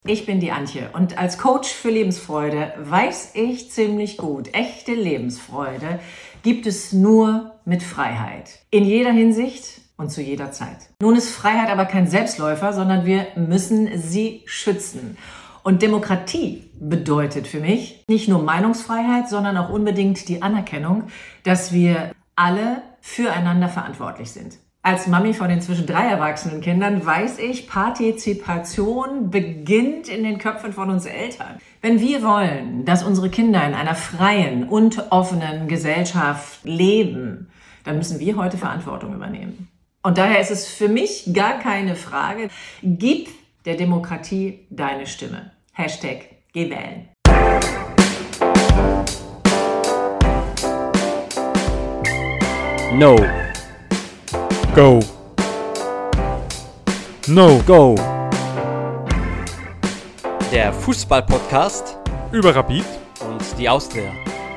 Ich bin die Antje und als Coach für Lebensfreude weiß ich ziemlich gut, echte Lebensfreude gibt es nur mit Freiheit. In jeder Hinsicht und zu jeder Zeit. Nun ist Freiheit aber kein Selbstläufer, sondern wir müssen sie schützen. Und Demokratie bedeutet für mich nicht nur Meinungsfreiheit, sondern auch unbedingt die Anerkennung, dass wir alle füreinander verantwortlich sind. Als Mami von inzwischen 3 erwachsenen Kindern weiß ich, Partizipation beginnt in den Köpfen von uns Eltern. Wenn wir wollen, dass unsere Kinder in einer freien und offenen Gesellschaft leben, dann müssen wir heute Verantwortung übernehmen. Und daher ist es für mich gar keine Frage, gib der Demokratie deine Stimme. #Geh wählen. No. Go. No. Go. Der Fußball-Podcast über Rapid und die Austria.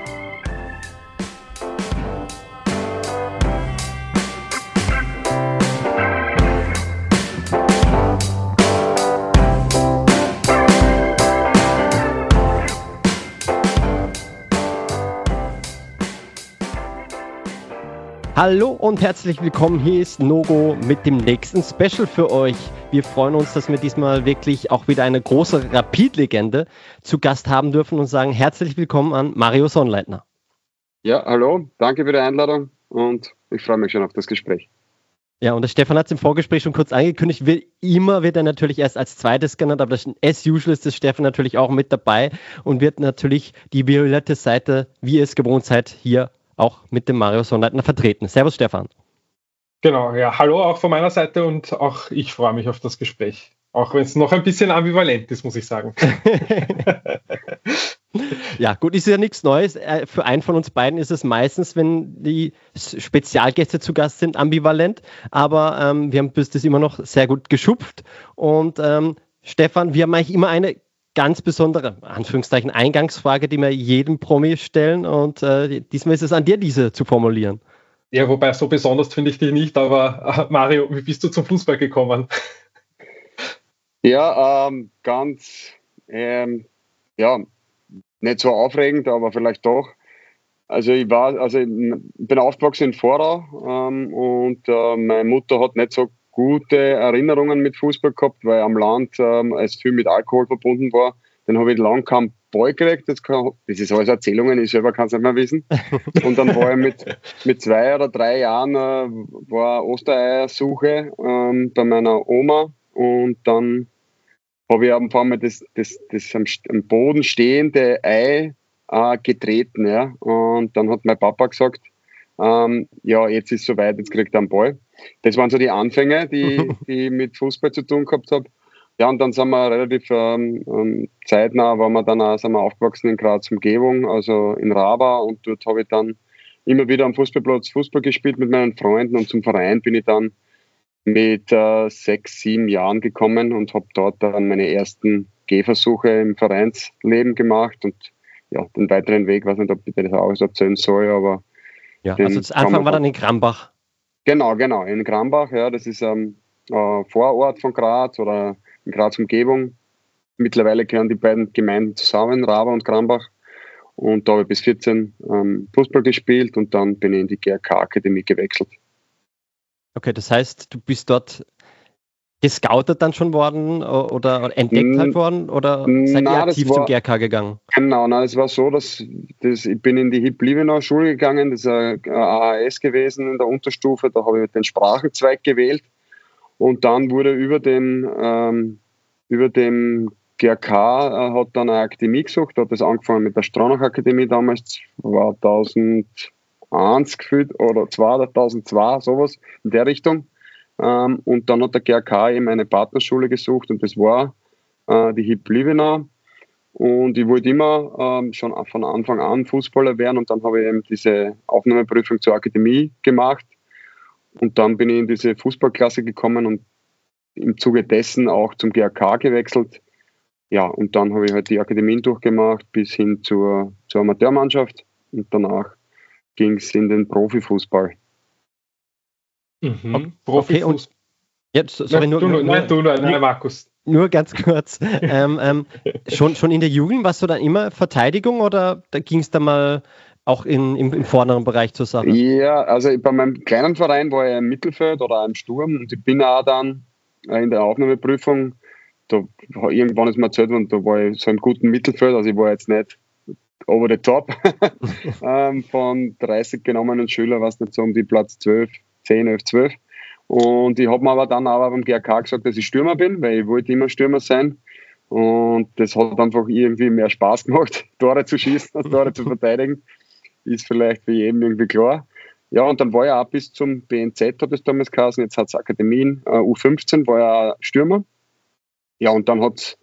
Hallo und herzlich willkommen, hier ist Nogo mit dem nächsten Special für euch. Wir freuen uns, dass wir diesmal wirklich auch wieder eine große Rapid-Legende zu Gast haben dürfen und sagen herzlich willkommen an Mario Sonnleitner. Ja, hallo, danke für die Einladung und ich freue mich schon auf das Gespräch. Ja, und der Stefan hat es im Vorgespräch schon kurz angekündigt, wird er natürlich erst als zweites genannt, aber as usual ist das Stefan natürlich auch mit dabei und wird natürlich die violette Seite, wie ihr es gewohnt seid, hier auch mit dem Mario Sonnleitner vertreten. Servus Stefan. Genau, ja, hallo auch von meiner Seite und auch ich freue mich auf das Gespräch. Auch wenn es noch ein bisschen ambivalent ist, muss ich sagen. Ja, gut, ist ja nichts Neues. Für einen von uns beiden ist es meistens, wenn die Spezialgäste zu Gast sind, ambivalent. Aber wir haben das immer noch sehr gut geschupft. Und Stefan, wir haben eigentlich immer eine ganz besondere, Anführungszeichen, Eingangsfrage, die wir jedem Promi stellen. Und diesmal ist es an dir, diese zu formulieren. Ja, wobei so besonders finde ich dich nicht. Aber Mario, wie bist du zum Fußball gekommen? Ja, nicht so aufregend, aber vielleicht doch. Also ich bin aufgewachsen in Vorau und meine Mutter hat nicht so gute Erinnerungen mit Fußball gehabt, weil am Land es viel mit Alkohol verbunden war. Dann habe ich lange keinen Ball gekriegt. Das ist alles Erzählungen, ich selber kann es nicht mehr wissen. Und dann war ich mit 2 oder 3 Jahren war Ostereiersuche bei meiner Oma und dann habe ich auf einmal das am Boden stehende Ei getreten. Ja? Und dann hat mein Papa gesagt, jetzt ist es soweit, jetzt kriegt er einen Ball. Das waren so die Anfänge, die ich mit Fußball zu tun gehabt habe. Ja, und dann sind wir relativ zeitnah, sind wir aufgewachsen in Graz Umgebung, also in Raba, und dort habe ich dann immer wieder am Fußballplatz Fußball gespielt mit meinen Freunden, und zum Verein bin ich dann mit 6, 7 Jahren gekommen und habe dort dann meine ersten Gehversuche im Vereinsleben gemacht und ja, den weiteren Weg, weiß nicht, ob ich das auch erzählen soll, aber ja, also das Anfang war dann in Grambach. Genau, in Grambach, ja, das ist Vorort von Graz oder in Graz Umgebung. Mittlerweile gehören die beiden Gemeinden zusammen, Raba und Grambach, und da habe ich bis 14 Fußball gespielt und dann bin ich in die GRK-Akademie gewechselt. Okay, das heißt, du bist dort gescoutet dann schon worden oder entdeckt halt worden oder seid ihr aktiv zum GRK gegangen? Genau, es war so, dass ich bin in die Hipp-Liebenau-Schule gegangen, das ist ein AHS gewesen in der Unterstufe, da habe ich den Sprachenzweig gewählt und dann wurde über dem GRK hat dann eine Akademie gesucht, da hat das angefangen mit der Stronach-Akademie damals 2001 gefühlt oder 2002, sowas in der Richtung. Und dann hat der GRK eben eine Partnerschule gesucht und das war die Hipp-Liebenau. Und ich wollte immer schon von Anfang an Fußballer werden und dann habe ich eben diese Aufnahmeprüfung zur Akademie gemacht. Und dann bin ich in diese Fußballklasse gekommen und im Zuge dessen auch zum GRK gewechselt. Ja, und dann habe ich halt die Akademien durchgemacht bis hin zur Amateurmannschaft und danach ging es in den Profifußball. Profifußball. Jetzt, sorry, Nein, Markus. Nur ganz kurz. Schon in der Jugend warst du dann immer Verteidigung oder da ging es dann mal auch im vorderen Bereich zur Sache? Ja, also bei meinem kleinen Verein war ich im Mittelfeld oder im Sturm und ich bin auch dann in der Aufnahmeprüfung, da irgendwann ist mir erzählt worden, da war ich so im guten Mittelfeld, also ich war jetzt nicht over the top von 30 genommenen Schülern, was nicht so um die Platz 12, 10, 11, 12. Und ich habe mir aber dann beim GRK gesagt, dass ich Stürmer bin, weil ich wollte immer Stürmer sein. Und das hat einfach irgendwie mehr Spaß gemacht, Tore zu schießen, als Tore zu verteidigen. Ist vielleicht für jeden irgendwie klar. Ja, und dann war ich auch bis zum BNZ, hat es damals geheißen, jetzt hat es Akademien, U15 war ich auch Stürmer. Ja, und dann hat's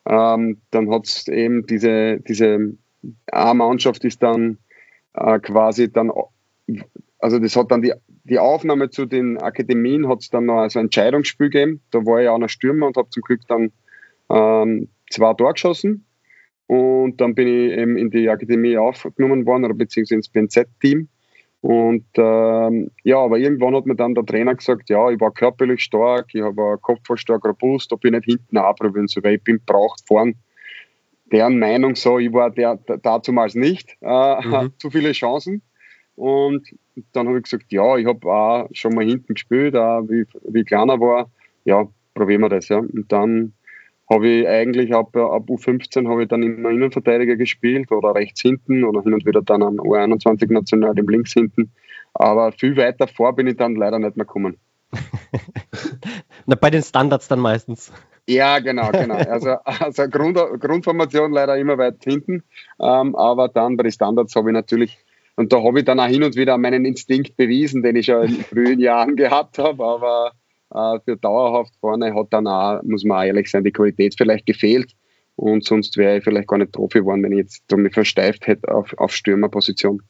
eben diese A-Mannschaft ist dann quasi dann, also das hat dann die Aufnahme zu den Akademien hat es dann noch so ein Entscheidungsspiel gegeben. Da war ich auch noch Stürmer und habe zum Glück dann 2 Tore geschossen. Und dann bin ich eben in die Akademie aufgenommen worden, oder beziehungsweise ins BNZ-Team. Und aber irgendwann hat mir dann der Trainer gesagt, ja, ich war körperlich stark, ich habe Kopf voll stark, robust, ob ich nicht hinten abprobieren soll, weil ich bin braucht vorn. Deren Meinung so, ich war dazumals nicht, zu viele Chancen. Und dann habe ich gesagt, ja, ich habe auch schon mal hinten gespielt, auch wie ich kleiner war. Ja, probieren wir das. Ja. Und dann habe ich eigentlich ab U15 habe ich dann immer Innenverteidiger gespielt oder rechts hinten oder hin und wieder dann am U21 national im links hinten. Aber viel weiter vor bin ich dann leider nicht mehr gekommen. Na, bei den Standards dann meistens. Ja, genau. Also Grundformation leider immer weit hinten. Aber dann bei den Standards habe ich natürlich, und da habe ich dann auch hin und wieder meinen Instinkt bewiesen, den ich schon in frühen Jahren gehabt habe, aber für dauerhaft vorne hat dann auch, muss man auch ehrlich sein, die Qualität vielleicht gefehlt und sonst wäre ich vielleicht gar nicht Profi geworden, wenn ich jetzt mich versteift hätte auf Stürmerposition.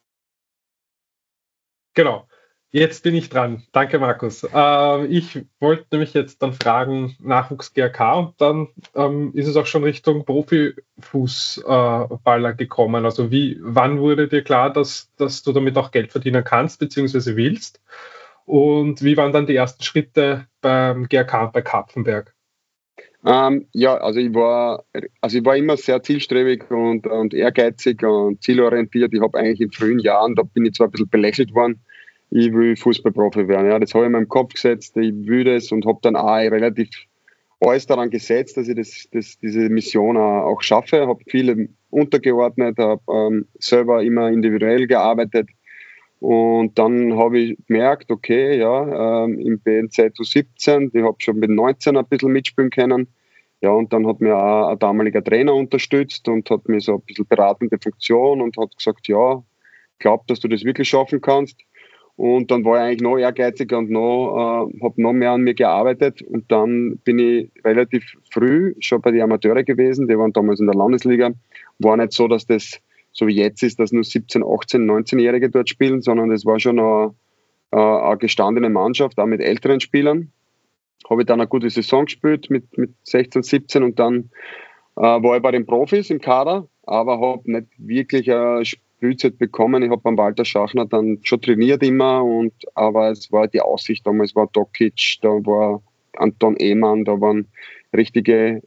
Genau. Jetzt bin ich dran. Danke, Markus. Ich wollte nämlich jetzt dann fragen, Nachwuchs GRK und dann ist es auch schon Richtung Profifußballer gekommen. Also wann wurde dir klar, dass du damit auch Geld verdienen kannst, beziehungsweise willst? Und wie waren dann die ersten Schritte beim GRK und bei Kapfenberg? Also ich war immer sehr zielstrebig und ehrgeizig und zielorientiert. Ich habe eigentlich in frühen Jahren, da bin ich zwar ein bisschen belächelt worden, ich will Fußballprofi werden. Ja, das habe ich in meinem Kopf gesetzt, ich will das und habe dann auch relativ alles daran gesetzt, dass ich diese Mission auch schaffe. Habe viele untergeordnet, habe selber immer individuell gearbeitet. Und dann habe ich gemerkt, okay, ja, im BNZ U17, ich habe schon mit 19 ein bisschen mitspielen können. Ja, und dann hat mir auch ein damaliger Trainer unterstützt und hat mir so ein bisschen beratende Funktion und hat gesagt, ja, glaub, dass du das wirklich schaffen kannst. Und dann war ich eigentlich noch ehrgeiziger und habe noch mehr an mir gearbeitet. Und dann bin ich relativ früh schon bei den Amateuren gewesen. Die waren damals in der Landesliga. War nicht so, dass das so wie jetzt ist, dass nur 17, 18, 19-Jährige dort spielen, sondern das war schon eine gestandene Mannschaft, auch mit älteren Spielern. Habe ich dann eine gute Saison gespielt mit 16, 17 und dann war ich bei den Profis im Kader, aber habe nicht wirklich Spielzeit bekommen. Ich habe beim Walter Schachner dann schon trainiert immer, aber es war die Aussicht damals, war Dokic, da war Anton Ehmann, da waren richtige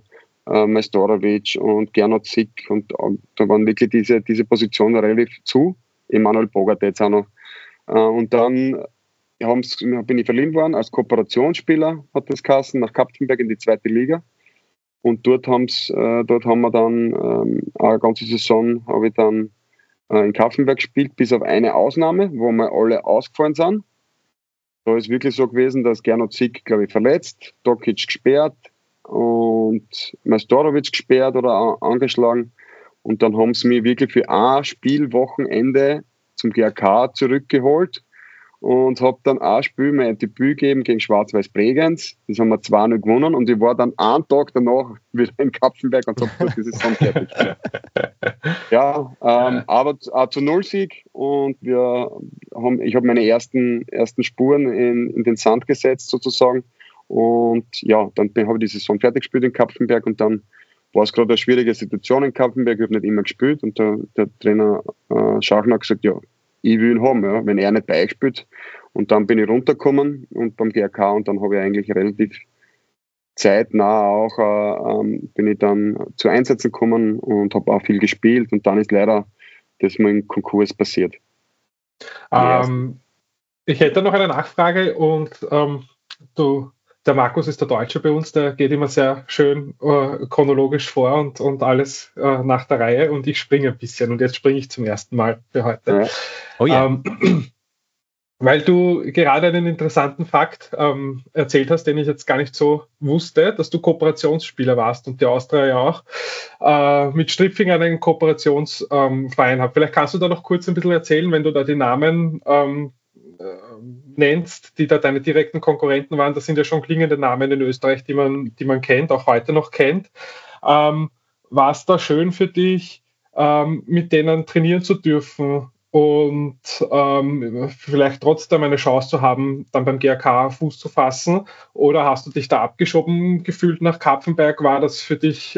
Majstorovic und Gernot Zick und da waren wirklich diese Positionen relativ zu. Emanuel Bogart jetzt auch noch. Und dann bin ich verliehen worden als Kooperationsspieler, hat das geheißen, nach Kapfenberg in die 2. Liga. Und dort haben wir dann eine ganze Saison habe ich dann in Kapfenberg gespielt, bis auf eine Ausnahme, wo wir alle ausgefallen sind. Da ist wirklich so gewesen, dass Gernot Zick, glaube ich, verletzt, Dokic gesperrt und Majstorovic gesperrt oder angeschlagen. Und dann haben sie mich wirklich für ein Spielwochenende zum GRK zurückgeholt und habe dann ein Spiel mein Debüt gegeben gegen Schwarz-Weiß Bregenz. Das haben wir 2-0 gewonnen und ich war dann einen Tag danach wieder in Kapfenberg und habe diese Saison fertig gemacht. Ja, aber zu Null-Sieg und ich habe meine ersten Spuren in den Sand gesetzt sozusagen. Und ja, dann habe ich die Saison fertig gespielt in Kapfenberg und dann war es gerade eine schwierige Situation in Kapfenberg. Ich habe nicht immer gespielt und der Trainer Schachner hat gesagt, ja, ich will ihn haben, ja, wenn er nicht beigespielt. Und dann bin ich runtergekommen und beim GRK und dann habe ich eigentlich relativ zeitnah auch bin ich dann zu Einsätzen gekommen und habe auch viel gespielt und dann ist leider das mal im Konkurs passiert. Ich hätte noch eine Nachfrage und der Markus ist der Deutsche bei uns, der geht immer sehr schön chronologisch vor und alles nach der Reihe und ich springe ein bisschen und jetzt springe ich zum ersten Mal für heute. Ja. Oh ja. Weil du gerade einen interessanten Fakt erzählt hast, den ich jetzt gar nicht so wusste, dass du Kooperationsspieler warst und die Austria ja auch mit Stripfing einen Kooperationsverein hat. Vielleicht kannst du da noch kurz ein bisschen erzählen, wenn du da die Namen nennst, die da deine direkten Konkurrenten waren. Das sind ja schon klingende Namen in Österreich, die man kennt, auch heute noch kennt. War es da schön für dich, mit denen trainieren zu dürfen und vielleicht trotzdem eine Chance zu haben, dann beim GRK Fuß zu fassen? Oder hast du dich da abgeschoben gefühlt nach Kapfenberg? War das für dich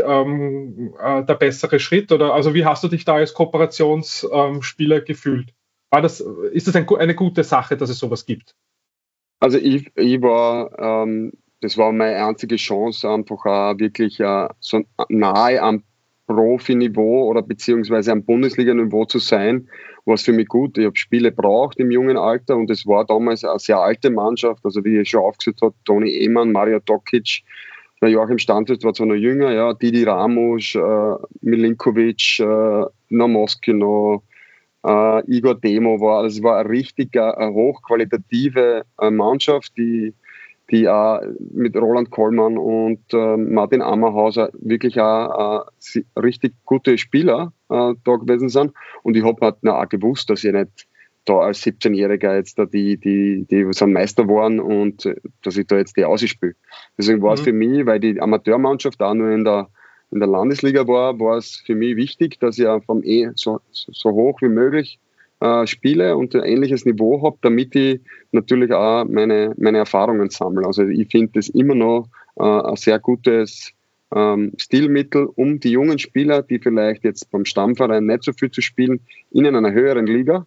der bessere Schritt? Oder also wie hast du dich da als Kooperationsspieler gefühlt? Ist das eine gute Sache, dass es sowas gibt? Also ich war, das war meine einzige Chance, einfach wirklich so nahe am Profiniveau oder beziehungsweise am Bundesliga-Niveau zu sein, was für mich gut. Ich habe Spiele braucht im jungen Alter und es war damals eine sehr alte Mannschaft, also wie ich schon aufgesetzt habe, Toni Ehmann, Mario Tokic, Joachim Stantis war zwar noch jünger, ja, Didi Ramos, Milinkovic, Nomoskino, Igor Demo war, also es war eine richtig hochqualitative Mannschaft, die auch mit Roland Kollmann und Martin Ammerhauser wirklich auch richtig gute Spieler da gewesen sind. Und ich habe halt auch gewusst, dass ich nicht da als 17-Jähriger jetzt da die sind Meister waren und dass ich da jetzt die ausspiele. Deswegen war es für mich, weil die Amateurmannschaft auch nur in der Landesliga war es für mich wichtig, dass ich vom so hoch wie möglich spiele und ein ähnliches Niveau habe, damit ich natürlich auch meine Erfahrungen sammle. Also ich finde das immer noch ein sehr gutes Stilmittel, um die jungen Spieler, die vielleicht jetzt beim Stammverein nicht so viel zu spielen, in einer höheren Liga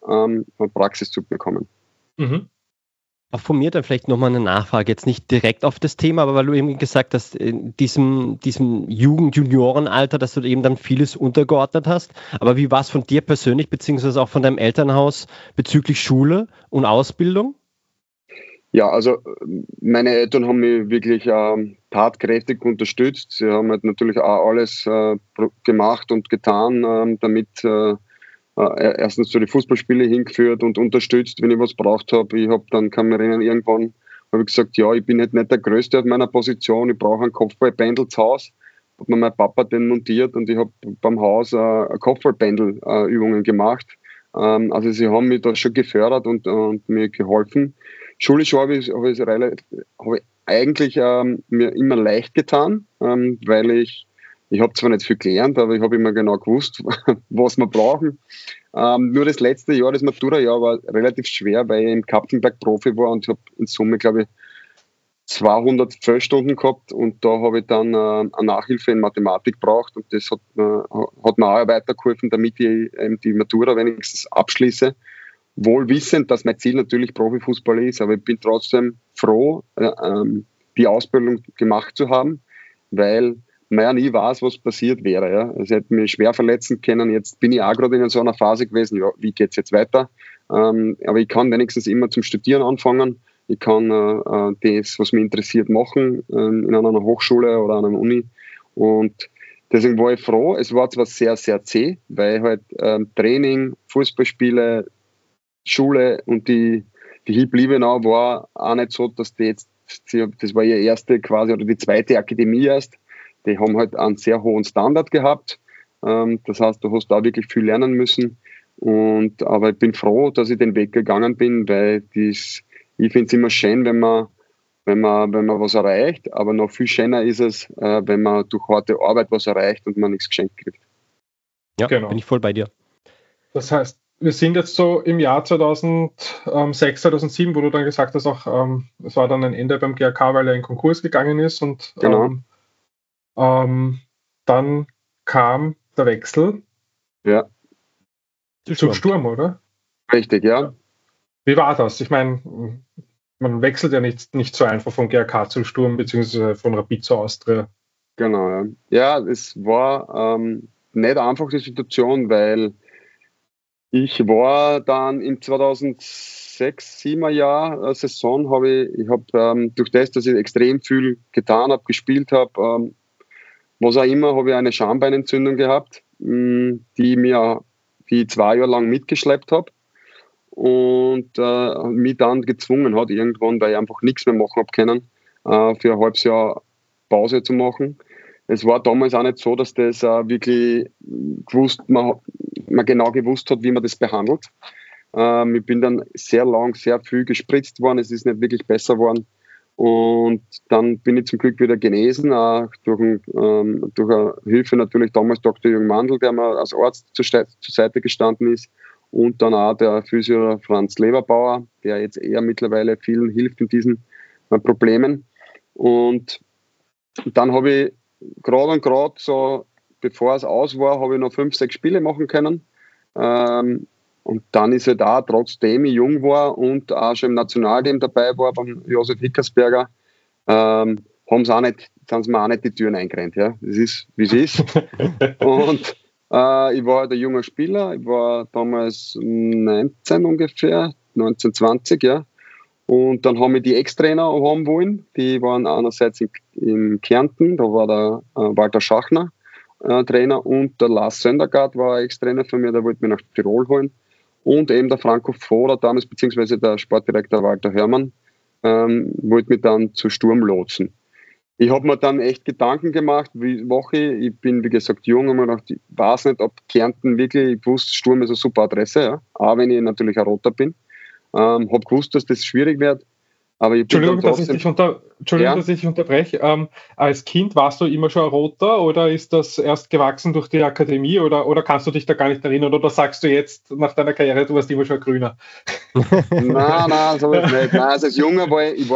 Praxis zu bekommen. Mhm. Auch von mir dann vielleicht nochmal eine Nachfrage, jetzt nicht direkt auf das Thema, aber weil du eben gesagt hast, in diesem Juniorenalter, dass du eben dann vieles untergeordnet hast. Aber wie war es von dir persönlich, beziehungsweise auch von deinem Elternhaus bezüglich Schule und Ausbildung? Ja, also meine Eltern haben mich wirklich tatkräftig unterstützt. Sie haben halt natürlich auch alles gemacht und getan, damit erstens zu den Fußballspielen hingeführt und unterstützt, wenn ich was braucht habe. Ich habe dann, kann mich erinnern, irgendwann habe ich gesagt, ja, ich bin nicht der Größte auf meiner Position, ich brauche einen Kopfballpendel zu Hause. Hat mir mein Papa den montiert und ich habe beim Haus Kopfballpendelübungen gemacht. Also sie haben mich da schon gefördert und mir geholfen. Schulisch habe ich eigentlich mir immer leicht getan, weil ich habe zwar nicht viel gelernt, aber ich habe immer genau gewusst, was wir brauchen. Nur das letzte Jahr, das Matura-Jahr, war relativ schwer, weil ich im Kapfenberg Profi war und ich habe in Summe, glaube ich, 200 Fehlstunden gehabt und da habe ich dann eine Nachhilfe in Mathematik gebraucht und das hat mir auch weitergeholfen, damit ich die Matura wenigstens abschließe. Wohl wissend, dass mein Ziel natürlich Profifußball ist, aber ich bin trotzdem froh, die Ausbildung gemacht zu haben, weil man ja nie weiß, was passiert wäre. Ja. Es hätte mich schwer verletzen können. Jetzt bin ich auch gerade in so einer Phase gewesen, ja, wie geht es jetzt weiter? Aber ich kann wenigstens immer zum Studieren anfangen. Ich kann das, was mich interessiert, machen in einer Hochschule oder einer Uni. Und deswegen war ich froh. Es war zwar sehr, sehr zäh, weil halt Training, Fußballspiele, Schule und die Liebenau war auch nicht so, dass das war ihre erste quasi oder die zweite Akademie erst. Die haben halt einen sehr hohen Standard gehabt. Das heißt, du hast da wirklich viel lernen müssen. Aber ich bin froh, dass ich den Weg gegangen bin, weil ich finde es immer schön, wenn man was erreicht. Aber noch viel schöner ist es, wenn man durch harte Arbeit was erreicht und man nichts geschenkt kriegt. Ja, genau. Bin ich voll bei dir. Das heißt, wir sind jetzt so im Jahr 2006, 2007, wo du dann gesagt hast, auch es war dann ein Ende beim GRK, weil er in Konkurs gegangen ist und genau. Dann kam der Wechsel zum Sturm, oder? Richtig, ja. Wie war das? Ich meine, Man wechselt ja nicht so einfach von GAK zu Sturm, beziehungsweise von Rapid zu Austria. Genau, ja. Ja, es war nicht einfach die Situation, weil ich war dann im 2006-7er Jahr Saison, ich habe durch das, dass ich extrem viel getan habe, gespielt habe, was auch immer, habe ich eine Schambeinentzündung gehabt, die 2 Jahre lang mitgeschleppt habe und mich dann gezwungen hat, irgendwann, weil ich einfach nichts mehr machen habe können, für ein halbes Jahr Pause zu machen. Es war damals auch nicht so, dass das wirklich man genau gewusst hat, wie man das behandelt. Ich bin dann sehr lang, sehr viel gespritzt worden, es ist nicht wirklich besser geworden. Und dann bin ich zum Glück wieder genesen, auch durch eine Hilfe natürlich damals Dr. Jürgen Mandl, der mir als Arzt zur Seite gestanden ist, und dann auch der Physio Franz Leberbauer, der jetzt eher mittlerweile vielen hilft in diesen Problemen. Und dann habe ich gerade so, bevor es aus war, habe ich noch 5, 6 Spiele machen können. Und dann ist halt auch, trotzdem ich jung war und auch schon im Nationalteam dabei war, beim Josef Hickersberger, sind sie mir auch nicht die Türen eingerannt. Ja. Es ist, wie es ist. Und ich war halt ein junger Spieler, ich war damals 19 ungefähr, 19, 20, ja. Und dann haben wir die Ex-Trainer haben wollen. Die waren einerseits in Kärnten, da war der Walter Schachner Trainer, und der Lars Söndergaard war Ex-Trainer für mich, der wollte mich nach Tirol holen. Und eben der Franco Foda damals, beziehungsweise der Sportdirektor Walter Hörmann, wollte mich dann zu Sturm lotsen. Ich habe mir dann echt Gedanken gemacht, ich bin, wie gesagt, jung, und mir gedacht, ich weiß nicht, ob Kärnten wirklich, ich wusste, Sturm ist eine super Adresse, ja, auch wenn ich natürlich ein Roter bin. Habe gewusst, dass das schwierig wird. Aber ich bin Entschuldigung, dass ich dich unterbreche. Als Kind warst du immer schon ein Roter, oder ist das erst gewachsen durch die Akademie, oder kannst du dich da gar nicht erinnern, oder sagst du jetzt nach deiner Karriere, du warst immer schon ein Grüner? Nein, so ist nicht. Nein, also als Junger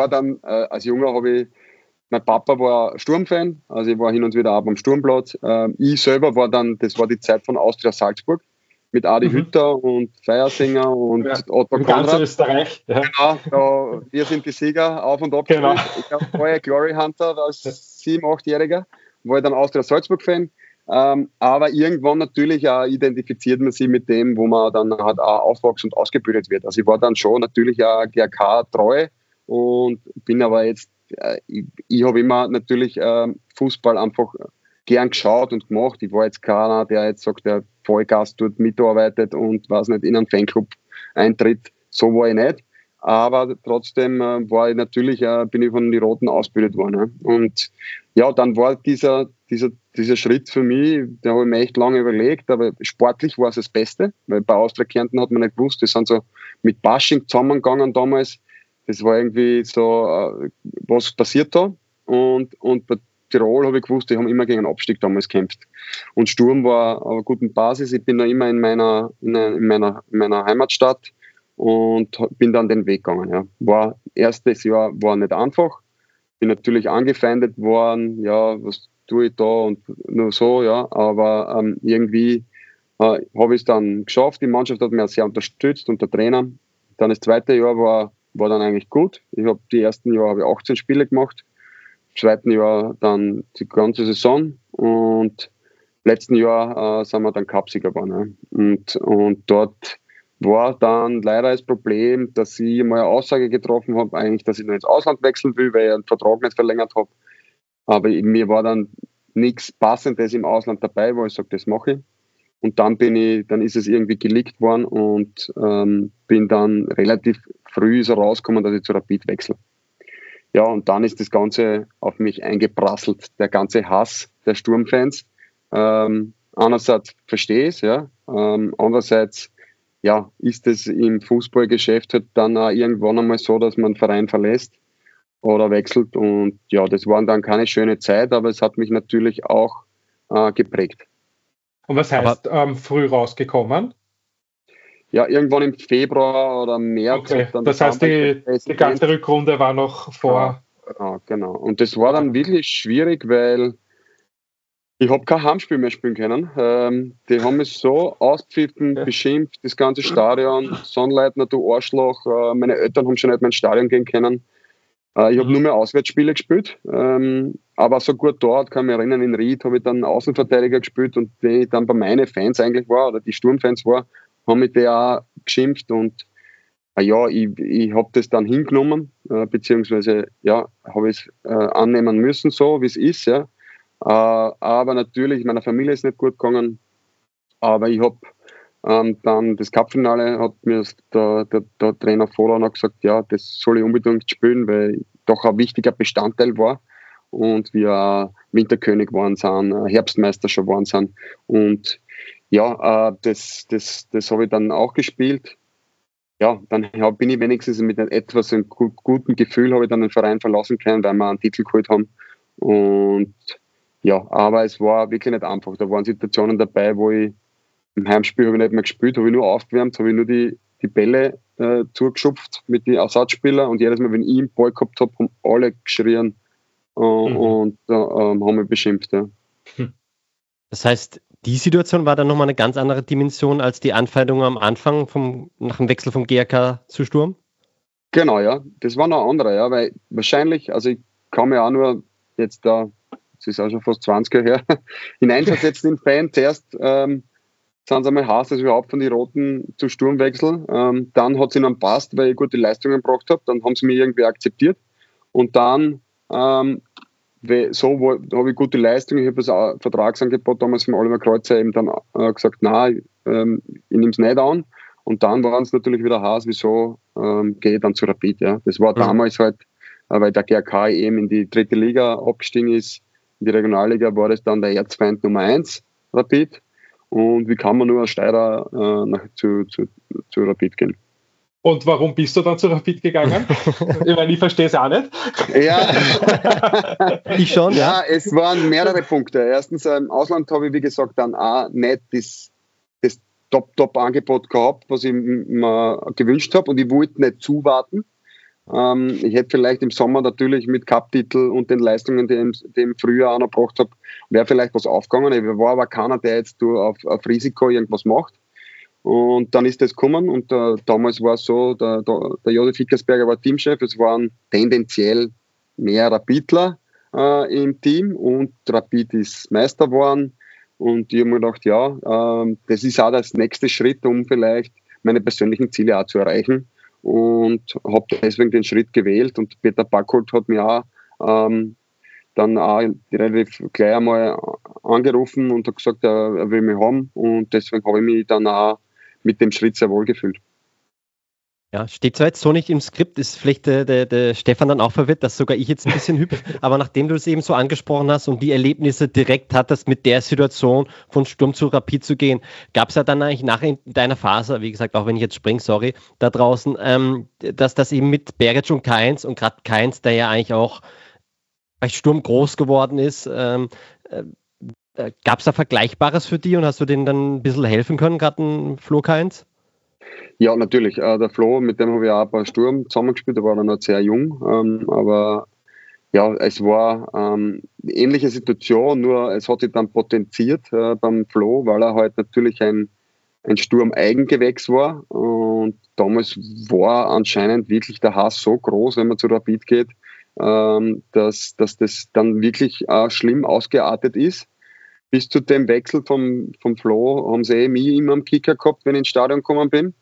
mein Papa war Sturmfan, also ich war hin und wieder auch am Sturmplatz. Ich selber das war die Zeit von Austria Salzburg, mit Adi Hütter und Feiersinger und Otto Konrad. Ganz Österreich. Ja. Genau, wir sind die Sieger auf und ab. Genau. Ich habe vorher Glory Hunter als 7-, 8-Jähriger, war ich dann Austria Salzburg-Fan. Aber irgendwann natürlich auch identifiziert man sich mit dem, wo man dann halt auch aufwächst und ausgebildet wird. Also ich war dann schon natürlich auch GAK-treu und bin aber jetzt, ich habe immer natürlich Fußball einfach gern geschaut und gemacht. Ich war jetzt keiner, der jetzt sagt, der Vollgas dort mitarbeitet und was nicht in einen Fanclub eintritt. So war ich nicht. Aber trotzdem bin ich von den Roten ausgebildet worden. Ja. Und ja, dann war dieser Schritt für mich, da habe ich mir echt lange überlegt, aber sportlich war es das Beste, weil bei Austria Kärnten hat man nicht gewusst, die sind so mit Bashing zusammengegangen damals. Das war irgendwie so, was passiert da? Und bei Tirol habe ich gewusst, die haben immer gegen einen Abstieg damals gekämpft. Und Sturm war auf einer guten Basis. Ich bin da immer in meiner Heimatstadt und bin dann den Weg gegangen. Ja. Erstes Jahr war nicht einfach. Bin natürlich angefeindet worden, ja, was tue ich da und nur so, ja. Aber irgendwie habe ich es dann geschafft. Die Mannschaft hat mich sehr unterstützt und der Trainer. Dann das zweite Jahr war dann eigentlich gut. Die ersten Jahre habe ich 18 Spiele gemacht. Im zweiten Jahr dann die ganze Saison und im letzten Jahr sind wir dann Cupsieger geworden. Ja. Und dort war dann leider das Problem, dass ich mal eine Aussage getroffen habe, eigentlich, dass ich noch ins Ausland wechseln will, weil ich einen Vertrag nicht verlängert habe. Aber mir war dann nichts Passendes im Ausland dabei, wo ich sage, das mache ich. Und dann ist es irgendwie geleakt worden und bin dann relativ früh so rausgekommen, dass ich zu Rapid wechsle. Ja, und dann ist das Ganze auf mich eingeprasselt, der ganze Hass der Sturmfans. Einerseits verstehe ich es, ja. Andererseits, ja, ist es im Fußballgeschäft halt dann auch irgendwann einmal so, dass man den Verein verlässt oder wechselt. Und ja, das war dann keine schöne Zeit, aber es hat mich natürlich auch geprägt. Und was heißt früh rausgekommen? Ja, irgendwann im Februar oder März. Okay. Das heißt, die ganze Rückrunde war noch vor. Ja, genau. Und das war dann wirklich schwierig, weil Ich habe kein Heimspiel mehr spielen können. Die haben mich so ausgepfiffen, beschimpft, das ganze Stadion. Sonnleitner, du Arschloch. Meine Eltern haben schon nicht mehr ins Stadion gehen können. Ich habe nur mehr Auswärtsspiele gespielt. Aber so gut dort, kann ich mich erinnern, in Ried habe ich dann Außenverteidiger gespielt. Und wenn ich dann bei meinen Fans eigentlich war, oder die Sturmfans war, haben mich die auch geschimpft. Und ja, ich habe das dann hingenommen, beziehungsweise ja, habe ich es annehmen müssen, so wie es ist. Ja. Aber natürlich, meiner Familie ist nicht gut gegangen. Aber ich habe dann das Cupfinale, hat mir der Trainer vorher noch gesagt, ja, das soll ich unbedingt spielen, weil ich doch ein wichtiger Bestandteil war. Und wir auch Winterkönig geworden sind, Herbstmeister schon geworden sind. Und ja, das habe ich dann auch gespielt. Ja, dann bin ich wenigstens mit etwas einem guten Gefühl, habe ich dann den Verein verlassen können, weil wir einen Titel geholt haben. Und ja, aber es war wirklich nicht einfach. Da waren Situationen dabei, wo ich im Heimspiel habe ich nicht mehr gespielt, habe ich nur aufgewärmt, habe ich nur die Bälle zugeschupft mit den Ersatzspielern und jedes Mal, wenn ich einen Ball gehabt habe, haben alle geschrien und haben mich beschimpft. Ja. Das heißt, die Situation war dann nochmal eine ganz andere Dimension als die Anfeindung am Anfang nach dem Wechsel vom GRK zu Sturm? Genau, ja. Das war noch andere, ja, weil wahrscheinlich, also ich kann mir auch nur jetzt da, das ist auch schon fast 20 Jahre her, hineinversetzen in den Fan. Zuerst sind sie einmal heiß, dass ich überhaupt von den Roten zu Sturm wechsel. Dann hat es ihnen passt, weil ich gute Leistungen gebracht habe. Dann haben sie mich irgendwie akzeptiert. Und dann habe ich gute Leistungen. Ich habe das Vertragsangebot damals von Oliver Kreuzer eben dann gesagt, nein, ich nehme es nicht an. Und dann waren es natürlich wieder heiß, wieso gehe ich dann zu Rapid. Ja. Das war damals halt, weil der GRK eben in die 3. Liga abgestiegen ist, in die Regionalliga war das dann der Erzfeind Nummer 1, Rapid. Und wie kann man nur als Steirer zu Rapid gehen? Und warum bist du dann zu Rapid gegangen? Ich meine, ich verstehe es auch nicht. Ja, ich schon, ja. Ja, es waren mehrere Punkte. Erstens, im Ausland habe ich, wie gesagt, dann auch nicht das Top-Angebot gehabt, was ich mir gewünscht habe. Und ich wollte nicht zuwarten. Ich hätte vielleicht im Sommer natürlich mit Cup-Titel und den Leistungen, die ich im Frühjahr auch noch gebracht habe, wäre vielleicht was aufgegangen. Ich war aber keiner, der jetzt auf Risiko irgendwas macht. Und dann ist das gekommen und damals war es so, der Josef Hickersberger war Teamchef, es waren tendenziell mehr Rapidler im Team und Rapid ist Meister geworden. Und ich habe mir gedacht, ja, das ist auch das nächste Schritt, um vielleicht meine persönlichen Ziele auch zu erreichen. Und habe deswegen den Schritt gewählt. Und Peter Backholt hat mich auch dann auch relativ gleich einmal angerufen und hat gesagt, er will mich haben. Und deswegen habe ich mich dann auch mit dem Schritt sehr wohl gefühlt. Ja, steht zwar jetzt so nicht im Skript, ist vielleicht der Stefan dann auch verwirrt, dass sogar ich jetzt ein bisschen hüpfe, aber nachdem du es eben so angesprochen hast und die Erlebnisse direkt hattest, mit der Situation von Sturm zu Rapid zu gehen, gab es ja dann eigentlich nachher in deiner Phase, wie gesagt, auch wenn ich jetzt springe, sorry, da draußen, dass das eben mit Beric und Kainz und gerade Kainz, der ja eigentlich auch bei Sturm groß geworden ist, gab es da Vergleichbares für die und hast du denen dann ein bisschen helfen können, gerade ein Flo Kainz? Ja, natürlich. Der Flo, mit dem habe ich auch ein paar Sturm zusammengespielt, der war dann noch sehr jung. Aber ja, es war eine ähnliche Situation, nur es hat sich dann potenziert beim Flo, weil er halt natürlich ein Sturm-Eigengewächs war. Und damals war anscheinend wirklich der Hass so groß, wenn man zu Rapid geht, dass das dann wirklich schlimm ausgeartet ist. Bis zu dem Wechsel vom Flo haben sie mich immer am Kicker gehabt, wenn ich ins Stadion gekommen bin.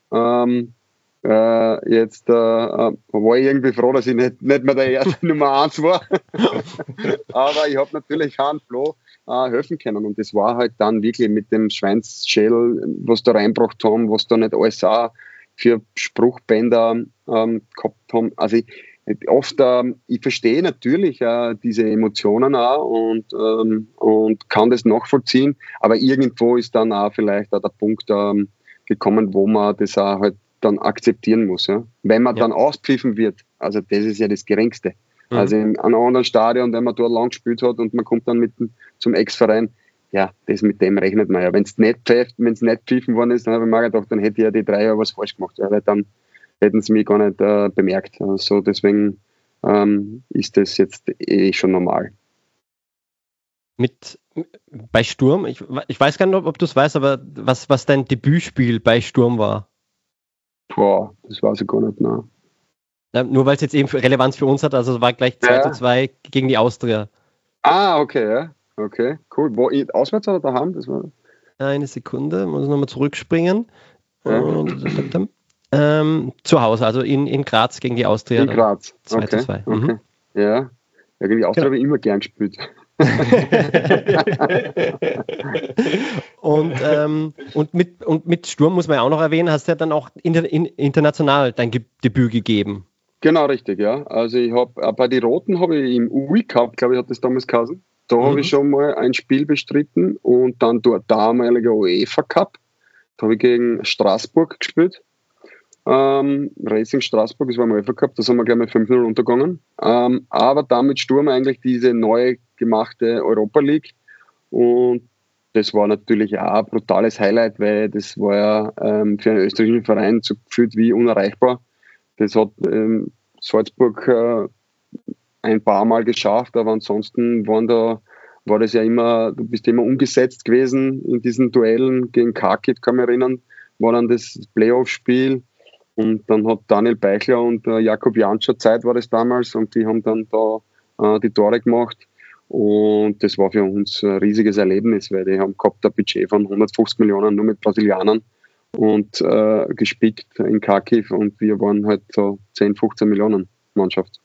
Jetzt war ich irgendwie froh, dass ich nicht mehr der erste Nummer 1 war. Aber ich habe natürlich auch an Flo helfen können. Und das war halt dann wirklich mit dem Schweinsschädel, was da reingebracht haben, was da nicht alles auch für Spruchbänder gehabt haben. Also ich verstehe natürlich diese Emotionen auch und kann das nachvollziehen, aber irgendwo ist dann auch vielleicht auch der Punkt gekommen, wo man das auch halt dann akzeptieren muss. Ja? Wenn man dann auspfiffen wird, also das ist ja das Geringste. Mhm. Also in einem anderen Stadion, wenn man dort lang gespielt hat und man kommt dann zum Ex-Verein, ja, das mit dem rechnet man ja. Wenn es nicht pfiffen worden ist, dann habe ich mir gedacht, dann hätte ich ja die 3 Jahre was falsch gemacht, ja, weil dann hätten sie mich gar nicht bemerkt. Also deswegen ist das jetzt schon normal. Bei Sturm, ich weiß gar nicht, ob du es weißt, aber was dein Debütspiel bei Sturm war? Boah, das weiß ich gar nicht, ne. Nur weil es jetzt eben Relevanz für uns hat, also es war gleich 2:2 gegen die Austria. Ah, okay, ja. Okay, cool. Wo, auswärts oder daheim? Das war... Eine Sekunde, muss nochmal zurückspringen. Ja. Und, zu Hause, also in Graz gegen die Austria. In Graz, 2:2. okay. Mhm. Ja, gegen die Austria habe ich immer gern gespielt. und mit Sturm muss man ja auch noch erwähnen, hast du ja dann auch international dein Debüt gegeben. Genau, richtig, ja. Also ich habe bei den Roten habe ich im UI Cup, glaube ich, hat das damals geheißen. Da habe ich schon mal ein Spiel bestritten und dann dort damalige UEFA Cup. Da habe ich gegen Straßburg gespielt. Racing Straßburg, das war im UEFA Cup, da sind wir gleich mit 5-0 untergegangen. Aber dann mit Sturm eigentlich diese neu gemachte Europa League. Und das war natürlich auch ein brutales Highlight, weil das war ja für einen österreichischen Verein so gefühlt wie unerreichbar. Das hat Salzburg ein paar Mal geschafft, aber ansonsten war das ja immer, du bist immer umgesetzt gewesen in diesen Duellen gegen Kharkiv, kann mich erinnern, war dann das Playoff-Spiel und dann hat Daniel Beichler und Jakob Janscher Zeit war das damals und die haben dann da die Tore gemacht und das war für uns ein riesiges Erlebnis, weil die haben gehabt ein Budget von 150 Millionen nur mit Brasilianern und gespickt in Kharkiv und wir waren halt so 10, 15 Millionen Mannschaft.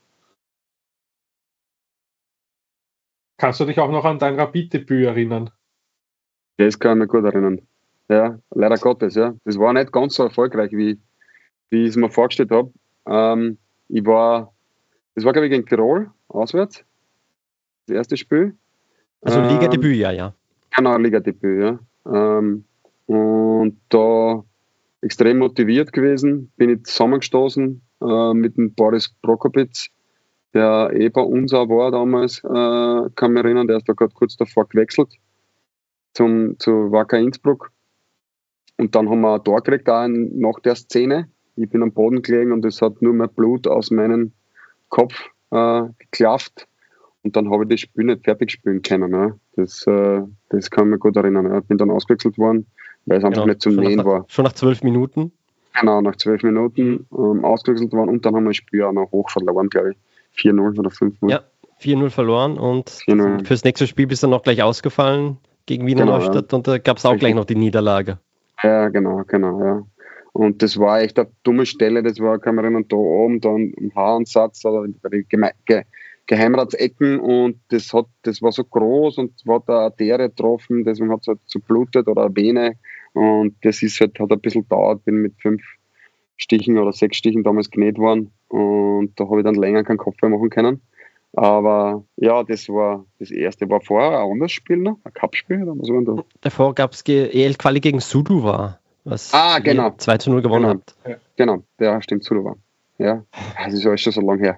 Kannst du dich auch noch an dein Rapid-Debüt erinnern? Das kann ich mich gut erinnern. Ja, leider Gottes, ja. Das war nicht ganz so erfolgreich, wie ich es mir vorgestellt habe. Das war, glaube ich, gegen Tirol, auswärts. Das erste Spiel. Also Ligadebüt, ja. Genau, Ligadebüt, ja. Und da extrem motiviert gewesen, bin ich zusammengestoßen mit dem Boris Prokopitz, der bei uns auch war damals, kann mich erinnern, der ist da gerade kurz davor gewechselt zu Wacker Innsbruck. Und dann haben wir ein Tor gekriegt, auch nach der Szene. Ich bin am Boden gelegen und es hat nur mehr Blut aus meinem Kopf geklafft. Und dann habe ich das Spiel nicht fertig spielen können. Ja. Das kann ich mich gut erinnern. Ja. Ich bin dann ausgewechselt worden, weil es einfach nicht zum Nähen war. Schon nach 12 Minuten? Genau, nach 12 Minuten ausgewechselt worden und dann haben wir das Spiel auch noch hoch verloren, glaube ich. 4-0 oder 5-0. Ja, 4-0 verloren und 4-0. Fürs nächste Spiel bist du noch gleich ausgefallen gegen Wiener Neustadt und da gab es auch gleich noch die Niederlage. Ja, genau, ja. Und das war echt eine dumme Stelle, das war, kann man erinnern, da oben, dann im Haaransatz oder bei den Geheimratsecken und das war so groß und war da eine Arterie getroffen, deswegen hat es halt so blutet oder eine Vene und das ist halt, hat ein bisschen gedauert, bin mit 5 Stichen oder 6 Stichen damals genäht worden und da habe ich dann länger keinen Kopf mehr machen können. Aber ja, das erste. War vorher ein anderes Spiel noch, ein Cup-Spiel oder was war denn da? Davor gab es EL-Quali gegen Suduva, was genau. 2-0 gewonnen habt. Ja. Genau, ja, stimmt, Suduva. Ja, das ist alles schon so lange her.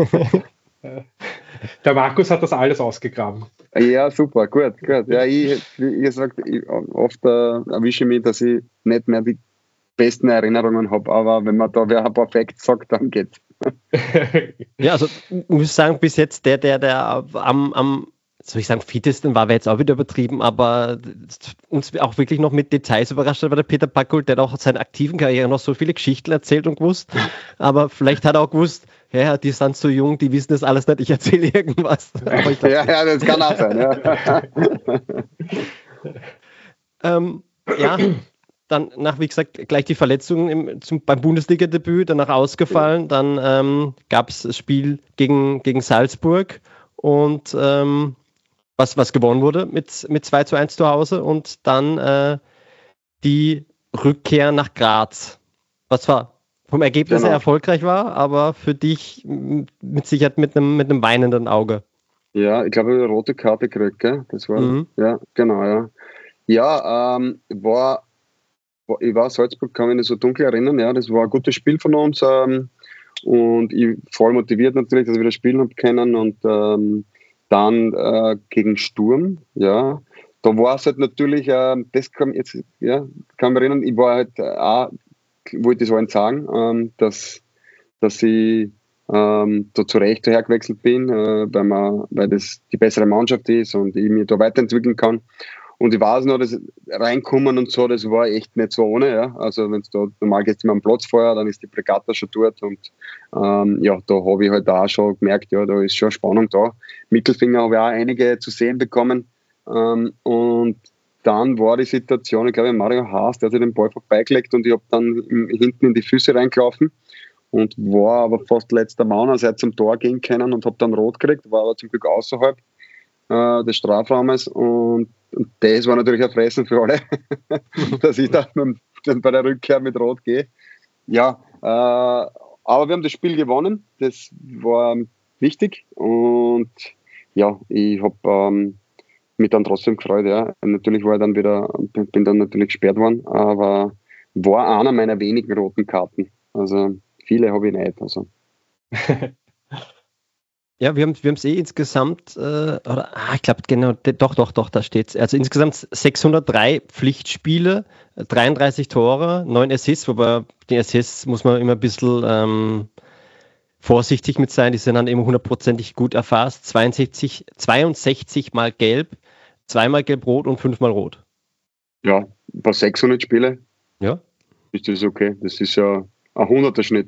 Der Markus hat das alles ausgegraben. Ja, super, gut. Ja, ich gesagt, oft erwische ich mich, dass ich nicht mehr die besten Erinnerungen habe, aber wenn man da wer perfekt sagt, dann geht's. Ja, also ich muss sagen, bis jetzt der am soll ich sagen, fittesten war jetzt auch wieder übertrieben, aber uns auch wirklich noch mit Details überrascht hat, war der Peter Packold, der hat auch seiner aktiven Karriere noch so viele Geschichten erzählt und gewusst, aber vielleicht hat er auch gewusst, ja, die sind so jung, die wissen das alles nicht, ich erzähle irgendwas. Aber ich glaub, ja, das kann auch sein, ja. Ja, dann nach, wie gesagt, gleich die Verletzungen beim Bundesliga-Debüt, danach ausgefallen, dann gab es das Spiel gegen Salzburg und was gewonnen wurde mit 2:1 zu Hause und dann die Rückkehr nach Graz. Was war vom Ergebnis her erfolgreich war, aber für dich mit Sicherheit mit einem weinenden Auge. Ja, ich glaube, ich habe eine rote Karte gekriegt, gell? Das war, ja, genau, ja. Ja, ich war Salzburg, kann mich nicht so dunkel erinnern, ja, das war ein gutes Spiel von uns und ich voll motiviert natürlich, dass ich wieder spielen habe können und dann gegen Sturm, ja, da war es halt natürlich, das kann mich erinnern, ich war halt auch, wollte ich so sagen, dass ich da zu Recht hergewechselt bin, weil das die bessere Mannschaft ist und ich mich da weiterentwickeln kann. Und ich weiß noch, das Reinkommen und so, das war echt nicht so ohne. Ja. Also wenn es da normal geht, immer am Platz vorher, dann ist die Brigata schon dort. Und ja, da habe ich halt auch schon gemerkt, ja, da ist schon Spannung da. Mittelfinger habe ich auch einige zu sehen bekommen. Und dann war die Situation, ich glaube, Mario Haas, der hat sich den Ball vorbeigelegt und ich habe dann hinten in die Füße reingelaufen und war aber fast letzter Mann, also zum Tor gehen können und habe dann rot gekriegt, war aber zum Glück außerhalb des Strafraumes und das war natürlich ein Fressen für alle, dass ich dann bei der Rückkehr mit Rot gehe. Ja, aber wir haben das Spiel gewonnen, das war wichtig und ja, ich habe mich dann trotzdem gefreut, ja. Natürlich war ich dann wieder, bin dann natürlich gesperrt worden, aber war einer meiner wenigen roten Karten. Also viele habe ich nicht. Also. Ja, wir haben es insgesamt, ich glaube genau, doch, da steht es. Also insgesamt 603 Pflichtspiele, 33 Tore, 9 Assists, wobei die Assists muss man immer ein bisschen vorsichtig mit sein, die sind dann immer hundertprozentig gut erfasst. 62 mal gelb, 2-mal gelb-rot und 5-mal rot. Ja, bei 600 Spiele ja. Ist das okay. Das ist ja ein 100er-Schnitt.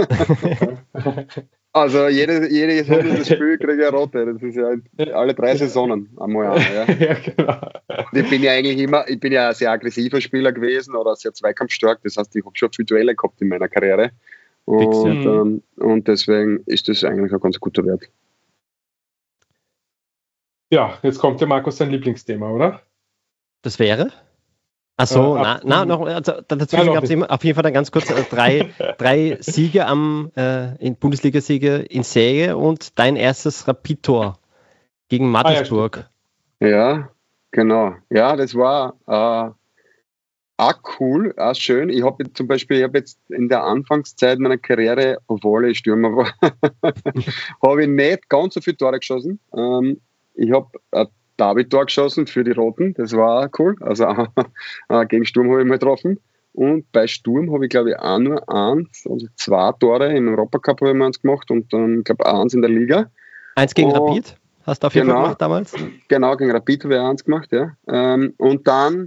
Also jedes 100. Spiel kriege ich eine rote. Das ist ja alle 3 Saisonen einmal an. Ja. Ja, genau. Und ich bin ja ein sehr aggressiver Spieler gewesen oder sehr zweikampfstark. Das heißt, ich habe schon viele Duelle gehabt in meiner Karriere. Und deswegen ist das eigentlich ein ganz guter Wert. Ja, jetzt kommt ja Markus sein Lieblingsthema, oder? Das wäre? Achso, dazwischen gab es auf jeden Fall dann ganz kurz 3 Siege in Bundesliga-Siege in Serie und dein erstes Rapid-Tor gegen Mattersburg. Ja, genau. Ja, das war auch cool, auch schön. Ich habe jetzt in der Anfangszeit meiner Karriere, obwohl ich Stürmer war, habe ich nicht ganz so viele Tore geschossen. Ich habe ein Derby-Tor geschossen für die Roten, das war cool. Also gegen Sturm habe ich mal getroffen. Und bei Sturm habe ich, glaube ich, auch nur 2 Tore im Europacup habe ich mal 1 gemacht und dann, glaube ich, 1 in der Liga. 1 gegen Rapid? Hast du auf jeden Fall gemacht damals? Genau, gegen Rapid habe ich 1 gemacht, ja. Und dann,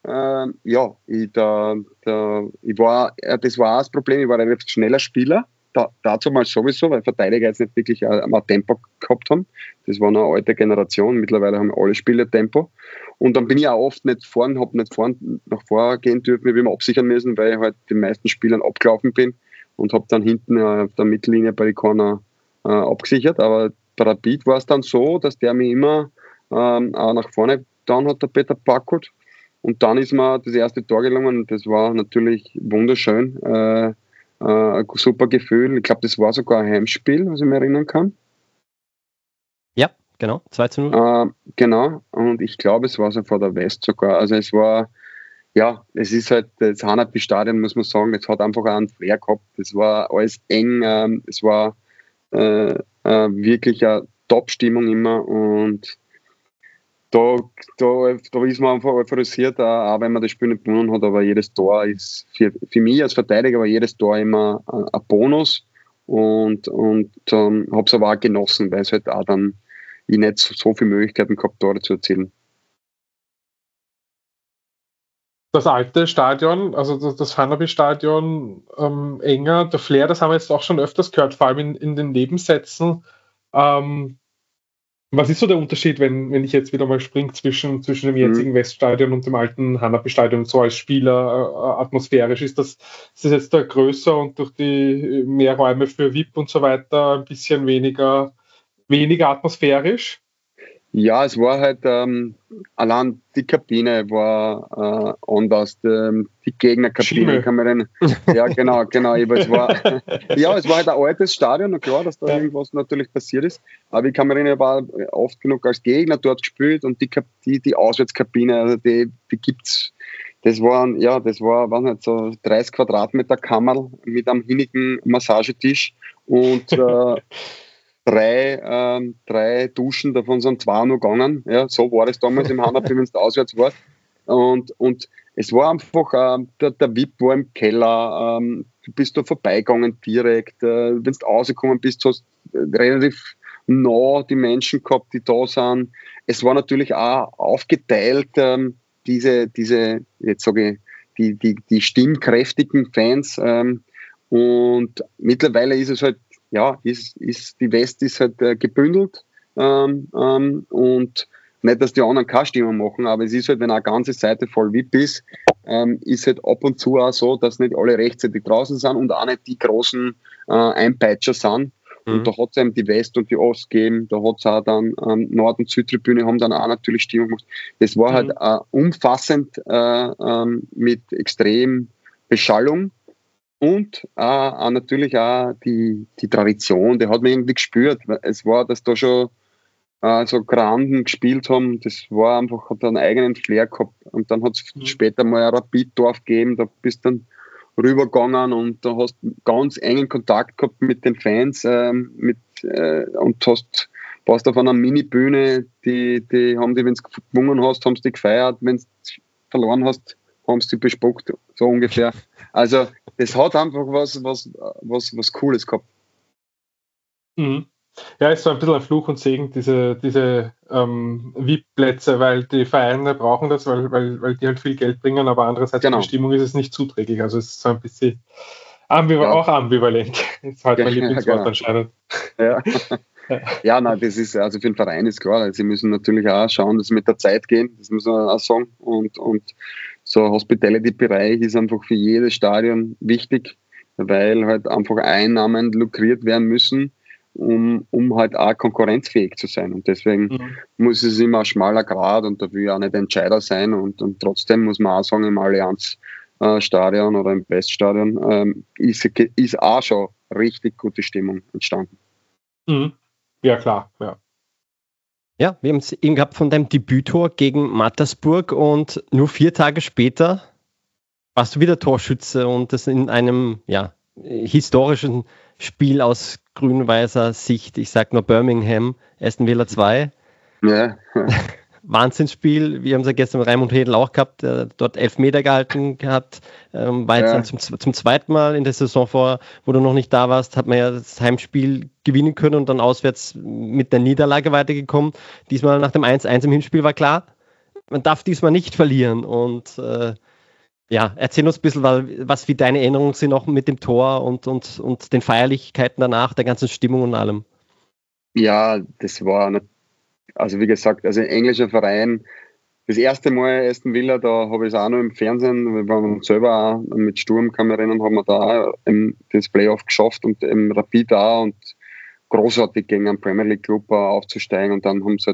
das war auch das Problem, ich war ein relativ schneller Spieler. Dazu mal sowieso, weil Verteidiger jetzt nicht wirklich mal Tempo gehabt haben. Das war eine alte Generation. Mittlerweile haben alle Spieler Tempo. Und dann bin ich auch oft nicht vorn nach vorne gehen dürfen. Ich habe immer absichern müssen, weil ich halt den meisten Spielern abgelaufen bin und habe dann hinten auf der Mittellinie bei den Corner abgesichert. Aber bei Rapid war es dann so, dass der mich immer auch nach vorne getan hat, der Peter Packut. Und dann ist mir das erste Tor gelungen und das war natürlich wunderschön. Ein super Gefühl. Ich glaube, das war sogar ein Heimspiel, was ich mich erinnern kann. Ja, genau, 2:0. Genau, und ich glaube, es war so vor der West sogar. Also es war, ja, es ist halt das Hanapi-Stadion, muss man sagen, es hat einfach einen Flair gehabt. Es war alles eng, es war wirklich eine Top-Stimmung immer und da ist man einfach euphorisiert, auch wenn man das Spiel nicht gewonnen hat, aber jedes Tor ist für mich als Verteidiger war jedes Tor immer ein Bonus und habe es aber auch genossen, weil es halt auch dann ich nicht so viele Möglichkeiten gehabt, Tore zu erzielen. Das alte Stadion, also das Hanapi-Stadion, enger, der Flair, das haben wir jetzt auch schon öfters gehört, vor allem in den Nebensätzen. Was ist so der Unterschied, wenn ich jetzt wieder mal springe zwischen dem jetzigen Weststadion und dem alten Hanapi-Stadion, so als Spieler atmosphärisch? Ist das jetzt da größer und durch die mehr Räume für VIP und so weiter ein bisschen weniger atmosphärisch? Ja, es war halt, allein die Kabine war anders, die Gegnerkabine kann man dann, ja genau, es war halt ein altes Stadion, und klar, dass da irgendwas natürlich passiert ist, aber ich kann mir erinnern, ich war oft genug als Gegner dort gespielt und die Auswärtskabine, also die gibt's, das war, weiß nicht, so 30 Quadratmeter Kammer mit einem hinnigen Massagetisch und 3 Duschen, davon sind 2 nur gegangen. Ja, so war es damals im Hanapi, wenn du auswärts warst. Und es war einfach, der VIP war im Keller, du bist da vorbeigegangen direkt, wenn du rausgekommen bist, hast relativ nah die Menschen gehabt, die da sind. Es war natürlich auch aufgeteilt, diese jetzt sage ich, die stimmkräftigen Fans, und mittlerweile ist es halt, ja, die West ist halt gebündelt, und nicht, dass die anderen keine Stimmung machen, aber es ist halt, wenn eine ganze Seite voll VIP ist halt ab und zu auch so, dass nicht alle rechtzeitig draußen sind und auch nicht die großen Einpeitscher sind. Und da hat es eben die West und die Ost gegeben, da hat es auch dann Nord- und Südtribüne haben dann auch natürlich Stimmung gemacht. Das war halt umfassend mit extrem Beschallung und natürlich auch die Tradition, die hat man irgendwie gespürt. Es war, dass da schon so Granden gespielt haben, das war einfach, hat einen eigenen Flair gehabt. Und dann hat es später mal ein Rapid-Dorf gegeben, da bist dann rübergegangen und da hast ganz engen Kontakt gehabt mit den Fans und warst auf einer Mini-Bühne, die haben die, wenn du gewonnen hast, haben sie dich gefeiert, wenn du verloren hast, haben sie dich bespuckt, so ungefähr. Also das hat einfach was Cooles gehabt. Mhm. Ja, es war ein bisschen ein Fluch und Segen, diese VIP-Plätze, weil die Vereine brauchen das, weil die halt viel Geld bringen, aber andererseits für die Stimmung ist es nicht zuträglich. Also es ist so ein bisschen auch ambivalent. Das ist halt mein Lieblingswort anscheinend. Ja. Ja, nein, das ist, also für den Verein ist klar, sie müssen natürlich auch schauen, dass sie mit der Zeit gehen, das muss man auch sagen. Und so Hospitality-Bereich ist einfach für jedes Stadion wichtig, weil halt einfach Einnahmen lukriert werden müssen, um halt auch konkurrenzfähig zu sein. Und deswegen muss es immer ein schmaler Grad und da will auch nicht Entscheider sein. Und trotzdem muss man auch sagen, im Allianz-Stadion oder im Weststadion ist auch schon richtig gute Stimmung entstanden. Mhm. Ja, klar, ja. Ja, wir haben es eben gehabt von deinem Debüttor gegen Mattersburg und nur 4 Tage später warst du wieder Torschütze und das in einem historischen Spiel aus grün-weißer Sicht. Ich sag nur Birmingham, Aston Villa 2. Ja. Wahnsinnsspiel. Wir haben es ja gestern mit Raimund Hedl auch gehabt, der dort 11 Meter gehalten hat. War jetzt dann zum zweiten Mal in der Saison vor, wo du noch nicht da warst, hat man ja das Heimspiel gewinnen können und dann auswärts mit der Niederlage weitergekommen. Diesmal nach dem 1-1 im Hinspiel war klar, man darf diesmal nicht verlieren. Und erzähl uns ein bisschen, was wie deine Erinnerungen sind auch mit dem Tor und den Feierlichkeiten danach, der ganzen Stimmung und allem. Ja, das war, also wie gesagt, also ein englischer Verein. Das erste Mal Aston Villa, da habe ich es auch noch im Fernsehen, wir waren selber auch mit Sturm, kann mich erinnern, haben wir da auch das Playoff geschafft und im Rapid auch und großartig gegen einen Premier League Club aufzusteigen und dann haben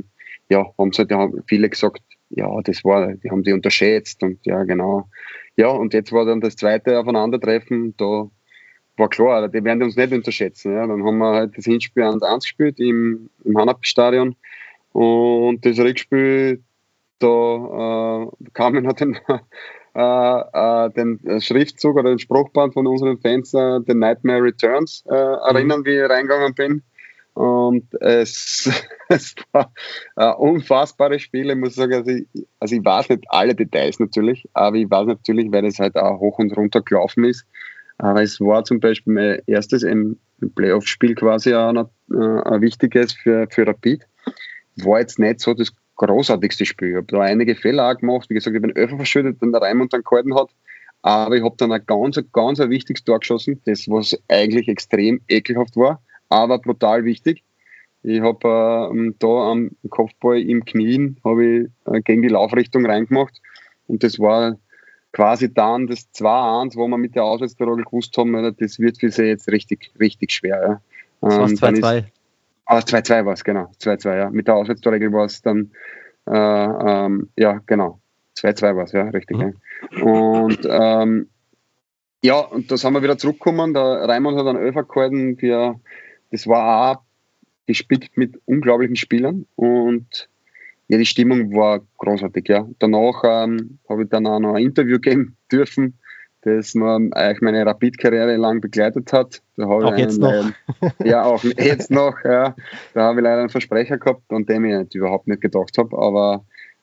viele gesagt, ja, die haben die unterschätzt und ja, genau. Ja, und jetzt war dann das zweite Aufeinandertreffen, da war klar, die werden uns nicht unterschätzen. Ja. Dann haben wir halt das Hinspiel 1-1 gespielt im Hanapi-Stadion und das Rückspiel, da kam man den Schriftzug oder den Spruchband von unseren Fans, den Nightmare Returns, erinnern, wie ich reingegangen bin. Und es war ein unfassbares Spiel. Ich muss sagen, also ich weiß nicht alle Details natürlich, aber ich weiß natürlich, weil es halt auch hoch und runter gelaufen ist. Aber es war zum Beispiel mein erstes Playoff-Spiel quasi auch ein wichtiges für Rapid. War jetzt nicht so das großartigste Spiel. Ich habe da einige Fehler auch gemacht. Wie gesagt, ich habe einen Öfer verschüttet, den der Raimund dann gehalten hat. Aber ich habe dann ein ganz ein wichtiges Tor geschossen, das was eigentlich extrem ekelhaft war, aber brutal wichtig. Ich habe da am Kopfball im Knien gegen die Laufrichtung reingemacht und das war quasi dann das 2-1, wo wir mit der Auswärtstorregel gewusst haben, das wird für sie jetzt richtig, richtig schwer. Ja. Das war 2-2. 2-2 war es, genau. 2-2, ja. Mit der Auswärtstorregel war es dann, ja, genau. 2-2 war es, ja, richtig. Ja. Und und da sind wir wieder zurückgekommen. Der Raimund hat einen Öfer gehalten, das war auch gespickt mit unglaublichen Spielern und ja, die Stimmung war großartig, ja. Danach habe ich dann auch noch ein Interview geben dürfen, das mir eigentlich meine Rapid-Karriere lang begleitet hat. Da habe auch jetzt noch? Ja, auch jetzt noch, ja. Da habe ich leider einen Versprecher gehabt, an dem ich überhaupt nicht gedacht habe, aber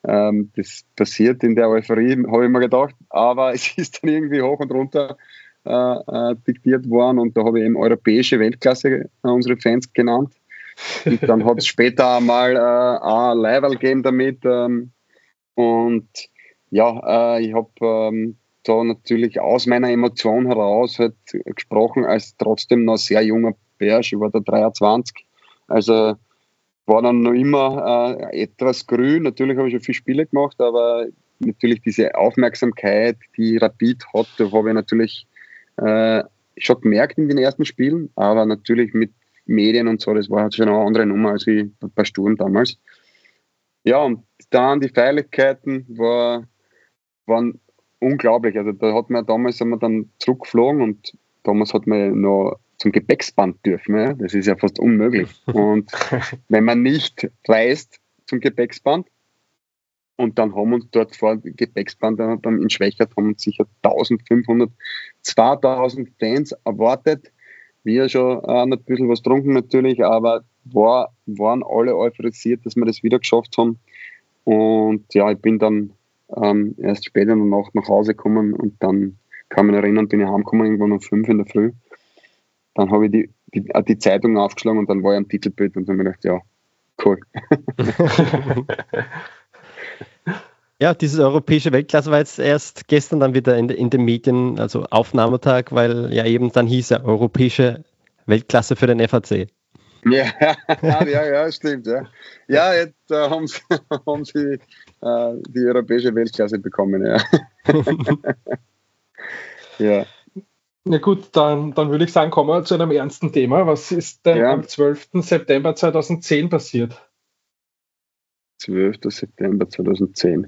Das passiert in der Euphorie, habe ich mir gedacht, aber es ist dann irgendwie hoch und runter diktiert worden und da habe ich eben europäische Weltklasse unsere Fans genannt. Und dann hat es später einmal ein Leiberl gegeben damit und ja, ich habe da natürlich aus meiner Emotion heraus halt gesprochen, als trotzdem noch sehr junger Bursch, ich war da 23, also war dann noch immer etwas grün. Natürlich habe ich schon viele Spiele gemacht, aber natürlich diese Aufmerksamkeit, die Rapid hat, da habe ich natürlich schon gemerkt in den ersten Spielen, aber natürlich mit Medien und so, das war halt schon eine andere Nummer als wie bei Sturm damals. Ja, und dann die Feierlichkeiten waren unglaublich. Also damals sind wir dann zurückgeflogen und damals hat man noch zum Gepäcksband dürfen. Ja? Das ist ja fast unmöglich. Und wenn man nicht reist zum Gepäcksband, und dann haben uns dort vor dem Gepäcksband dann in Schwächert haben uns sicher 1500, 2000 Fans erwartet. Wir schon ein bisschen was getrunken natürlich, aber waren alle euphorisiert, dass wir das wieder geschafft haben. Und ja, ich bin dann erst später in der Nacht nach Hause gekommen und dann kann ich mich erinnern, bin ich heimgekommen, irgendwann um 5 in der Früh. Dann habe ich die Zeitung aufgeschlagen und dann war ich am Titelbild und dann habe ich gedacht, ja, cool. Ja, dieses europäische Weltklasse war jetzt erst gestern dann wieder in den Medien, also Aufnahmetag, weil ja eben dann hieß ja europäische Weltklasse für den FAC. Ja, stimmt. Ja, jetzt haben sie die europäische Weltklasse bekommen. Ja. Ja. Na gut, dann würde ich sagen, kommen wir zu einem ernsten Thema. Was ist denn am 12. September 2010 passiert? 12. September 2010.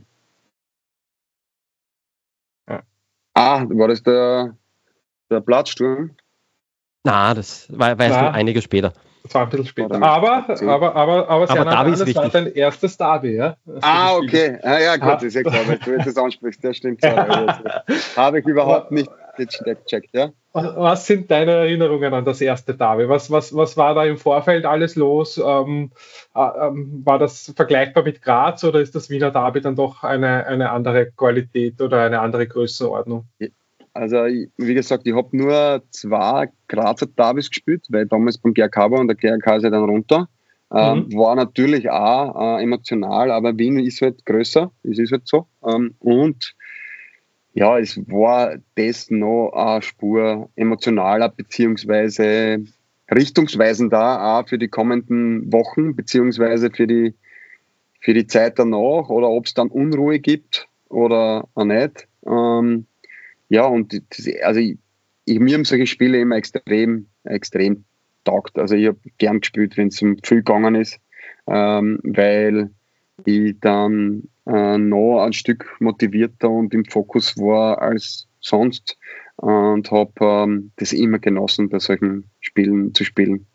Ja. War das der Platzsturm? Na, das war erst noch einige später. Das war ein bisschen später. Aber Derby ist das war dein erstes Derby, ja? Okay. Ja, gut, ist ja klar, weil du jetzt das ansprichst. Das stimmt. Habe ich überhaupt nicht gecheckt, ja? Was sind deine Erinnerungen an das erste Derby? Was war da im Vorfeld alles los? War das vergleichbar mit Graz oder ist das Wiener Derby dann doch eine andere Qualität oder eine andere Größenordnung? Also, wie gesagt, ich habe nur 2 Grazer Derbys gespielt, weil damals beim GRK war und der GRK ist ja dann runter. War natürlich auch emotional, aber Wien ist halt größer, es ist halt so. Und ja, es war das noch eine Spur emotionaler beziehungsweise richtungsweisender auch für die kommenden Wochen beziehungsweise für die Zeit danach oder ob es dann Unruhe gibt oder auch nicht. Ja, und mir haben solche Spiele immer extrem taugt. Also ich habe gern gespielt, wenn es um viel gegangen ist, weil ich dann noch ein Stück motivierter und im Fokus war als sonst und habe das immer genossen, bei solchen Spielen zu spielen.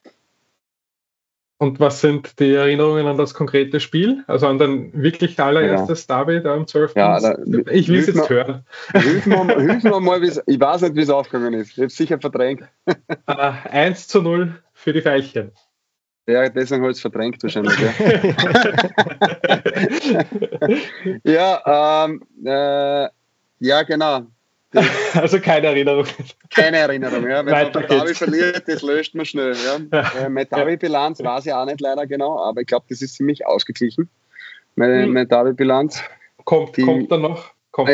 Und was sind die Erinnerungen an das konkrete Spiel? Also an dein wirklich allererstes Derby da am 12. Ich will es jetzt hören. Hilf mir mal, ich weiß nicht, wie es aufgegangen ist. Ich habe es sicher verdrängt. 1:0 für die Veilchen. Ja, deswegen habe ich es verdrängt wahrscheinlich. Ja, genau. Also keine Erinnerung. Keine Erinnerung, ja. Wenn man Derby verliert, das löscht man schnell. Ja. Meine Derby-Bilanz weiß ich auch nicht leider genau, aber ich glaube, das ist ziemlich ausgeglichen. Meine Derby-Bilanz. Kommt dann noch.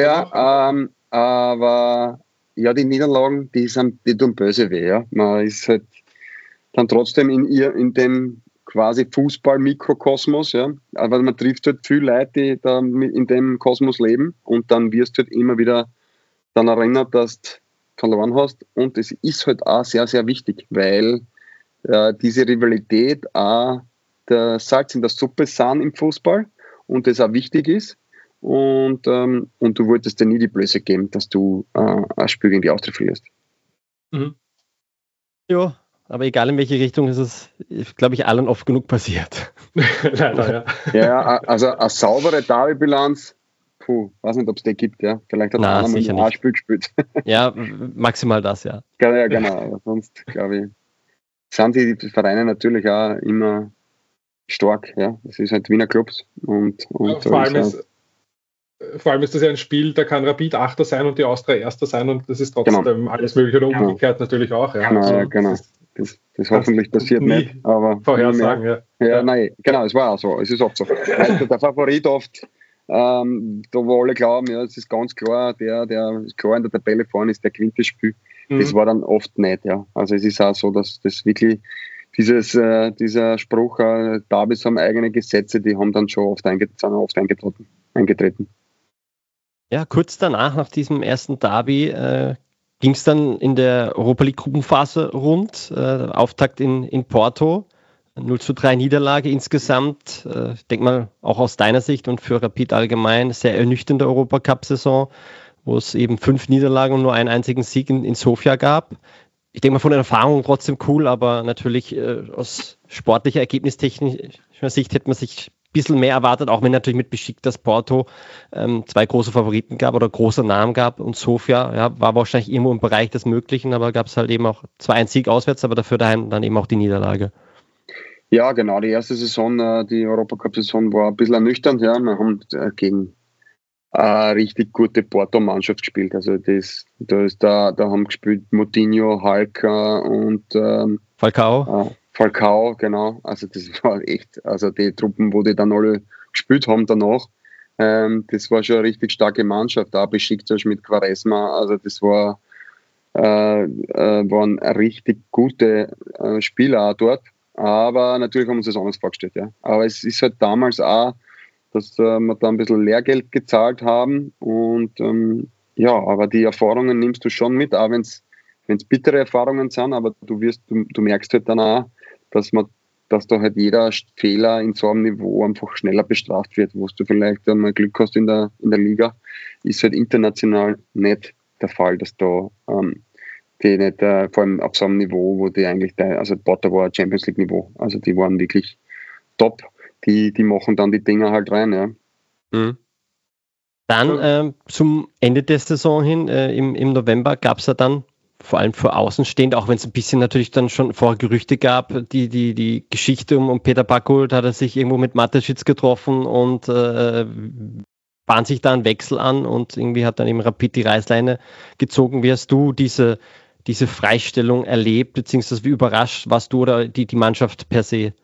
Aber ja, die Niederlagen, die tun böse weh. Ja. Man ist halt dann trotzdem in dem quasi Fußball-Mikrokosmos, ja. Aber man trifft halt viele Leute, die da in dem Kosmos leben und dann wirst du halt immer wieder dann erinnert, dass du verloren hast. Und es ist halt auch sehr, sehr wichtig, weil diese Rivalität auch der Salz in der Suppe sind im Fußball und das auch wichtig ist. Und du wolltest dir nie die Blöße geben, dass du ein Spiel gegen die Austria verlierst. Mhm. Ja, aber egal in welche Richtung ist es, glaube ich, allen oft genug passiert. Leider, ja. Ja, also eine saubere Derby-Bilanz, weiß nicht, ob es die gibt, ja. Vielleicht hat einer mal ein Spiel gespielt. Ja, maximal das, ja. Ja, genau. Aber sonst, glaube ich, sind die Vereine natürlich auch immer stark, ja. Es ist halt Wiener Clubs. Und vor allem ist das ja ein Spiel, da kann Rapid Achter sein und die Austria Erster sein und das ist trotzdem alles mögliche oder umgekehrt natürlich auch. Ja. Genau. Das hoffentlich passiert nicht, aber vorhersagen, ja. Nein, genau, es war auch so. Es ist oft so. Also der Favorit oft, da wo alle glauben, ja, es ist ganz klar, der klar in der Tabelle vorne ist, der gewinnt das Spiel. Das war dann oft nicht, ja. Also es ist auch so, dass das wirklich dieser Spruch, Derbys haben eigene Gesetze, die haben dann schon oft eingetreten. Ja, kurz danach, nach diesem ersten Derby, ging es dann in der Europa League Gruppenphase rund. Auftakt in Porto, 0:3 Niederlage insgesamt. Ich denke mal, auch aus deiner Sicht und für Rapid allgemein, sehr ernüchternde Europacup-Saison, wo es eben 5 Niederlagen und nur einen einzigen Sieg in Sofia gab. Ich denke mal, von der Erfahrung trotzdem cool, aber natürlich aus sportlicher, ergebnistechnischer Sicht hätte man sich bisschen mehr erwartet, auch wenn natürlich mit Besiktas, dass Porto 2 große Favoriten gab oder große Namen gab und Sofia war wahrscheinlich irgendwo im Bereich des Möglichen, aber gab es halt eben auch zwar einen Sieg auswärts, aber dafür daheim dann eben auch die Niederlage. Ja, genau, die erste Saison, die Europacup-Saison war ein bisschen ernüchternd, ja, wir haben gegen eine richtig gute Porto-Mannschaft gespielt, also da haben gespielt Moutinho, Halka und Falcao, genau. Also das war echt, also die Truppen, wo die dann alle gespielt haben danach, das war schon eine richtig starke Mannschaft. Da Besiktas mit Quaresma, also das waren richtig gute Spieler auch dort. Aber natürlich haben wir uns das anders vorgestellt, ja. Aber es ist halt damals auch, dass wir da ein bisschen Lehrgeld gezahlt haben und aber die Erfahrungen nimmst du schon mit, auch wenn es bittere Erfahrungen sind, aber du merkst halt dann auch, dass da halt jeder Fehler in so einem Niveau einfach schneller bestraft wird, wo du vielleicht einmal Glück hast in der Liga, ist halt international nicht der Fall, dass da die nicht, vor allem auf so einem Niveau, wo die eigentlich, also Porto war Champions League Niveau, also die waren wirklich top, die machen dann die Dinger halt rein, ja. Mhm. Dann zum Ende der Saison hin, im November gab es ja dann vor allem für Außenstehende, auch wenn es ein bisschen natürlich dann schon vorher Gerüchte gab, die Geschichte um Peter Backholt, hat er sich irgendwo mit Mateschitz getroffen und bahnt sich da einen Wechsel an und irgendwie hat dann eben Rapid die Reißleine gezogen. Wie hast du diese Freistellung erlebt, beziehungsweise wie überrascht warst du oder die Mannschaft per se?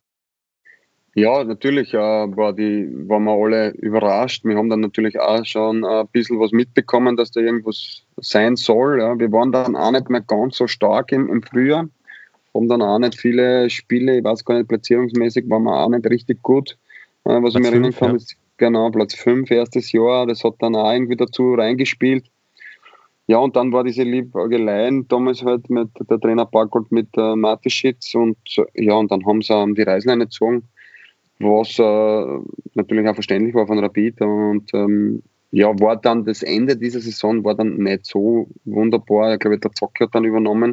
Ja, natürlich waren wir alle überrascht. Wir haben dann natürlich auch schon ein bisschen was mitbekommen, dass da irgendwas sein soll. Ja. Wir waren dann auch nicht mehr ganz so stark im Frühjahr, haben dann auch nicht viele Spiele, ich weiß gar nicht, platzierungsmäßig waren wir auch nicht richtig gut. Was ich mir erinnern kann, ist genau Platz 5, erstes Jahr, das hat dann auch irgendwie dazu reingespielt. Ja, und dann war diese Liebäugeleien damals halt mit der Trainer Backholt mit Mateschitz und dann haben sie die Reißleine gezogen, was natürlich auch verständlich war von Rapid und war dann das Ende dieser Saison war dann nicht so wunderbar. Ich glaube, der Zocki hat dann übernommen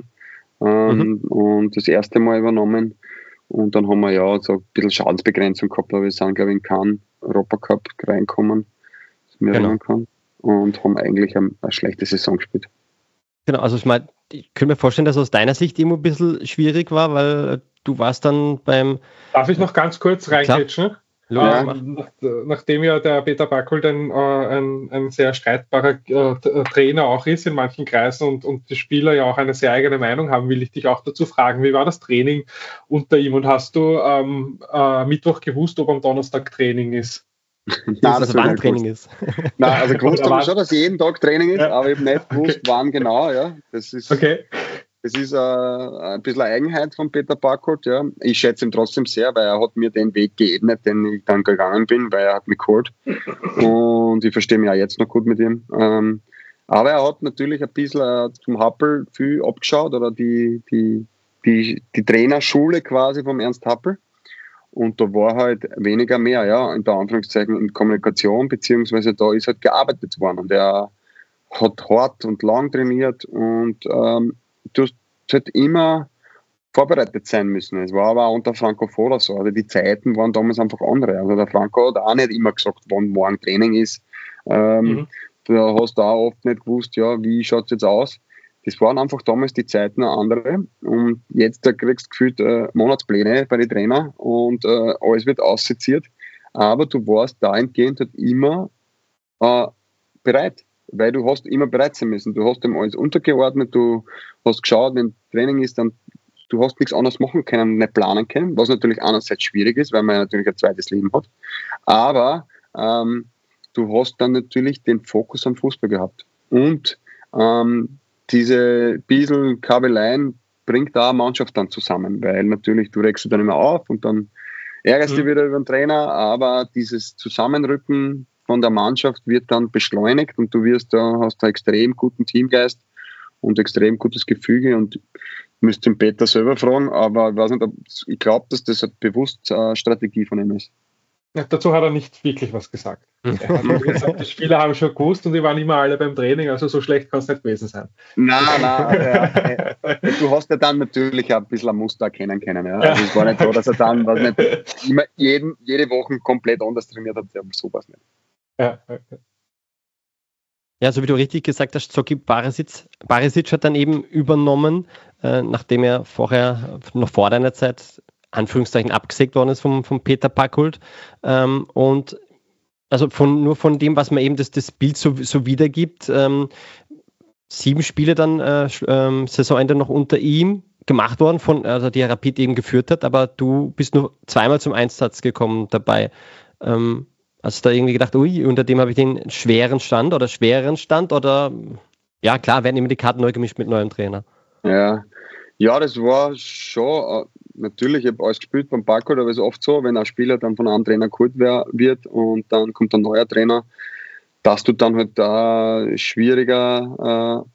und das erste Mal übernommen und dann haben wir so ein bisschen Schadensbegrenzung gehabt, aber wir sind, glaube ich, in Cannes Europacup reinkommen, was ich mir erinnern kann, und haben eigentlich eine schlechte Saison gespielt. Genau, also ich meine, ich könnte mir vorstellen, dass aus deiner Sicht immer ein bisschen schwierig war, weil du warst dann beim... Darf ich noch ganz kurz reingrätschen? Nachdem ja der Peter Backholt ein sehr streitbarer Trainer auch ist in manchen Kreisen und die Spieler ja auch eine sehr eigene Meinung haben, will ich dich auch dazu fragen, wie war das Training unter ihm und hast du Mittwoch gewusst, ob am Donnerstag Training ist? Nein, das wann Training ist. Nein, also gewusst habe ich schon, dass jeden Tag Training ist, aber ich habe nicht gewusst, wann genau. Ja. Das ist ein bisschen eine Eigenheit von Peter Backholt. Ja. Ich schätze ihn trotzdem sehr, weil er hat mir den Weg geebnet, den ich dann gegangen bin, weil er hat mich geholt. Und ich verstehe mich auch jetzt noch gut mit ihm. Aber er hat natürlich ein bisschen zum Happel viel abgeschaut oder die Trainerschule quasi vom Ernst Happel. Und da war halt weniger mehr, ja, in der Anführungszeichen in Kommunikation, beziehungsweise da ist halt gearbeitet worden. Und er hat hart und lang trainiert und du hast halt immer vorbereitet sein müssen. Es war aber auch unter Franco Foda so. Also die Zeiten waren damals einfach andere. Also der Franco hat auch nicht immer gesagt, wann morgen Training ist. Da hast du auch oft nicht gewusst, ja, wie schaut es jetzt aus. Das waren einfach damals die Zeiten eine andere. Und jetzt da kriegst du gefühlt Monatspläne bei den Trainern und alles wird ausseziert. Aber du warst dahingehend halt immer bereit, weil du hast immer bereit sein müssen. Du hast dem alles untergeordnet, du hast geschaut, wenn Training ist, dann du hast nichts anderes machen können, nicht planen können, was natürlich einerseits schwierig ist, weil man natürlich ein zweites Leben hat. Aber du hast dann natürlich den Fokus am Fußball gehabt. Und diese bisschen Kabeleien bringt da eine Mannschaft dann zusammen, weil natürlich du regst du dann immer auf und dann ärgerst du wieder über den Trainer, aber dieses Zusammenrücken von der Mannschaft wird dann beschleunigt und du hast da extrem guten Teamgeist und extrem gutes Gefüge und müsst den Peter selber fragen, aber ich weiß nicht, ich glaube, dass das eine bewusste Strategie von ihm ist. Ja, dazu hat er nicht wirklich was gesagt. Er hat gesagt, die Spieler haben schon gewusst und die waren immer alle beim Training, also so schlecht kann es nicht gewesen sein. Nein, du hast ja dann natürlich ein bisschen ein Muster erkennen können. Ja. Also es war nicht so, dass er dann immer jede Woche komplett anders trainiert hat, aber sowas nicht. Ja. Ja, so wie du richtig gesagt hast, Zoki Barisic hat dann eben übernommen, nachdem er vorher, noch vor deiner Zeit, Anführungszeichen abgesägt worden ist vom Peter Packhult. Und also nur von dem, was man eben das Bild so wiedergibt, 7 Spiele dann Saisonende noch unter ihm gemacht worden, also die Rapid eben geführt hat, aber du bist nur zweimal zum Einsatz gekommen dabei. Hast du da irgendwie gedacht, unter dem habe ich den schwereren Stand oder ja klar, werden immer die Karten neu gemischt mit neuem Trainer. Ja, das war schon, natürlich, ich habe alles gespielt beim Packhult, aber es ist oft so, wenn ein Spieler dann von einem Trainer geholt wird und dann kommt ein neuer Trainer, dass du dann halt da schwierigeren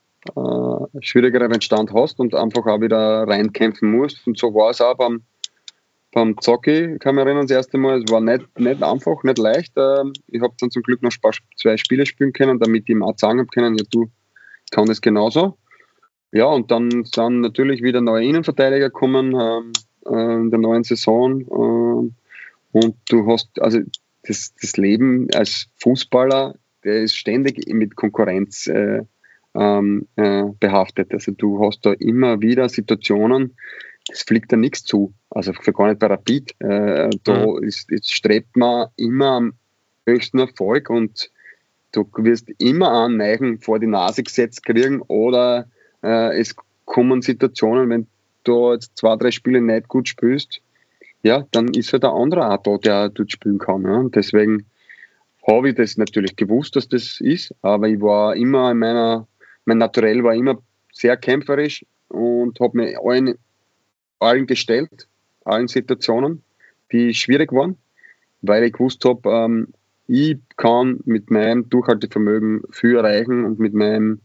Stand hast und einfach auch wieder reinkämpfen musst. Und so war es auch beim Zocki, kann mich erinnern, das erste Mal. Es war nicht einfach, nicht leicht. Ich habe dann zum Glück noch 2 Spiele spielen können, damit ich ihm auch sagen können, ja, du kannst das genauso. Ja, und dann sind natürlich wieder neue Innenverteidiger gekommen in der neuen Saison. Und du hast, also das Leben als Fußballer, der ist ständig mit Konkurrenz behaftet. Also du hast da immer wieder Situationen, es fliegt da nichts zu. Also gar nicht bei Rapid. Jetzt strebt man immer am höchsten Erfolg und du wirst immer einen Neichen vor die Nase gesetzt kriegen oder es kommen Situationen, wenn du jetzt 2, 3 Spiele nicht gut spielst, ja, dann ist halt der andere auch da, der dort spielen kann. Ja. Und deswegen habe ich das natürlich gewusst, dass das ist, aber ich war immer mein Naturell war immer sehr kämpferisch und habe mich allen gestellt, allen Situationen, die schwierig waren, weil ich gewusst habe, ich kann mit meinem Durchhaltevermögen viel erreichen und mit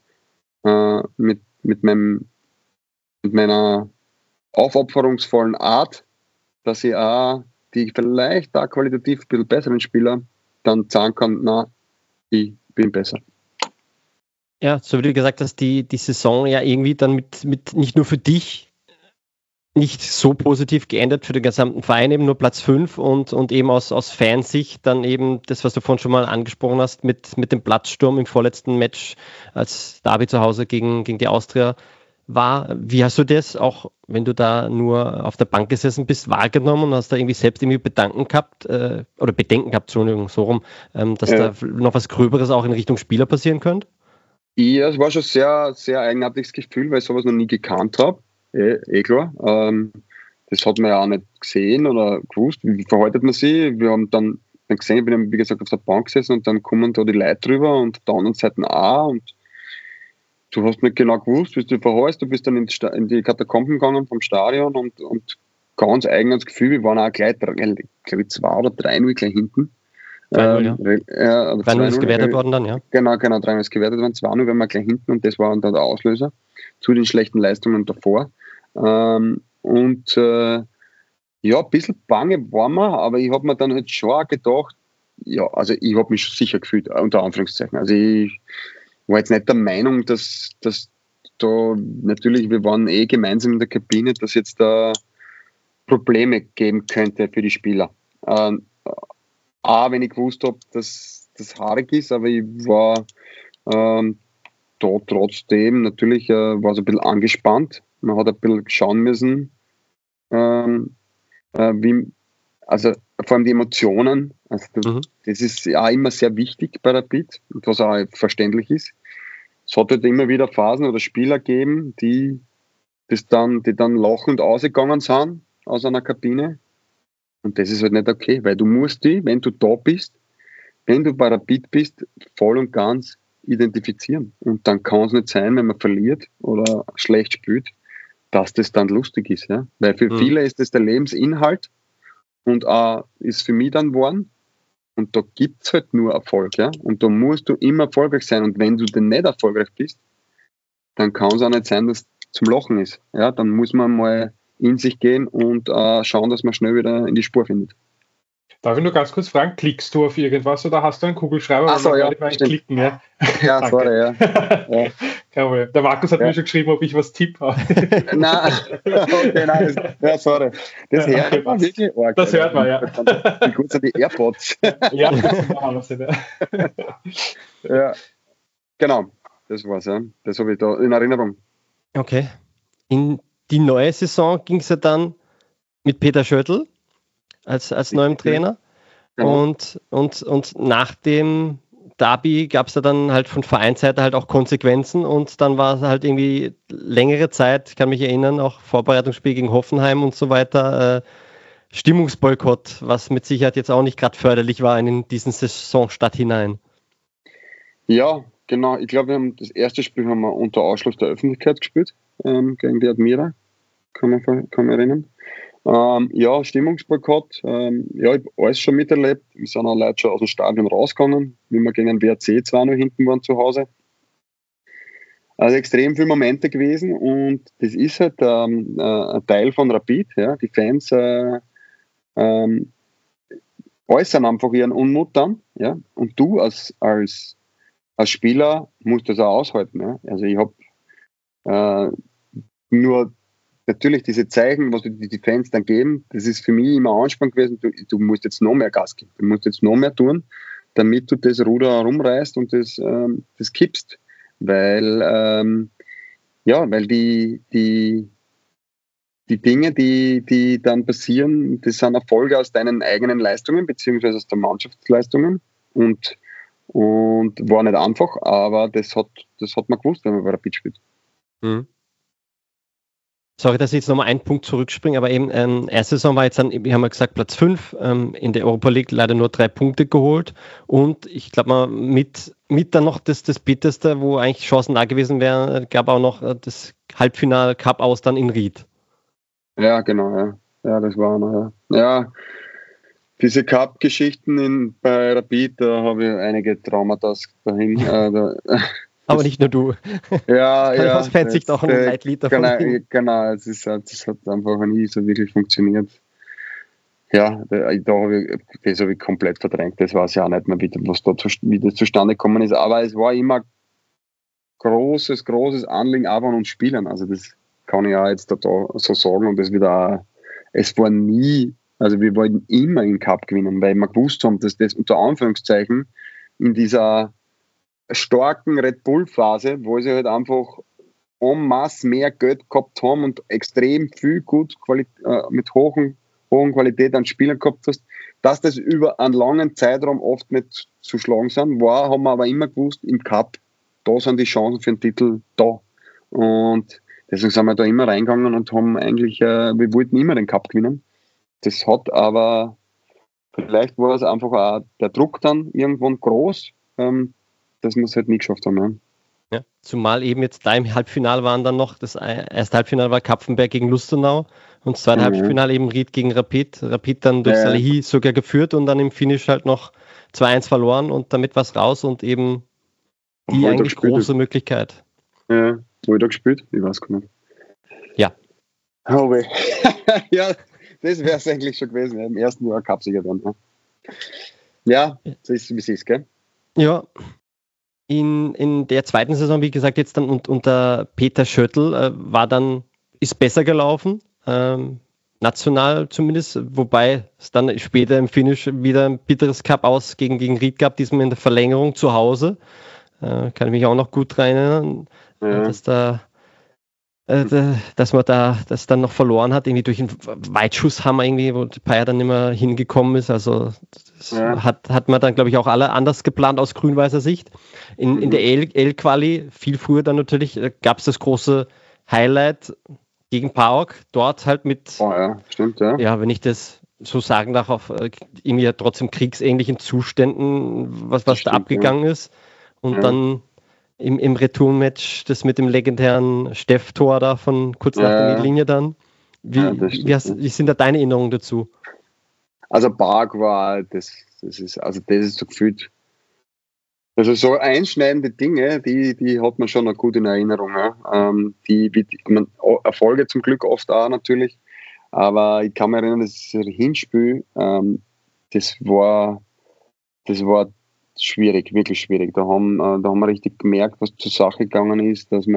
meiner aufopferungsvollen Art, dass ich auch die vielleicht auch qualitativ ein bisschen besseren Spieler dann sagen kann, na, ich bin besser. Ja, so wie du gesagt hast, die Saison ja irgendwie dann mit nicht nur für dich nicht so positiv geendet, für den gesamten Verein eben nur Platz 5 und eben aus Fansicht dann eben das, was du vorhin schon mal angesprochen hast, mit dem Platzsturm im vorletzten Match, als Derby zu Hause gegen die Austria war. Wie hast du das, auch wenn du da nur auf der Bank gesessen bist, wahrgenommen und hast da irgendwie selbst irgendwie Bedenken gehabt, Entschuldigung, so rum, dass da noch was Gröberes auch in Richtung Spieler passieren könnte? Ja, es war schon sehr, sehr eigenartiges Gefühl, weil ich sowas noch nie gekannt habe. Klar. Das hat man ja auch nicht gesehen oder gewusst. Wie verhaltet man sich? Wir haben dann gesehen, ich bin, wie gesagt, auf der Bank gesessen und dann kommen da die Leute drüber und auf der anderen Seite auch. Und du hast nicht genau gewusst, wie du verhältst. Du bist dann in die Katakomben gegangen vom Stadion und ganz eigenes Gefühl. Wir waren auch gleich, glaube ich, 2 oder 3-0 gleich hinten. 3-0 ist gewertet worden dann, ja. Genau, 3-0 ist gewertet worden. 2-0 waren wir gleich hinten und das war dann der Auslöser zu den schlechten Leistungen davor. Ein bisschen bange war man, aber ich habe mir dann halt schon auch gedacht, ja, also ich habe mich schon sicher gefühlt, unter Anführungszeichen. Also ich war jetzt nicht der Meinung, dass da natürlich, wir waren gemeinsam in der Kabine, dass jetzt da Probleme geben könnte für die Spieler. Wenn ich gewusst habe, dass das haarig ist, aber ich war da da trotzdem, natürlich war es ein bisschen angespannt. Man hat ein bisschen schauen müssen, also vor allem die Emotionen, also das ist ja immer sehr wichtig bei Rapid, was auch verständlich ist. Es hat halt immer wieder Phasen oder Spieler gegeben, die dann lachend ausgegangen sind aus einer Kabine. Und das ist halt nicht okay, weil du musst dich, wenn du da bist, wenn du bei Rapid bist, voll und ganz identifizieren. Und dann kann es nicht sein, wenn man verliert oder schlecht spielt, dass das dann lustig ist. Ja? Weil für viele ist das der Lebensinhalt und ist für mich dann geworden. Und da gibt es halt nur Erfolg. Ja? Und da musst du immer erfolgreich sein. Und wenn du denn nicht erfolgreich bist, dann kann es auch nicht sein, dass es zum Lachen ist. Ja? Dann muss man mal in sich gehen und schauen, dass man schnell wieder in die Spur findet. Darf ich nur ganz kurz fragen, klickst du auf irgendwas oder hast du einen Kugelschreiber? Ach so, ja. Klicken, ja. Ja, sorry, ja. Kein Problem. Der Markus hat mir schon geschrieben, ob ich was tippe. Nein, okay, nein, sorry. Das hört man wirklich arg. Das hört man, ja. Wie gut sind die AirPods? Ja, das ist Wahnsinn, ja. Ja, genau. Das war's, ja. Das habe ich da in Erinnerung. Okay. In die neue Saison ging es ja dann mit Peter Schöttl als neuem Trainer. Genau. Und nach dem Derby gab es ja dann halt von Vereinsseite halt auch Konsequenzen und dann war es halt irgendwie längere Zeit, ich kann mich erinnern, auch Vorbereitungsspiel gegen Hoffenheim und so weiter, Stimmungsboykott, was mit Sicherheit jetzt auch nicht gerade förderlich war in diesen Saisonstart hinein. Ja, genau. Ich glaube, das erste Spiel haben wir unter Ausschluss der Öffentlichkeit gespielt, gegen die Admira, kann man erinnern. Ja, Stimmungsboykott, ich habe alles schon miterlebt. Wir sind auch Leute schon aus dem Stadion rausgegangen, wie wir gegen den WRC 2-0 hinten waren zu Hause. Also extrem viele Momente gewesen und das ist halt ein Teil von Rapid. Ja. Die Fans äußern einfach ihren Unmut dann. Ja. Und du als Spieler musst das auch aushalten. Ja. Also ich habe nur natürlich diese Zeichen, was die Fans dann geben, das ist für mich immer Ansporn gewesen, du musst jetzt noch mehr Gas geben, du musst jetzt noch mehr tun, damit du das Ruder herumreißt und das kippst. Weil die Dinge, die dann passieren, das sind Erfolge aus deinen eigenen Leistungen, beziehungsweise aus der Mannschaftsleistungen und war nicht einfach, aber das hat man gewusst, wenn man bei Rapid spielt. Mhm. Sorry, dass ich jetzt nochmal einen Punkt zurückspringe, aber eben erste Saison war jetzt dann, wir haben ja gesagt, Platz 5, in der Europa League leider nur 3 Punkte geholt und ich glaube mal mit dann noch das Bitterste, wo eigentlich Chancen da gewesen wären, gab auch noch das Halbfinal Cup aus dann in Ried. Ja, genau, ja. Ja, das war noch, ja. Ja, diese Cup-Geschichten bei Rapid, da habe ich einige Traumata dahin. Aber nicht nur du. Ja, ja. Aus Fansicht auch ein Leitlied davon. Genau, das hat einfach nie so wirklich funktioniert. Ja, das habe ich komplett verdrängt. Das weiß ich auch nicht mehr, wie das zustande gekommen ist. Aber es war immer großes Anliegen auch von uns Spielern. Also das kann ich auch jetzt da so sagen. Und das es war nie, also wir wollten immer den Cup gewinnen, weil wir gewusst haben, dass das unter Anführungszeichen in dieser starken Red Bull-Phase, wo sie halt einfach en masse mehr Geld gehabt haben und extrem viel mit hohen Qualität an Spielern gehabt hast, dass das über einen langen Zeitraum oft nicht zu schlagen sind, haben wir aber immer gewusst, im Cup, da sind die Chancen für den Titel da. Und deswegen sind wir da immer reingegangen und haben eigentlich, wir wollten immer den Cup gewinnen. Das hat aber, vielleicht war es einfach auch der Druck dann irgendwann groß, dass wir es halt nie geschafft haben. Ja, zumal eben jetzt da im Halbfinale waren dann noch, das erste Halbfinale war Kapfenberg gegen Lustenau und das zweite Halbfinale eben Ried gegen Rapid. Rapid dann durch Salehi sogar geführt und dann im Finish halt noch 2-1 verloren und damit war es raus und eben die eigentlich große Möglichkeit. Ja, wo ich da gespielt? Ich weiß gar nicht. Ja. Oh weh. Ja, das wäre es eigentlich schon gewesen, im ersten Jahr Cupsieger dann. Ja, das ist wie es ist, gell? Ja. In der zweiten Saison, wie gesagt, jetzt dann unter Peter Schöttl ist besser gelaufen, national zumindest, wobei es dann später im Finish wieder ein bitteres Cup aus gegen Ried gab, diesmal in der Verlängerung zu Hause. kann ich mich auch noch gut dran erinnern, dass man das dann noch verloren hat, irgendwie durch einen Weitschusshammer irgendwie, wo Peier dann nicht mehr hingekommen ist. Also das hat man dann, glaube ich, auch alle anders geplant aus grün-weißer Sicht. In der L-Quali, viel früher dann natürlich, gab es das große Highlight gegen PAOK, dort halt mit, stimmt, ja, wenn ich das so sagen darf, auf irgendwie trotzdem kriegsähnlichen Zuständen, was da abgegangen ist. Und dann im Retour-Match das mit dem legendären Steff-Tor da von kurz nach der Mittellinie dann. Wie sind da deine Erinnerungen dazu? Also PAOK war, das ist so gefühlt, also so einschneidende Dinge, die hat man schon noch gut in Erinnerung. Ja. Erfolge zum Glück oft auch natürlich, aber ich kann mich erinnern, das Hinspiel, das war schwierig, wirklich schwierig. Da haben wir richtig gemerkt, was zur Sache gegangen ist, dass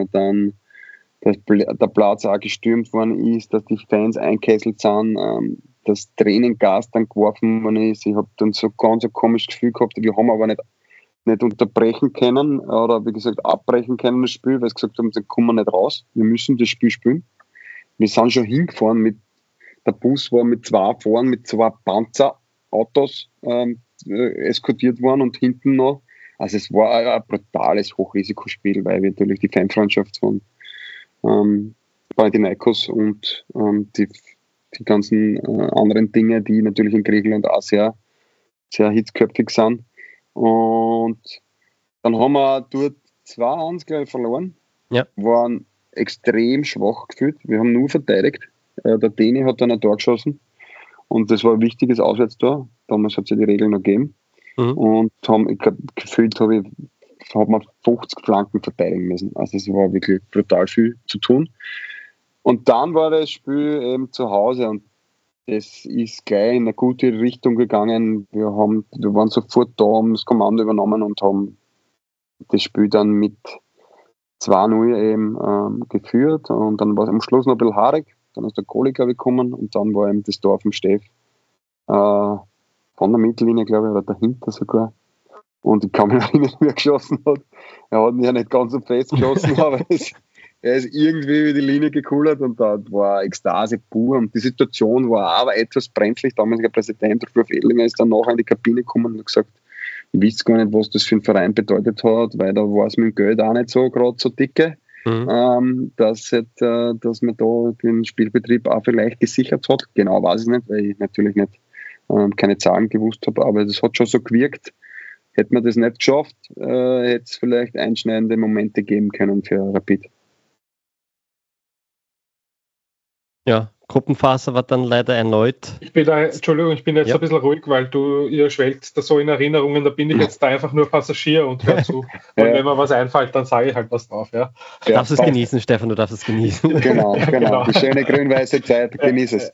der Platz auch gestürmt worden ist, dass die Fans eingekesselt sind, dass Tränengas dann geworfen worden ist. Ich habe dann so ganz ein komisches Gefühl gehabt, wir haben aber nicht unterbrechen können oder wie gesagt abbrechen können das Spiel, weil sie gesagt haben, dann kommen wir nicht raus, wir müssen das Spiel spielen. Wir sind schon hingefahren, der Bus war mit 2 vorn, mit 2 Panzerautos eskortiert worden und hinten noch. Also es war ein brutales Hochrisikospiel, weil wir natürlich die Fanfreundschaft von Panathinaikos und die ganzen anderen Dinge, die natürlich in Griechenland auch sehr, sehr hitzköpfig sind. Und dann haben wir dort 2-1 gleich verloren. Ja. Waren extrem schwach gefühlt. Wir haben nur verteidigt. Der Däne hat dann ein Tor geschossen. Und das war ein wichtiges Auswärtstor. Damals hat es ja die Regeln noch gegeben. Und gefühlt hat man 50 Flanken verteidigen müssen. Also es war wirklich brutal viel zu tun. Und dann war das Spiel eben zu Hause und das ist gleich in eine gute Richtung gegangen. Wir waren sofort da, haben das Kommando übernommen und haben das Spiel dann mit 2-0 eben geführt. Und dann war es am Schluss noch ein bisschen haarig. Dann ist der Kohli, glaube ich, gekommen und dann war eben das Tor vom Steff von der Mittellinie, glaube ich, oder dahinter sogar. Und ich kann mich erinnern, wie er geschossen hat. Er hat ihn ja nicht ganz so fest geschossen, aber er ist irgendwie über die Linie gekullert und da war Ekstase pur. Und die Situation war aber etwas brenzlig. Damals der Präsident Rudolf Ellinger ist dann nachher in die Kabine gekommen und hat gesagt, ich weiß gar nicht, was das für einen Verein bedeutet hat, weil da war es mit dem Geld auch nicht so gerade so dicke, dass man da den Spielbetrieb auch vielleicht gesichert hat. Genau weiß ich nicht, weil ich natürlich nicht keine Zahlen gewusst habe, aber das hat schon so gewirkt. Hätte man das nicht geschafft, hätte es vielleicht einschneidende Momente geben können für Rapid. Ja, Gruppenphase war dann leider erneut. Ich bin jetzt ein bisschen ruhig, weil ihr schwelgt da so in Erinnerungen, da bin ich jetzt da einfach nur Passagier und hör zu. Und wenn mir was einfällt, dann sage ich halt was drauf. Ja. Du darfst es genießen, Stefan, du darfst es genießen. Genau. Die schöne grün-weiße Zeit, genieß es.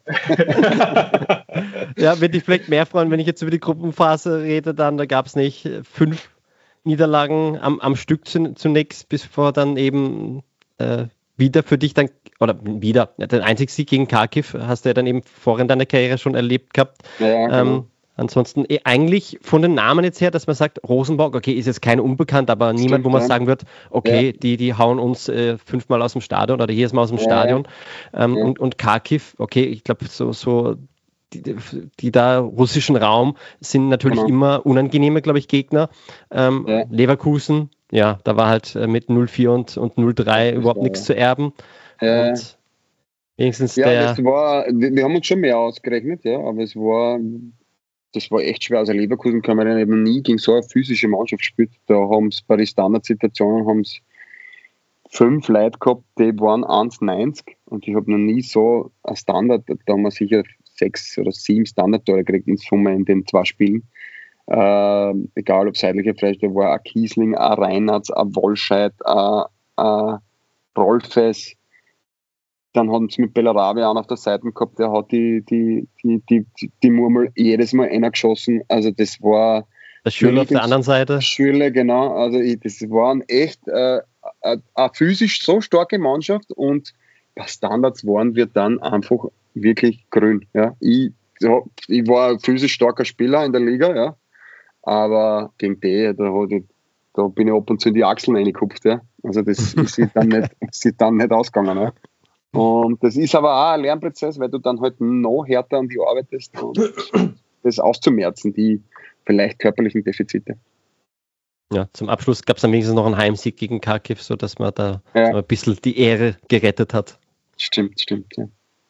Ja, würde ich vielleicht mehr freuen, wenn ich jetzt über die Gruppenphase rede, dann da gab es nicht 5 Niederlagen am Stück zunächst, bis vor dann eben wieder für dich dann, oder wieder, den einzigen Sieg gegen Kharkiv hast du ja dann eben vorher in deiner Karriere schon erlebt gehabt. Ja, genau. Ansonsten eigentlich von den Namen jetzt her, dass man sagt, Rosenborg, okay, ist jetzt kein Unbekannt, aber niemand, wo man sagen wird, okay, die hauen uns 5-mal aus dem Stadion oder jedes Mal aus dem Stadion. Und Kharkiv, okay, ich glaube, so die da russischen Raum sind natürlich immer unangenehme, glaube ich, Gegner. Leverkusen, ja, da war halt mit 0-4 und 0-3 überhaupt nichts zu erben. Und wenigstens wir haben uns schon mehr ausgerechnet, ja, aber das war echt schwer. Also Leverkusen kann man eben nie gegen so eine physische Mannschaft gespielt. Da haben es bei den Standardsituationen 5 Leute gehabt, die waren 1,90 und ich habe noch nie so ein Standard, da haben wir sicher 6 oder 7 Standardtore gekriegt in Summe in den 2 Spielen. Egal ob seitliche Freistoß war, ein Kiesling, ein Reinhardt, ein Wollscheid, ein Rolfes. Dann haben sie mit Bellarabi auch auf der Seite gehabt, der hat die Murmel jedes Mal einer geschossen. Also das war... Der Schüler auf der anderen Seite. Schüler, genau. Also das waren echt eine physisch so starke Mannschaft und bei Standards waren wir dann einfach wirklich grün. Ja. Ich war ein physisch starker Spieler in der Liga, ja. Aber gegen die, da hat ich da bin ich ab und zu in die Achseln reingekupft. Ja. Also das ist dann nicht ausgegangen. Ja. Und das ist aber auch ein Lernprozess, weil du dann halt noch härter an die arbeitest und das auszumerzen, die vielleicht körperlichen Defizite. Ja, zum Abschluss gab es dann wenigstens noch einen Heimsieg gegen Kharkiv, sodass man da so ein bisschen die Ehre gerettet hat. Stimmt, ja.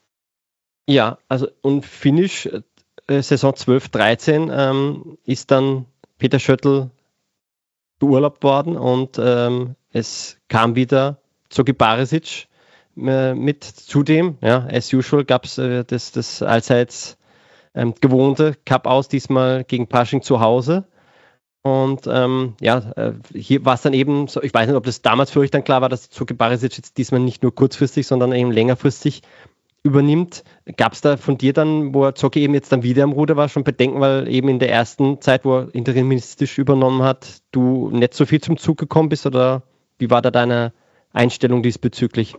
Ja, also und Finish Saison 12/13 ist dann Peter Schöttl beurlaubt worden und es kam wieder Zoki Barisic mit. Zudem, ja, as usual, gab es das allseits gewohnte Cup aus, diesmal gegen Pasching zu Hause. Und hier war es dann eben so, ich weiß nicht, ob das damals für euch dann klar war, dass Zoki Barisic jetzt diesmal nicht nur kurzfristig, sondern eben längerfristig übernimmt. Gab es da von dir dann, wo Zoki eben jetzt dann wieder am Ruder war, schon Bedenken, weil eben in der ersten Zeit, wo er interimistisch übernommen hat, du nicht so viel zum Zug gekommen bist, oder wie war da deine Einstellung diesbezüglich?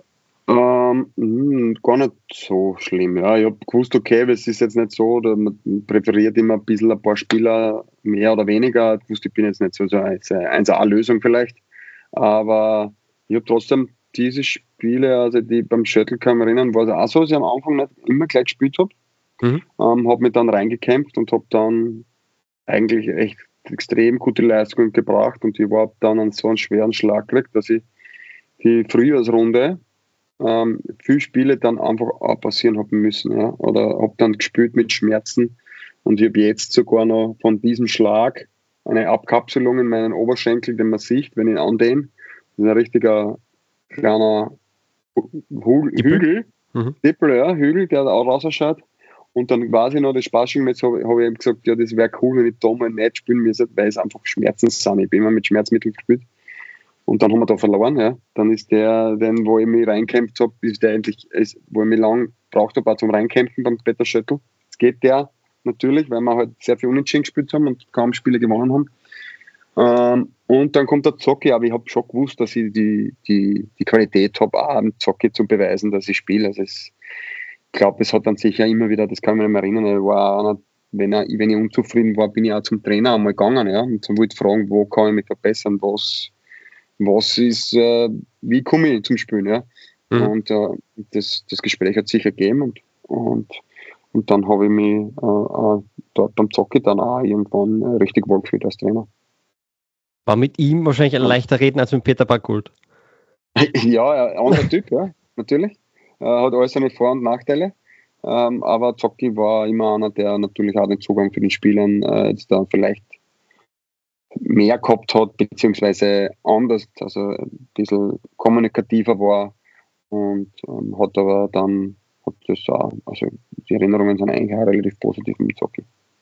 Gar nicht so schlimm. Ja, ich habe gewusst, okay, es ist jetzt nicht so, man präferiert immer ein bisschen ein paar Spieler mehr oder weniger. Ich wusste, ich bin jetzt nicht so eine 1A-Lösung vielleicht, aber ich habe trotzdem diese Spiele, also die beim Schöttl kann ich mich erinnern, war es auch so, dass ich am Anfang nicht immer gleich gespielt habe. Habe mich dann reingekämpft und habe dann eigentlich echt extrem gute Leistungen gebracht und ich war dann an so einen schweren Schlag gekriegt, dass ich die Frühjahrsrunde viele Spiele dann einfach passieren haben müssen, ja, oder habe dann gespielt mit Schmerzen und ich habe jetzt sogar noch von diesem Schlag eine Abkapselung in meinen Oberschenkel, den man sieht, wenn ich andehne. Das ist ein richtiger kleiner Hügel, Hügel, der auch rausschaut. Und dann weiß ich noch, das Spaßschwimmen, habe ich eben gesagt, ja, das wäre cool, wenn ich da mal nicht spielen müsste, weil es einfach Schmerzen sind. Ich bin immer mit Schmerzmitteln gespielt. Und dann haben wir da verloren, ja. Dann ist wo ich mich reinkämpft habe, wo ich mich lang braucht habe, auch zum Reinkämpfen beim Peter Schöttl. Es geht der natürlich, weil wir halt sehr viel Unentschieden gespielt haben und kaum Spiele gewonnen haben. Und dann kommt der Zoki, aber ich habe schon gewusst, dass ich die Qualität habe, auch am Zoki zu beweisen, dass ich spiele. Also ich glaube, es hat dann sicher immer wieder, das kann ich mich nicht mehr erinnern, er war einer, wenn ich unzufrieden war, bin ich auch zum Trainer einmal gegangen, ja, und dann wollte ich fragen, wo kann ich mich verbessern, was ist, wie komme ich zum Spielen, ja. Und das Gespräch hat sich ergeben und dann habe ich mich dort beim Zoki dann auch irgendwann richtig wohl gefühlt als Trainer. War mit ihm wahrscheinlich ein leichter Reden als mit Peter Backgold. Ja, ein anderer Typ, ja, natürlich. Hat alles seine Vor- und Nachteile. Aber Zoki war immer einer, der natürlich auch den Zugang zu den Spielern jetzt da vielleicht mehr gehabt hat, beziehungsweise anders, also ein bisschen kommunikativer war und hat aber dann, das auch, also die Erinnerungen sind eigentlich auch relativ positiv mit Zoki.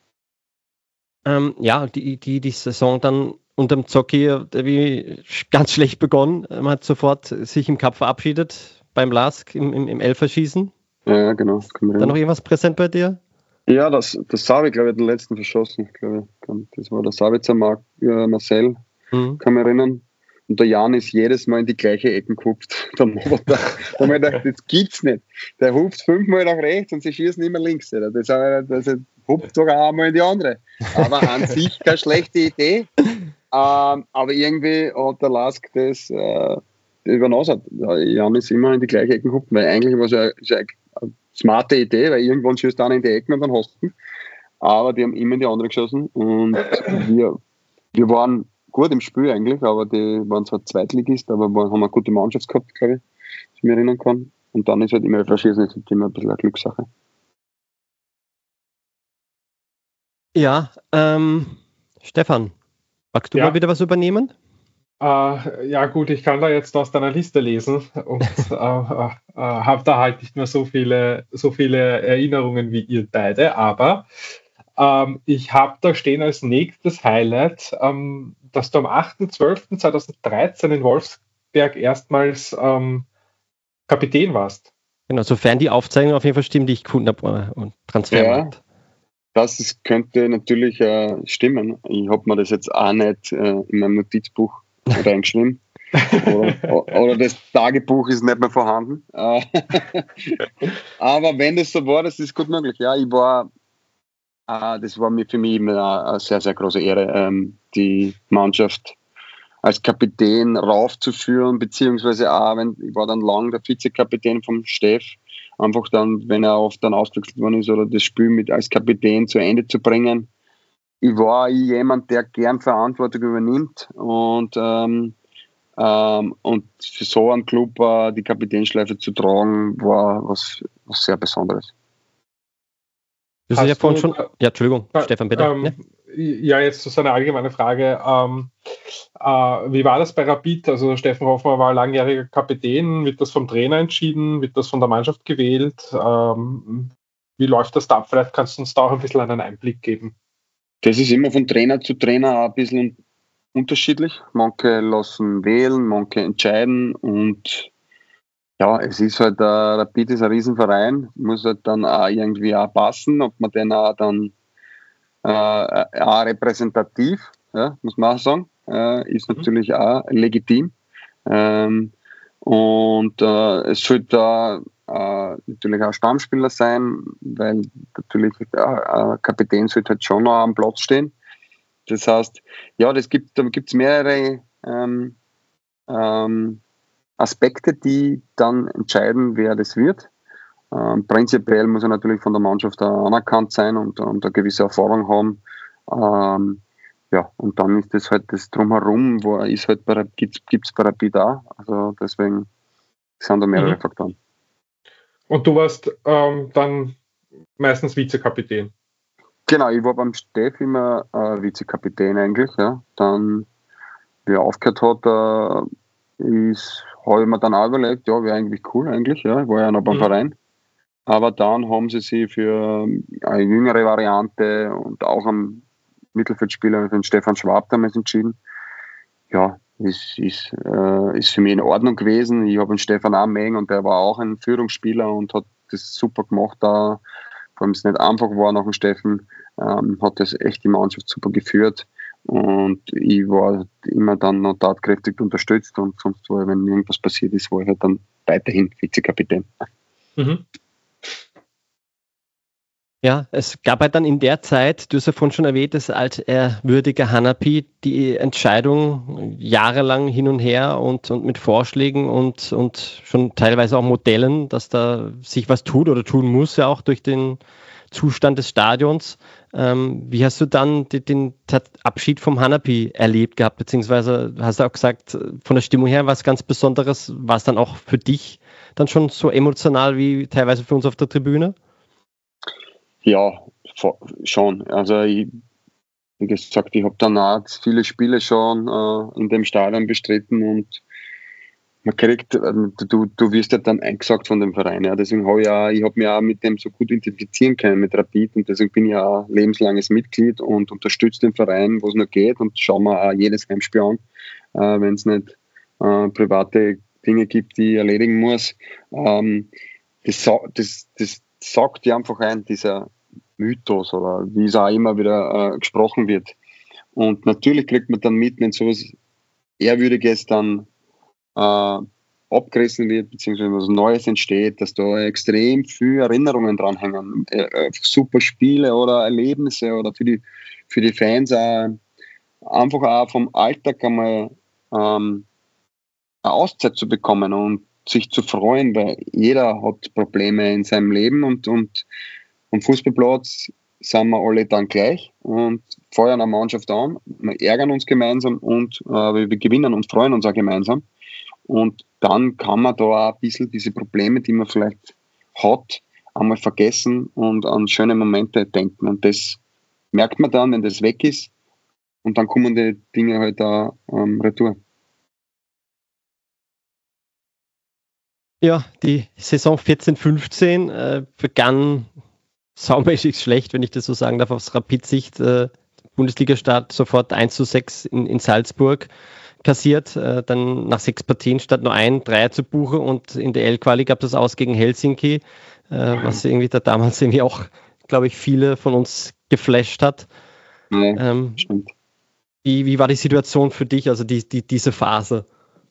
Die Saison dann unter dem Zoki ganz schlecht begonnen. Man hat sofort sich im Cup verabschiedet beim LASK im Elferschießen. Ja, genau. Dann noch irgendwas präsent bei dir? Ja, das Savi, glaube ich, den letzten verschossen. Das war der Savitzer Marcel, kann mich erinnern. Und der Jan ist jedes Mal in die gleiche Ecke gehupft. Dann haben wir gedacht, das gibt's nicht. Der hupft 5-mal nach rechts und sie schießen immer links. Das hupft sogar einmal in die andere. Aber an sich keine schlechte Idee. Aber irgendwie hat der Lask das übernommen. Jan ist immer in die gleiche Ecke gehupft, weil eigentlich war es eine smarte Idee, weil irgendwann schießt einer in die Ecken und dann hast du ihn. Aber die haben immer in die andere geschossen und wir waren gut im Spiel eigentlich, aber die waren zwar Zweitligist, aber haben eine gute Mannschaft gehabt, glaube ich, dass ich mich erinnern kann. Und dann ist halt immer Verschießen, ist halt immer ein bisschen eine Glückssache. Ja, Stefan, magst du mal wieder was übernehmen? Ja gut, ich kann da jetzt aus deiner Liste lesen und habe da halt nicht mehr so viele Erinnerungen wie ihr beide, aber ich habe da stehen als nächstes Highlight, dass du am 8.12.2013 in Wolfsberg erstmals Kapitän warst. Genau, sofern die Aufzeichnung auf jeden Fall stimmt, die ich gefunden habe und Transfermarkt. Ja, das könnte natürlich stimmen. Ich habe mir das jetzt auch nicht in meinem Notizbuch reingeschrieben. Oder das Tagebuch ist nicht mehr vorhanden. Aber wenn das so war, das ist gut möglich. Ja, das war für mich immer eine sehr, sehr große Ehre, die Mannschaft als Kapitän raufzuführen, beziehungsweise auch, ich war dann lang der Vizekapitän vom Steff, einfach dann, wenn er oft dann ausgewechselt worden ist, oder das Spiel mit als Kapitän zu Ende zu bringen. Ich war jemand, der gern Verantwortung übernimmt und für so einen Club die Kapitänschleife zu tragen, war was sehr Besonderes. Das ist ja vorhin schon. Ja, Entschuldigung, Stefan, bitte. Ja, jetzt so eine allgemeine Frage. Wie war das bei Rapid? Also Steffen Hoffmann war langjähriger Kapitän. Wird das vom Trainer entschieden? Wird das von der Mannschaft gewählt? Wie läuft das da ab? Vielleicht kannst du uns da auch ein bisschen einen Einblick geben. Das ist immer von Trainer zu Trainer ein bisschen unterschiedlich. Manche lassen wählen, manche entscheiden und ja, es ist halt, Rapid ist ein Riesenverein, muss halt dann auch irgendwie auch passen, ob man den auch dann auch repräsentativ, ja, muss man auch sagen, ist natürlich auch legitim. Und es sollte da natürlich auch Stammspieler sein, weil natürlich ein Kapitän sollte halt schon noch am Platz stehen. Das heißt, ja, da gibt es mehrere Aspekte, die dann entscheiden, wer das wird. Prinzipiell muss er natürlich von der Mannschaft anerkannt sein und eine gewisse Erfahrung haben. Ja, und dann ist das halt das Drumherum, wo er ist halt gibt es bei Rapid auch. Also deswegen sind da mehrere Faktoren. Und du warst dann meistens Vizekapitän? Genau, ich war beim Steff immer Vizekapitän eigentlich. Ja. Dann, wie er aufgehört hat, habe ich mir dann auch überlegt, ja, wäre eigentlich cool eigentlich. Ja. Ich war ja noch beim Verein. Aber dann haben sie sich für eine jüngere Variante und auch am Mittelfeldspieler, den Stefan Schwab, damals entschieden. Ja, ist für mich in Ordnung gewesen. Ich habe den Stefan auch mögen und der war auch ein Führungsspieler und hat das super gemacht. Da, vor allem es nicht einfach war nach dem Steffen, hat das echt die Mannschaft super geführt. Und ich war immer dann noch tatkräftig unterstützt und sonst war, wenn irgendwas passiert ist, war ich halt dann weiterhin Vizekapitän. Ja, es gab halt dann in der Zeit, du hast ja vorhin schon erwähnt, dass als ehrwürdiger Hanapi die Entscheidung jahrelang hin und her und mit Vorschlägen und schon teilweise auch Modellen, dass da sich was tut oder tun muss, ja auch durch den Zustand des Stadions. Wie hast du dann den Abschied vom Hanapi erlebt gehabt, beziehungsweise hast du auch gesagt, von der Stimmung her war es ganz Besonderes, war es dann auch für dich dann schon so emotional wie teilweise für uns auf der Tribüne? Ja, schon. Also wie gesagt, ich habe dann auch viele Spiele schon in dem Stadion bestritten und man kriegt, du wirst ja dann eingesagt von dem Verein. Ja. Deswegen habe ich mich auch mit dem so gut identifizieren können, mit Rapid, und deswegen bin ich auch lebenslanges Mitglied und unterstütze den Verein, wo es noch geht, und schaue mir auch jedes Heimspiel an, wenn es nicht private Dinge gibt, die ich erledigen muss. Das sagt ja einfach ein, dieser Mythos, oder wie es auch immer wieder gesprochen wird. Und natürlich kriegt man dann mit, wenn sowas Ehrwürdiges dann abgerissen wird, beziehungsweise was Neues entsteht, dass da extrem viele Erinnerungen dranhängen. Super Spiele oder Erlebnisse oder für die Fans auch, einfach auch vom Alltag einmal eine Auszeit zu bekommen und sich zu freuen, weil jeder hat Probleme in seinem Leben und am Fußballplatz sind wir alle dann gleich und feuern eine Mannschaft an, wir ärgern uns gemeinsam und wir gewinnen und freuen uns auch gemeinsam. Und dann kann man da auch ein bisschen diese Probleme, die man vielleicht hat, einmal vergessen und an schöne Momente denken. Und das merkt man dann, wenn das weg ist, und dann kommen die Dinge halt auch retour. Ja, die Saison 14-15 begann saumäßig schlecht, wenn ich das so sagen darf, aus Rapid-Sicht. Bundesliga-Start sofort 1:6 in Salzburg kassiert, dann nach 6 Partien statt nur 3er zu buchen, und in der L-Quali gab es das Aus gegen Helsinki, was irgendwie da damals irgendwie auch, glaube ich, viele von uns geflasht hat. Ja, stimmt. Wie war die Situation für dich, also diese Phase?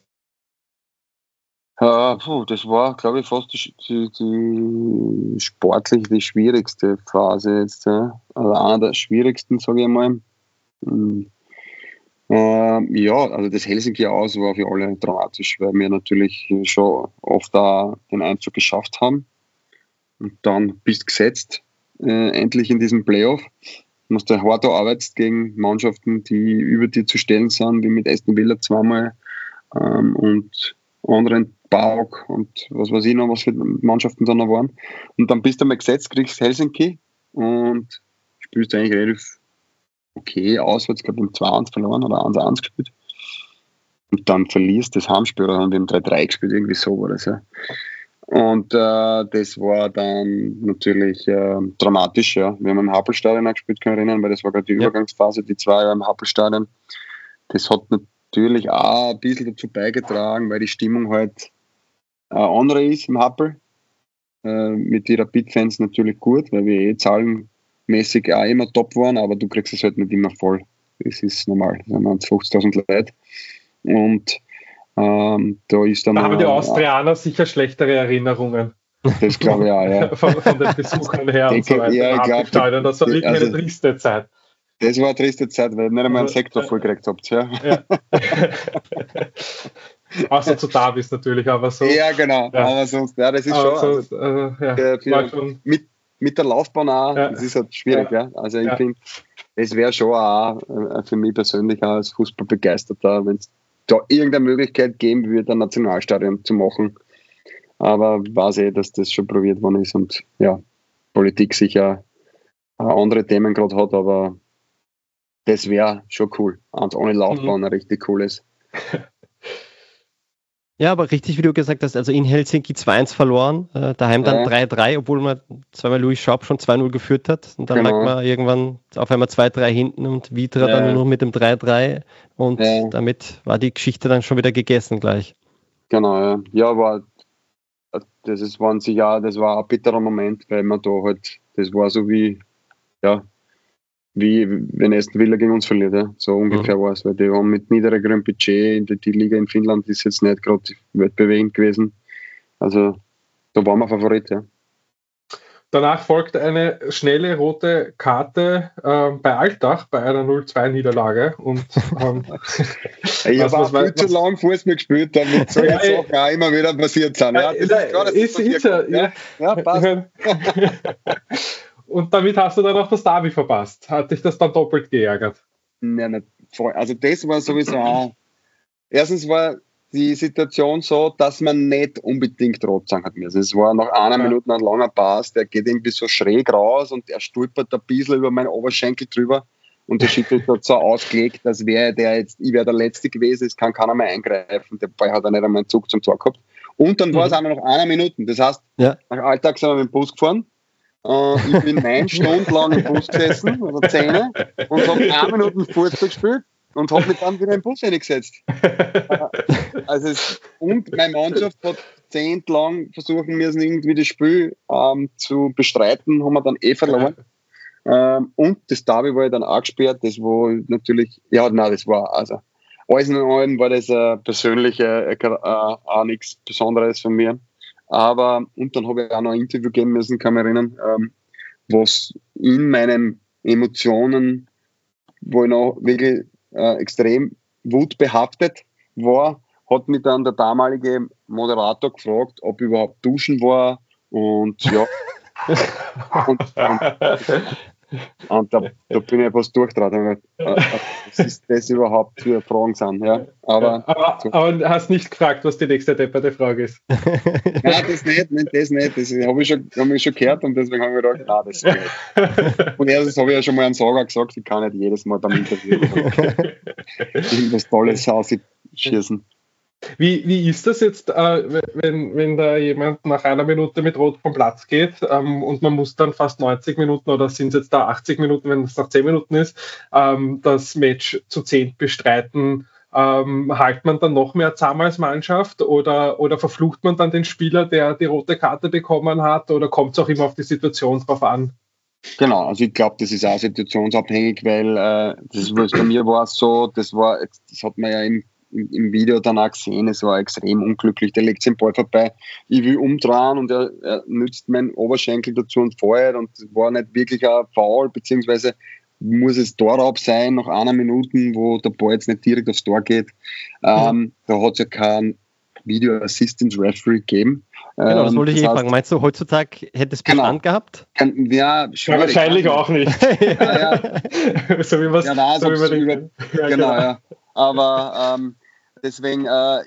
Das war, glaube ich, fast die sportlich die schwierigste Phase jetzt. Also einer der schwierigsten, sage ich mal. Ja, also das Helsinki aus war für alle dramatisch, weil wir natürlich schon oft da den Einzug geschafft haben. Und dann bist du gesetzt, endlich in diesem Playoff. Du musst hart arbeiten gegen Mannschaften, die über dir zu stellen sind, wie mit Aston Villa zweimal und anderen Bauk und was weiß ich noch, was für Mannschaften da noch waren. Und dann bist du mal gesetzt, kriegst Helsinki und spielst eigentlich relativ okay auswärts, ich glaube, wir haben 2-1 verloren oder 1-1 gespielt. Und dann verlierst das Heimspiel, oder haben wir 3-3 gespielt, irgendwie so war das ja. Und das war dann natürlich dramatisch, ja. Wir haben im Happelstadion auch gespielt, kann ich erinnern, weil das war gerade die Übergangsphase, die 2 Jahre im Happelstadion. Das hat natürlich auch ein bisschen dazu beigetragen, weil die Stimmung halt andere ist im Happel. Mit den Rapid-Fans natürlich gut, weil wir zahlenmäßig auch immer top waren, aber du kriegst es halt nicht immer voll. Das ist normal, da sind 50.000 Leute. Und da ist dann. Da haben die Austrianer sicher schlechtere Erinnerungen. Das glaube ich auch, ja. Von den Besuchern her und so weiter. Ja, das war wirklich eine triste Zeit. Das war eine triste Zeit, weil ihr nicht einmal einen Sektor vollgekriegt habt. Ja. Außer zu Davis natürlich, aber so. Ja, genau. Ja. Aber sonst, ja, das ist schon. Schon mit der Laufbahn auch, das ist halt schwierig. Ja. Also ich finde, das wäre schon auch für mich persönlich auch als Fußballbegeisterter, wenn es da irgendeine Möglichkeit geben würde, ein Nationalstadion zu machen. Aber weiß ich, dass das schon probiert worden ist und ja, Politik sicher andere Themen gerade hat, aber das wäre schon cool. Und ohne Laufbahn ein richtig cooles. Ja, aber richtig, wie du gesagt hast, also in Helsinki 2-1 verloren, daheim dann 3-3, obwohl man zweimal Louis Schaub schon 2-0 geführt hat. Und dann merkt man irgendwann auf einmal 2-3 hinten und Vitra dann nur mit dem 3-3 und damit war die Geschichte dann schon wieder gegessen gleich. Genau, ja. Ja, aber das war ein bitterer Moment, weil man da halt, das war so wie wenn Aston Villa gegen uns verliert, ja. So ungefähr war es, weil die haben mit niedrigerem Budget, die Liga in Finnland ist jetzt nicht gerade weltbewegend gewesen. Also da waren wir Favorit, ja. Danach folgt eine schnelle rote Karte bei Altach bei einer 0-2-Niederlage. Ich habe auch viel zu lang Fußball gespielt, damit solche Sachen auch immer wieder passiert sind. Ja, passt. Und damit hast du dann auch das Derby verpasst. Hat dich das dann doppelt geärgert? Nein, nicht voll. Also das war sowieso auch. Erstens war die Situation so, dass man nicht unbedingt rot sein hat müssen. Es war nach einer Minute ein langer Pass, der geht irgendwie so schräg raus und der stolpert ein bisschen über meinen Oberschenkel drüber und der Schiedsrichter hat so ausgelegt, als wäre ich wäre der Letzte gewesen, es kann keiner mehr eingreifen. Der Ball hat auch nicht einmal einen Zug zum Tor gehabt. Und dann war es auch noch nach einer Minute. Das heißt, nach Alltag sind wir mit dem Bus gefahren. Ich bin 9 Stunden lang im Bus gesessen, oder 10, und habe 1 Minute Fußball gespielt und habe mich dann wieder im Bus reingesetzt. Und meine Mannschaft hat 10 lang versuchen müssen, irgendwie das Spiel zu bestreiten, haben wir dann verloren. Und das Derby war dann auch gesperrt, das war natürlich, das war, also alles in allem war das persönlich auch nichts Besonderes von mir. Aber, und dann habe ich auch noch ein Interview geben müssen, kann mich erinnern, was in meinen Emotionen, wo ich noch wirklich extrem wutbehaftet war, hat mich dann der damalige Moderator gefragt, ob ich überhaupt duschen war und ja. Und da bin ich etwas durchgetragen. Was ist das überhaupt für Fragen sind? Ja, aber hast nicht gefragt, was die nächste depperte Frage ist. Nein, das nicht. Das habe ich schon gehört und deswegen habe ich gedacht, nein, das nicht. Und erstens habe ich ja schon mal einen Sager gesagt, ich kann nicht jedes Mal beim Interview irgendwas Tolles ausschießen. Wie ist das jetzt, wenn da jemand nach einer Minute mit Rot vom Platz geht und man muss dann fast 90 Minuten oder sind es jetzt da 80 Minuten, wenn es nach 10 Minuten ist, das Match zu 10 bestreiten? Halt man dann noch mehr zusammen als Mannschaft oder verflucht man dann den Spieler, der die rote Karte bekommen hat, oder kommt es auch immer auf die Situation drauf an? Genau, also ich glaube, das ist auch situationsabhängig, weil bei mir war es so, das hat man ja im Video dann auch gesehen, es war extrem unglücklich, der legt den Ball vorbei, ich will umdrehen und er nützt meinen Oberschenkel dazu und feuert und es war nicht wirklich ein Foul, beziehungsweise muss es Torraub sein, nach einer Minute, wo der Ball jetzt nicht direkt aufs Tor geht. Da hat es ja kein Video Assistance Referee gegeben. Genau, das wollte ich fragen. Meinst du, heutzutage hätte es Bestand gehabt? Ja, wahrscheinlich auch nicht. Ja. So wie man genau, ja. Aber deswegen,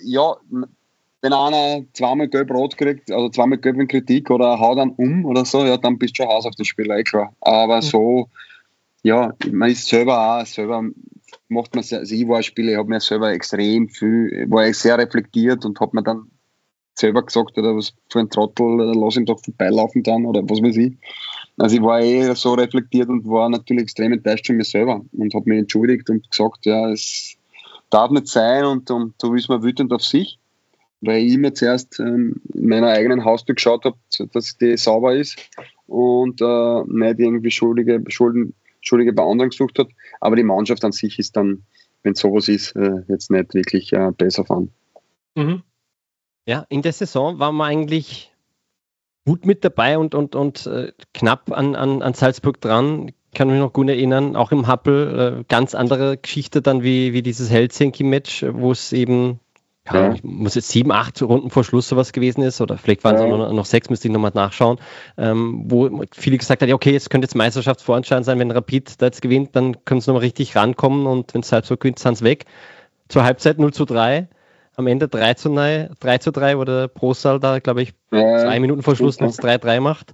wenn einer zweimal gelb-rot kriegt, also zweimal gelb in Kritik oder haut dann oder so, ja, dann bist du schon Haus auf den Spieler, klar. Aber so, ja, man ist selber macht man sehr, also ich war ein Spieler, ich habe mir selber extrem viel, war ich sehr reflektiert und habe mir dann selber gesagt, oder was für ein Trottel, lass ihn doch vorbeilaufen dann, oder was weiß ich. Also ich war so reflektiert und war natürlich extrem enttäuscht von mir selber und habe mich entschuldigt und gesagt, ja, es darf nicht sein und so ist man wütend auf sich, weil ich mir zuerst in meiner eigenen Haustür geschaut habe, dass die sauber ist und nicht irgendwie Schuldige bei anderen gesucht hat, aber die Mannschaft an sich ist dann, wenn sowas ist, jetzt nicht wirklich besser fahren. Mhm. Ja, in der Saison waren wir eigentlich gut mit dabei und knapp an Salzburg dran. Ich kann mich noch gut erinnern, auch im Happel, ganz andere Geschichte dann wie dieses Helsinki-Match, wo es eben, muss jetzt 7, 8 Runden vor Schluss sowas gewesen ist, oder vielleicht waren es auch noch 6, müsste ich nochmal nachschauen, wo viele gesagt haben, ja okay, es könnte jetzt Meisterschaftsvorentscheid sein, wenn Rapid da jetzt gewinnt, dann können sie nochmal richtig rankommen und wenn Salzburg gewinnt, sind sie weg. Zur Halbzeit 0:3. Am Ende 3:3, wo der Prosal da, glaube ich, 2 Minuten vor Schluss noch das 3:3 macht.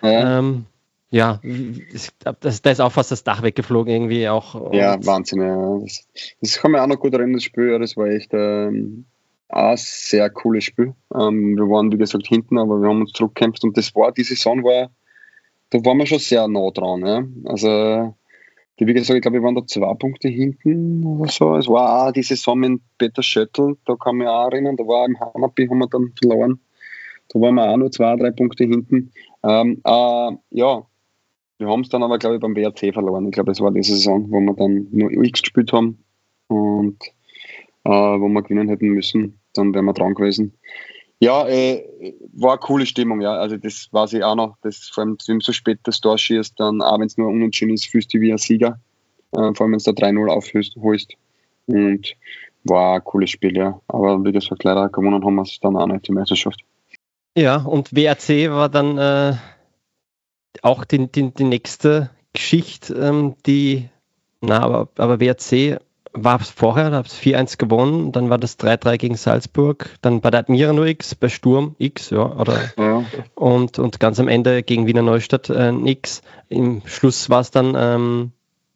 Da ist auch fast das Dach weggeflogen irgendwie auch. Ja, Wahnsinn. Ja. Das kann mich auch noch gut erinnern, das Spiel. Das war echt ein sehr cooles Spiel. Wir waren, wie gesagt, hinten, aber wir haben uns zurückgekämpft und die Saison da waren wir schon sehr nah dran. Ja. Also, wie gesagt, ich glaube, wir waren da 2 Punkte hinten oder so. Es war auch die Saison mit Peter Schöttl, da kann ich mich auch erinnern, da war im Hammerby, haben wir dann verloren. Da waren wir auch nur 2, 3 Punkte hinten. Wir haben es dann aber, glaube ich, beim WRC verloren. Ich glaube, es war die Saison, wo wir dann nur X gespielt haben und wo wir gewinnen hätten müssen. Dann wären wir dran gewesen. Ja, war eine coole Stimmung, ja. Also das weiß ich auch noch, dass vor allem, wenn du so spät das Tor schießt, dann auch wenn es nur unentschieden ist, fühlst du dich wie ein Sieger. Vor allem, wenn du da 3-0 aufholst. Und war ein cooles Spiel, ja. Aber wie gesagt, leider gewonnen haben wir es dann auch nicht, die Meisterschaft. Ja, und WRC war dann auch die nächste Geschichte, aber WRC war es vorher, da hat es 4-1 gewonnen, dann war das 3-3 gegen Salzburg, dann bei der Admira nur X, bei Sturm X, und ganz am Ende gegen Wiener Neustadt X. Im Schluss war es dann,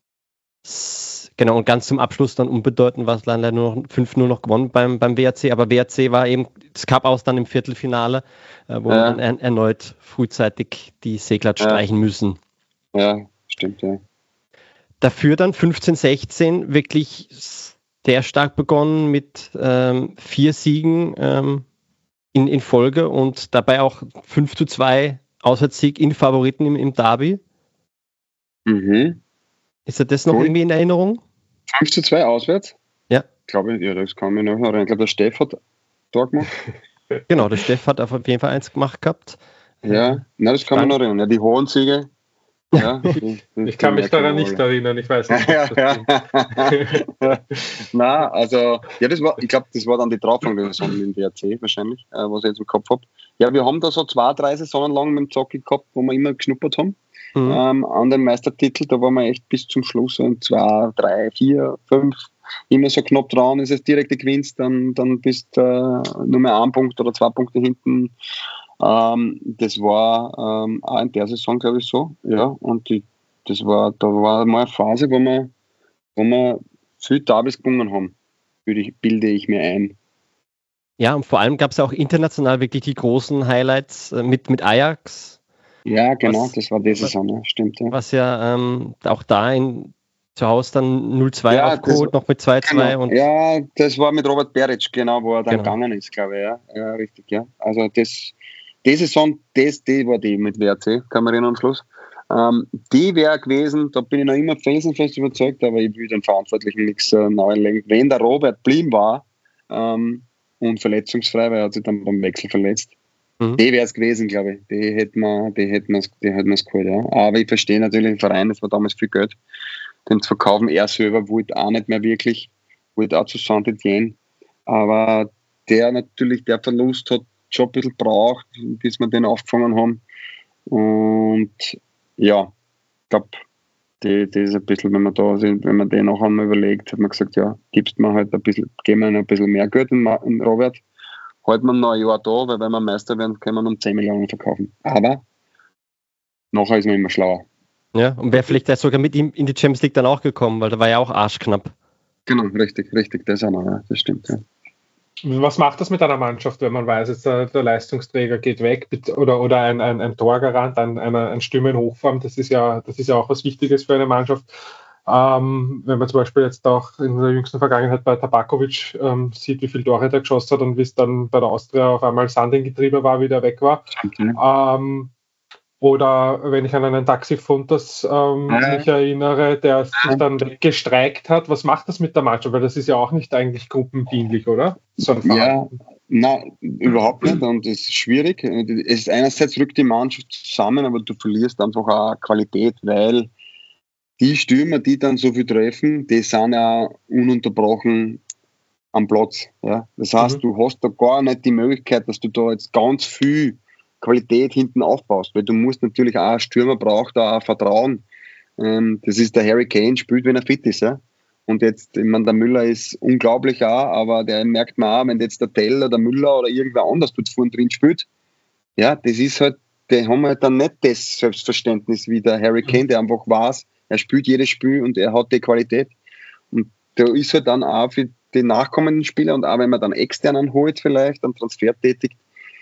und ganz zum Abschluss dann unbedeutend war es leider nur noch 5-0 noch gewonnen beim WRC, aber WRC war eben, es gab aus dann im Viertelfinale, wo man erneut frühzeitig die Segler streichen müssen. Ja, stimmt, ja. Dafür dann 15-16 wirklich sehr stark begonnen mit 4 Siegen in Folge und dabei auch 5:2 Auswärtssieg in Favoriten im Derby. Mhm. Ist dir das noch irgendwie in Erinnerung? 5:2 auswärts? Ja. Glaube ich, ja, das kann mich noch erinnern. Ich glaube, der Steff hat Tor gemacht. Genau, der Steff hat auf jeden Fall 1 gemacht gehabt. Ja, das kann man noch erinnern. Ja, die hohen Siege. Ja, ich kann mich daran nicht erinnern, ich weiß nicht. Nein, also, ja, ich glaube, das war dann die Traufanglösung im WRC wahrscheinlich, was ich jetzt im Kopf habe. Ja, wir haben da so 2, 3 Saisonen lang mit dem Zocki gehabt, wo wir immer geschnuppert haben. An den Meistertitel, da waren wir echt bis zum Schluss und 2, 3, 4, 5 immer so knapp dran, ist es direkt gewinnst, dann bist du nur mehr 1 Punkt oder 2 Punkte hinten. Das war auch in der Saison, glaube ich, so. Ja, und da war mal eine Phase, wo wir viel Derbys gewonnen haben, bilde ich mir ein. Ja, und vor allem gab es ja auch international wirklich die großen Highlights mit Ajax. Ja, genau, das war die Saison, ja, stimmt. Ja. Was ja auch da zu Hause dann 0:2 aufgeholt, noch mit 2:2. Genau. Ja, das war mit Robert Beric, genau, wo er dann gegangen ist, glaube ich. Ja, richtig, ja. Also die Saison, die war die mit WRC, kann man erinnern am Schluss. Die wäre gewesen, da bin ich noch immer felsenfest überzeugt, aber ich will den Verantwortlichen nichts nahelegen. Wenn der Robert blieb war und verletzungsfrei, weil er hat sich dann beim Wechsel verletzt, die wäre es gewesen, glaube ich. Die hätten wir es geholt, ja. Aber ich verstehe natürlich den Verein, das war damals viel Geld. den zu verkaufen. Er selber wollte auch nicht mehr wirklich, wollte auch zu Saint-Étienne. Aber der Verlust hat schon ein bisschen gebraucht, bis wir den aufgefangen haben. Und ja, ich glaube, das ist ein bisschen, wenn man den noch einmal überlegt, hat man gesagt, ja, geben wir ein bisschen mehr Geld in Robert, halten wir noch ein Jahr da, weil wenn wir Meister werden, können wir um 10 Millionen verkaufen. Aber nachher ist man immer schlauer. Ja, und wäre vielleicht sogar mit ihm in die Champions League dann auch gekommen, weil da war ja auch arschknapp. Genau, richtig, das auch noch, ja, das stimmt, ja. Was macht das mit einer Mannschaft, wenn man weiß, jetzt der Leistungsträger geht weg oder ein Torgarant, ein Stürmer in Hochform? Das ist ja auch was Wichtiges für eine Mannschaft. Wenn man zum Beispiel jetzt auch in der jüngsten Vergangenheit bei Tabakovic sieht, wie viele Tore der geschossen hat und wie es dann bei der Austria auf einmal Sand im Getriebe war, wie der weg war. Okay. Oder wenn ich an einen Taxi-Funtas mich erinnere, der sich dann weggestreikt hat. Was macht das mit der Mannschaft? Weil das ist ja auch nicht eigentlich gruppendienlich, oder? So ein nein, überhaupt nicht. Und es ist schwierig. Es ist einerseits rückt die Mannschaft zusammen, aber du verlierst einfach auch Qualität, weil die Stürmer, die dann so viel treffen, die sind ja ununterbrochen am Platz. Ja? Das heißt, du hast da gar nicht die Möglichkeit, dass du da jetzt ganz viel Qualität hinten aufbaust, weil du musst natürlich auch, ein Stürmer braucht da auch Vertrauen. Das ist der Harry Kane, spielt, wenn er fit ist. Ja? Und jetzt, ich meine, der Müller ist unglaublich auch, aber der merkt man auch, wenn jetzt der Tell oder der Müller oder irgendwer anders dort vorne drin spielt, ja, das ist halt, die haben halt dann nicht das Selbstverständnis wie der Harry Kane, der einfach weiß, er spielt jedes Spiel und er hat die Qualität. Und da ist halt dann auch für die nachkommenden Spieler und auch wenn man dann externen holt vielleicht, dann Transfer tätigt,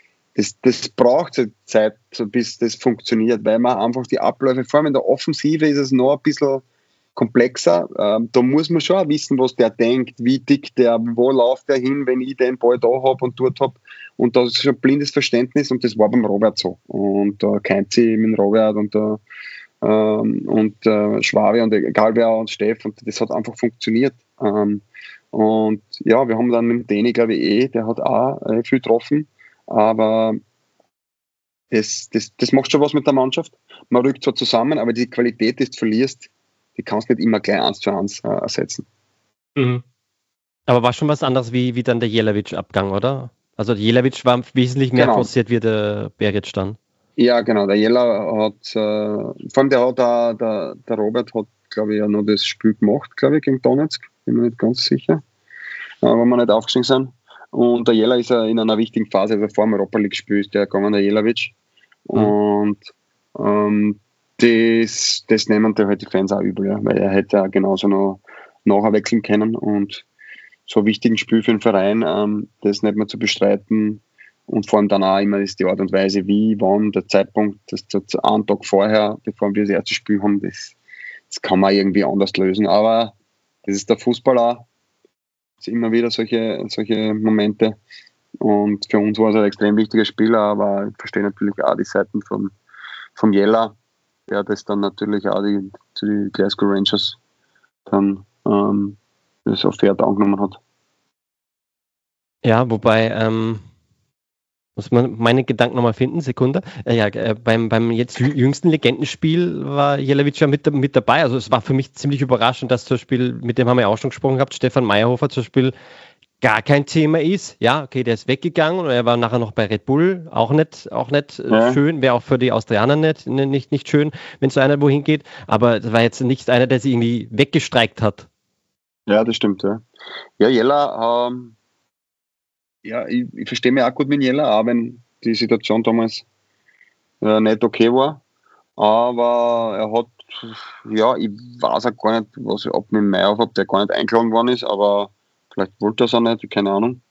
das braucht Zeit, bis das funktioniert, weil man einfach die Abläufe, vor allem in der Offensive ist es noch ein bisschen komplexer. Da muss man schon auch wissen, was der denkt, wie dick der, wo läuft der hin, wenn ich den Ball da habe und dort habe. Und das ist schon ein blindes Verständnis und das war beim Robert so. Und da kennt sie mit Robert und Schwabe und egal wer und Steff und das hat einfach funktioniert. Und ja, wir haben dann mit dem Deni, glaube ich, der hat auch viel getroffen. Aber das macht schon was mit der Mannschaft. Man rückt zwar zusammen, aber die Qualität, die du verlierst, die kannst du nicht immer gleich 1:1 ersetzen. Mhm. Aber war schon was anderes wie dann der Jelavic-Abgang, oder? Also der Jelavic war wesentlich mehr forciert wie der Beric dann. Ja, genau. Der Jela hat, vor allem der Robert hat, glaube ich, ja noch das Spiel gemacht, glaube ich, gegen Donetsk. Bin mir nicht ganz sicher. Weil wir nicht aufgestiegen sind. Und der Jela ist ja in einer wichtigen Phase, also vor dem Europa League Spiel ist der gegangen, der Jelavic. Und das nehmen die halt die Fans auch übel, ja, weil er hätte ja genauso noch nachher wechseln können und so ein wichtiges Spiel für den Verein, das nicht mehr zu bestreiten und vor allem dann auch immer ist die Art und Weise, wie, wann, der Zeitpunkt, das einen Tag vorher, bevor wir das erste Spiel haben, das kann man irgendwie anders lösen, aber das ist der Fußball auch. Es ist immer wieder solche Momente. Und für uns war es ein extrem wichtiger Spieler, aber ich verstehe natürlich auch die Seiten vom Jella, der das dann natürlich auch zu den Glasgow Rangers dann das Offerte angenommen hat. Ja, wobei, muss man meine Gedanken nochmal finden, Sekunde. Beim jetzt jüngsten Legendenspiel war Jelavic ja mit dabei. Also es war für mich ziemlich überraschend, dass zum Beispiel, mit dem haben wir ja auch schon gesprochen gehabt, Stefan Meyerhofer zum Beispiel gar kein Thema ist. Ja, okay, der ist weggegangen und er war nachher noch bei Red Bull. Auch nicht schön, wäre auch für die Austrianer nicht schön, wenn so einer wohin geht. Aber das war jetzt nicht einer, der sie irgendwie weggestreikt hat. Ja, das stimmt, ja. Ja, Jella, ich verstehe mich auch gut mit Jella, auch wenn die Situation damals nicht okay war. Aber er hat, ja, ich weiß auch gar nicht, ob mit Meyerhoff, ob der gar nicht eingeladen worden ist, aber vielleicht wollte er es auch nicht, keine Ahnung.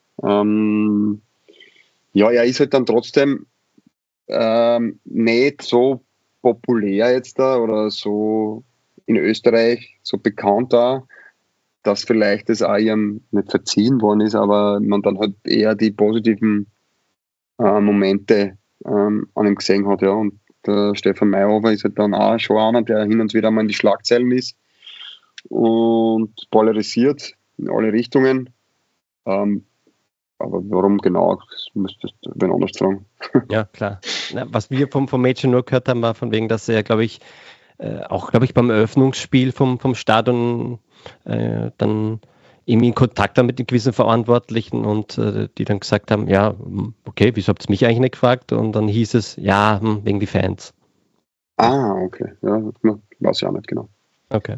Ja, er ist halt dann trotzdem nicht so populär jetzt da oder so in Österreich so bekannt da, dass vielleicht das auch ihm nicht verziehen worden ist, aber man dann halt eher die positiven Momente an ihm gesehen hat, ja. Und der Stefan Meyerhofer ist halt dann auch schon einer, der hin und wieder mal in die Schlagzeilen ist und polarisiert in alle Richtungen. Aber warum genau, das müsstest du wen anders fragen. Ja, klar. Was wir vom Mädchen nur gehört haben, war von wegen, dass er, glaube ich, auch, glaube ich, beim Eröffnungsspiel vom Stadion dann irgendwie in Kontakt mit den gewissen Verantwortlichen und die dann gesagt haben, ja, okay, wieso habt ihr mich eigentlich nicht gefragt? Und dann hieß es, ja, wegen die Fans. Okay. Ja, weiß ich auch nicht genau. Okay.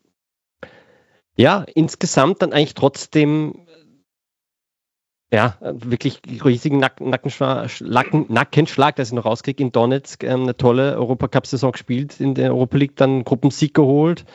Ja, insgesamt dann eigentlich trotzdem wirklich riesigen Nackenschlag, dass ich noch rauskriege in Donetsk, eine tolle Europacup-Saison gespielt, in der Europa League dann Gruppensieg geholt,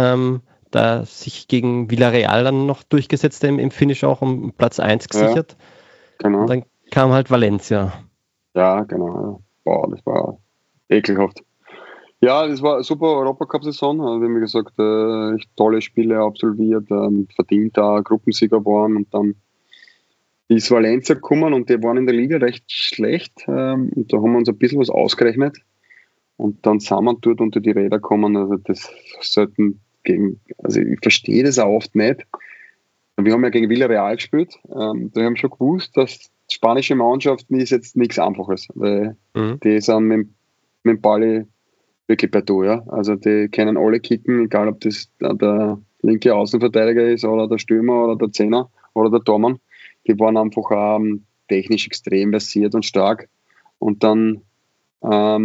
da sich gegen Villarreal dann noch durchgesetzt im Finish auch um Platz 1 gesichert. Ja, genau. Und dann kam halt Valencia. Ja, genau. Boah, das war ekelhaft. Ja, das war eine super Europacup-Saison. Also, wie gesagt, echt tolle Spiele absolviert, verdient da Gruppensieger geworden und dann ist Valencia gekommen und die waren in der Liga recht schlecht und da haben wir uns ein bisschen was ausgerechnet und dann sind wir dort unter die Räder gekommen. Also das sollten also ich verstehe das auch oft nicht. Wir haben ja gegen Villarreal gespielt, da haben wir schon gewusst, dass spanische Mannschaften ist jetzt nichts Einfaches, weil die sind mit dem Ball wirklich bei du, ja. Also die können alle kicken, egal ob das der linke Außenverteidiger ist oder der Stürmer oder der Zehner oder der Tormann. Die waren einfach technisch extrem versiert und stark. Und dann war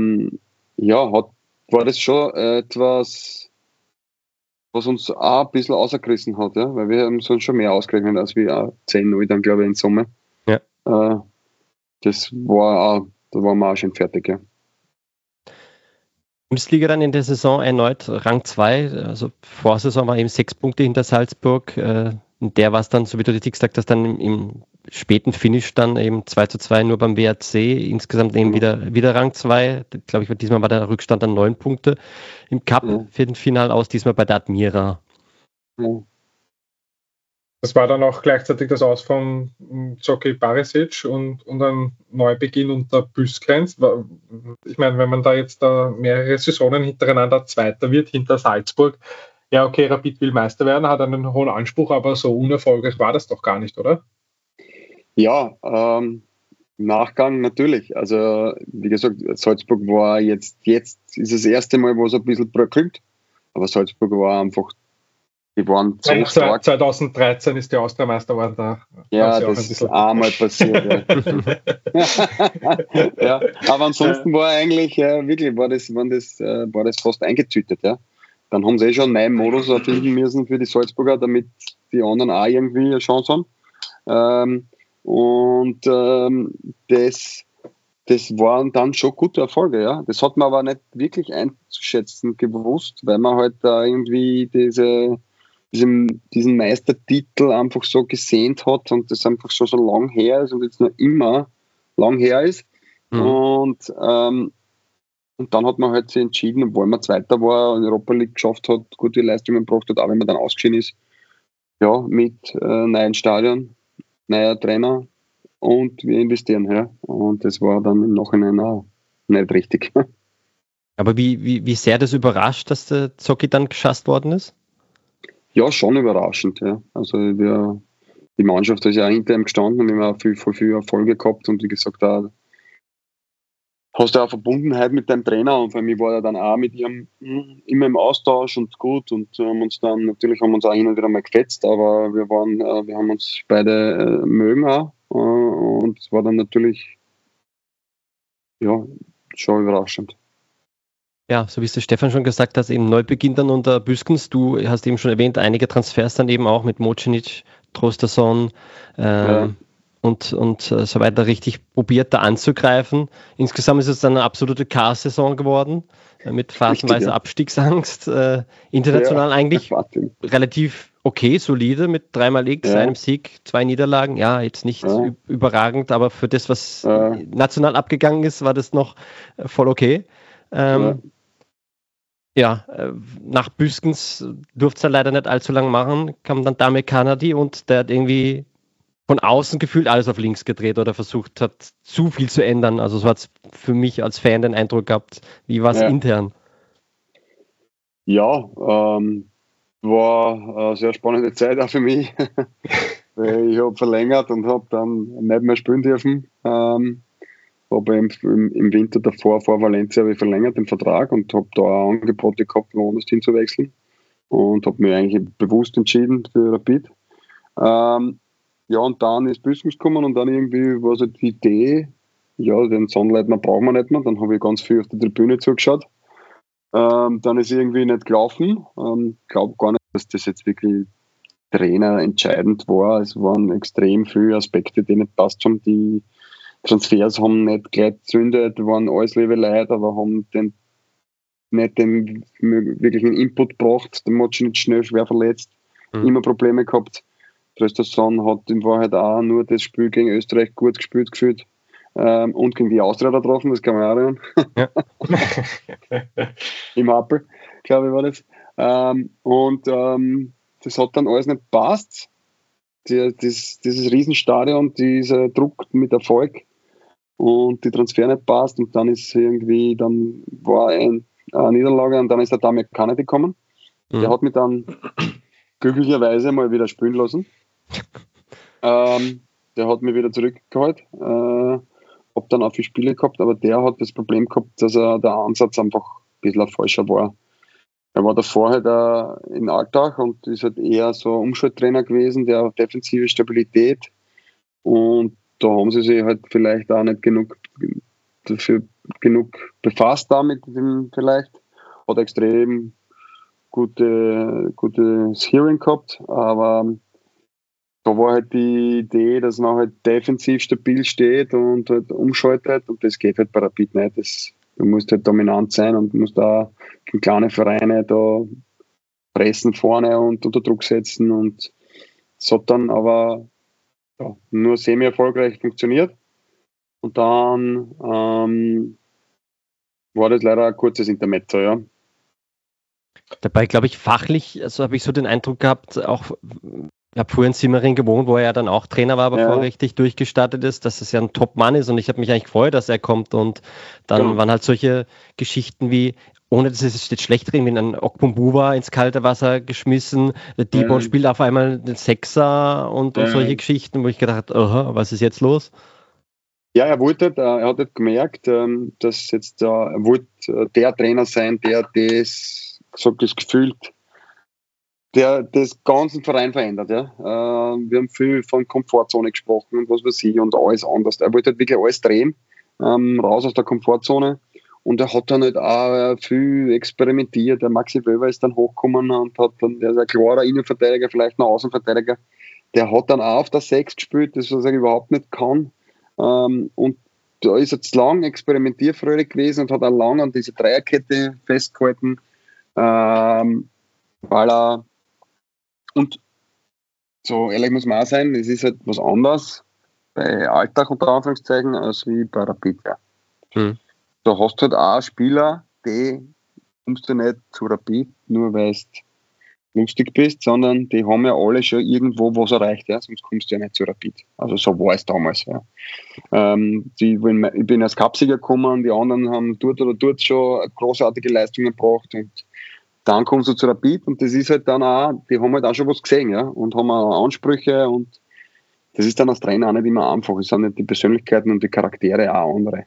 das schon etwas, was uns auch ein bisschen ausgerissen hat, ja? Weil wir haben sonst schon mehr ausgerechnet als wir 10-0 dann, glaube ich, in Summe. Ja. Da waren wir auch schon fertig, ja. Bundesliga dann in der Saison erneut Rang 2, also Vorsaison war eben 6 Punkte hinter Salzburg. In der war es dann, so wie du richtig gesagt hast, dann im späten Finish dann eben 2:2 nur beim WRC. Insgesamt eben wieder Rang 2. Glaube ich, diesmal war der Rückstand dann 9 Punkte im Cup für den Final aus, diesmal bei der Admira. Ja. Das war dann auch gleichzeitig das Aus von Zoki Barisic und ein Neubeginn unter Büskens. Ich meine, wenn man da jetzt mehrere Saisonen hintereinander Zweiter wird, hinter Salzburg, ja okay, Rapid will Meister werden, hat einen hohen Anspruch, aber so unerfolgreich war das doch gar nicht, oder? Ja, im Nachgang natürlich. Also wie gesagt, Salzburg war jetzt ist das erste Mal, wo es ein bisschen bröckelt, aber Salzburg war einfach, die waren so stark. 2013 ist die Austria-Meister geworden da. Ja, das ist einmal passiert. Ja. Aber ansonsten war eigentlich wirklich, war das fast eingetütet. Ja. Dann haben sie schon einen neuen Modus erfinden müssen für die Salzburger, damit die anderen auch irgendwie eine Chance haben. Das waren dann schon gute Erfolge. Ja. Das hat man aber nicht wirklich einzuschätzen gewusst, weil man halt da irgendwie diesen Meistertitel einfach so gesehnt hat und das einfach schon so lang her ist und jetzt noch immer lang her ist. Und dann hat man halt sich entschieden, obwohl man Zweiter war und Europa League geschafft hat, gute Leistungen gebracht hat, auch wenn man dann ausgeschieden ist, ja, mit neuen Stadion, neuer Trainer und wir investieren. Ja. Und das war dann im Nachhinein auch nicht richtig. Aber wie sehr das überrascht, dass der Zoki dann geschasst worden ist? Ja, schon überraschend. Ja. Also die Mannschaft ist ja hinter ihm gestanden und wir haben auch viel Erfolge gehabt und wie gesagt, da hast du auch Verbundenheit mit deinem Trainer und für mich war er dann auch mit ihm immer im Austausch und gut und haben uns auch hin und wieder mal gefetzt, aber wir haben uns beide mögen auch und es war dann natürlich ja schon überraschend. Ja, so wie es der Stefan schon gesagt hat, eben Neubeginn dann unter Büskens. Du hast eben schon erwähnt, einige Transfers dann eben auch mit Mocenic, Trosterson und so weiter richtig probiert da anzugreifen. Insgesamt ist es dann eine absolute Chaos-Saison geworden, mit phasenweise Abstiegsangst. International eigentlich relativ okay, solide, mit 3x X, einem Sieg, 2 Niederlagen. Ja, jetzt nicht überragend, aber für das, was national abgegangen ist, war das noch voll okay. Nach Büskens durfte es leider nicht allzu lang machen, kam dann Dame Kanadi und der hat irgendwie von außen gefühlt alles auf links gedreht oder versucht hat, zu viel zu ändern. Also so hat es für mich als Fan den Eindruck gehabt, wie war es intern? Ja, war eine sehr spannende Zeit auch für mich. Ich habe verlängert und habe dann nicht mehr spielen dürfen. Habe habe im Winter davor vor Valencia habe ich verlängert den Vertrag und habe da auch Angebote gehabt, woanders hinzuwechseln und habe mich eigentlich bewusst entschieden für Rapid. Ja, und dann ist Büskens gekommen und dann irgendwie war so die Idee, ja, den Sonnleitner brauchen wir nicht mehr, dann habe ich ganz viel auf der Tribüne zugeschaut. Dann ist irgendwie nicht gelaufen. Glaube gar nicht, dass das jetzt wirklich Trainer entscheidend war. Es waren extrem viele Aspekte, die nicht passt haben. Die Transfers haben nicht gleich gezündet, waren alles liebe Leute, aber haben nicht den wirklichen Input gebracht. Der Mocinic schnell schwer verletzt, immer Probleme gehabt. Trösterson hat in Wahrheit auch nur das Spiel gegen Österreich gut gespielt gefühlt. Und gegen die Austria da getroffen, das kann man auch erinnern. Ja. Im Happel, glaube ich, war das. Das hat dann alles nicht gepasst. Dieses Riesenstadion, dieser Druck mit Erfolg und die Transfer nicht passt. Und dann ist irgendwie, dann war eine Niederlage und dann ist der Damir Kennedy gekommen. Der hat mich dann glücklicherweise mal wieder spielen lassen. Der hat mich wieder zurückgeholt. Hab dann auch viele Spiele gehabt, aber der hat das Problem gehabt, dass der Ansatz einfach ein bisschen falscher war. Er war davor halt in Alltag und ist halt eher so ein Umschalttrainer gewesen, der defensive Stabilität, und da haben sie sich halt vielleicht auch nicht genug befasst damit vielleicht. Hat extrem gutes Hearing gehabt, aber da war halt die Idee, dass man halt defensiv stabil steht und halt umschaltet, und das geht halt bei Rapid nicht. Du musst halt dominant sein und musst da in kleine Vereine da pressen vorne und unter Druck setzen, und es hat dann aber nur semi-erfolgreich funktioniert, und dann war das leider ein kurzes Intermezzo, ja. Dabei, glaube ich, fachlich, also habe ich so den Eindruck gehabt, auch, ich habe früher in Simmering gewohnt, wo er ja dann auch Trainer war, bevor er richtig durchgestartet ist, dass es ja ein Top-Mann ist, und ich habe mich eigentlich gefreut, dass er kommt, und dann waren halt solche Geschichten wie, ohne dass es jetzt schlecht reden, wie ein Okpumbuwa ins kalte Wasser geschmissen, der Dibon spielt auf einmal den Sechser und solche Geschichten, wo ich gedacht habe, was ist jetzt los? Ja, er hat halt gemerkt, dass jetzt er wollte der Trainer sein, der das, so das gefühlt, der das ganzen Verein verändert. Ja. Wir haben viel von Komfortzone gesprochen und was weiß ich und alles anders. Er wollte halt wirklich alles drehen, raus aus der Komfortzone, und er hat dann halt auch viel experimentiert. Der Maxi Wöber ist dann hochgekommen und hat dann, der ist ein klarer Innenverteidiger, vielleicht noch Außenverteidiger, der hat dann auch auf der 6 gespielt, das was er überhaupt nicht kann. Und da ist er zu lang experimentierfreudig gewesen und hat auch lang an diese Dreierkette festgehalten, weil er, und so ehrlich muss man auch sein, es ist halt was anderes bei Alltag unter Anführungszeichen als wie bei Rapid. Ja. Da hast du halt auch Spieler, die kommst du nicht zu Rapid, nur weil du lustig bist, sondern die haben ja alle schon irgendwo was erreicht, ja, sonst kommst du ja nicht zu Rapid. Also so war es damals. Ja. Ich bin als Cupsieger gekommen, die anderen haben dort oder dort schon großartige Leistungen gebracht, und dann kommst du zu Rapid, und das ist halt dann auch, die haben halt auch schon was gesehen, ja, und haben auch Ansprüche, und das ist dann als Trainer auch nicht immer einfach. Es sind nicht die Persönlichkeiten und die Charaktere auch andere.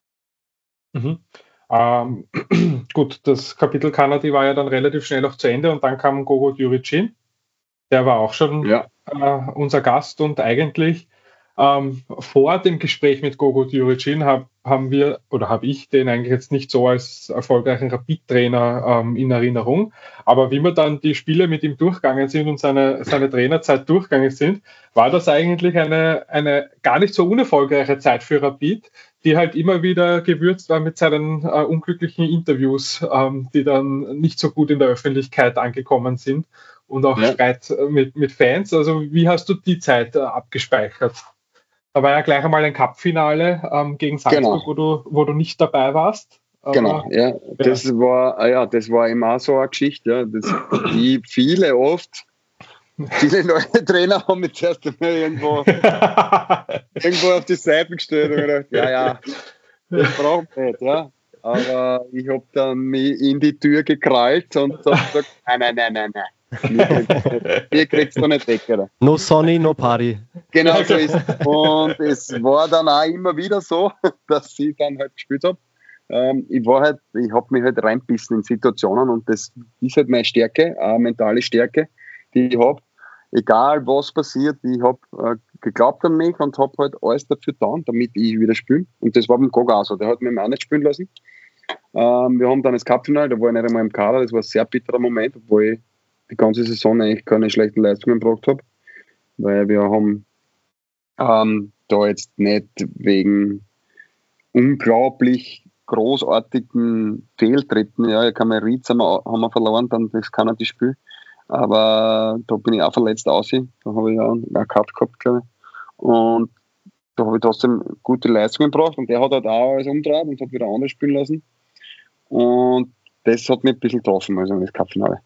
Gut, das Kapitel Kennedy war ja dann relativ schnell auch zu Ende, und dann kam Gogo Djuricin. Der war auch schon unser Gast, und eigentlich vor dem Gespräch mit Gogo Djuricin habe ich den eigentlich jetzt nicht so als erfolgreichen Rapid-Trainer in Erinnerung. Aber wie wir dann die Spiele mit ihm durchgegangen sind und seine Trainerzeit durchgegangen sind, war das eigentlich eine gar nicht so unerfolgreiche Zeit für Rapid, die halt immer wieder gewürzt war mit seinen unglücklichen Interviews, die dann nicht so gut in der Öffentlichkeit angekommen sind, und auch Streit mit Fans. Also wie hast du die Zeit abgespeichert? Da war ja gleich einmal ein Cup-Finale gegen Salzburg, wo du nicht dabei warst. Genau, ja. Das war immer auch so eine Geschichte, ja, die viele neue Trainer haben mich zuerst einmal irgendwo auf die Seite gestellt und gedacht, das braucht man nicht, ja. Aber ich habe dann mich in die Tür gekrallt und habe gesagt, nein. Ihr kriegt es doch nicht weg, oder? No Sonny, no Party. Genau so ist es. Und es war dann auch immer wieder so, dass ich dann halt gespielt habe. Ich habe mich halt reinbissen in Situationen und das ist halt meine Stärke, eine mentale Stärke, die ich habe. Egal was passiert, ich habe geglaubt an mich und habe halt alles dafür getan, damit ich wieder spiele. Und das war beim Gogo auch so, der hat mich auch nicht spielen lassen. Wir haben dann das Cup-Finale, da war ich nicht einmal im Kader, das war ein sehr bitterer Moment, obwohl ich die ganze Saison eigentlich keine schlechten Leistungen gebracht habe, weil wir haben da jetzt nicht wegen unglaublich großartigen Fehltritten, ja, Kameriz haben wir verloren, dann das kann das Spiel, aber da bin ich auch verletzt aus, da habe ich ja einen Cut gehabt, glaube ich, und da habe ich trotzdem gute Leistungen gebracht und der hat halt auch alles umgedreht und hat wieder anders spielen lassen und das hat mich ein bisschen getroffen, also das Cup-Finale.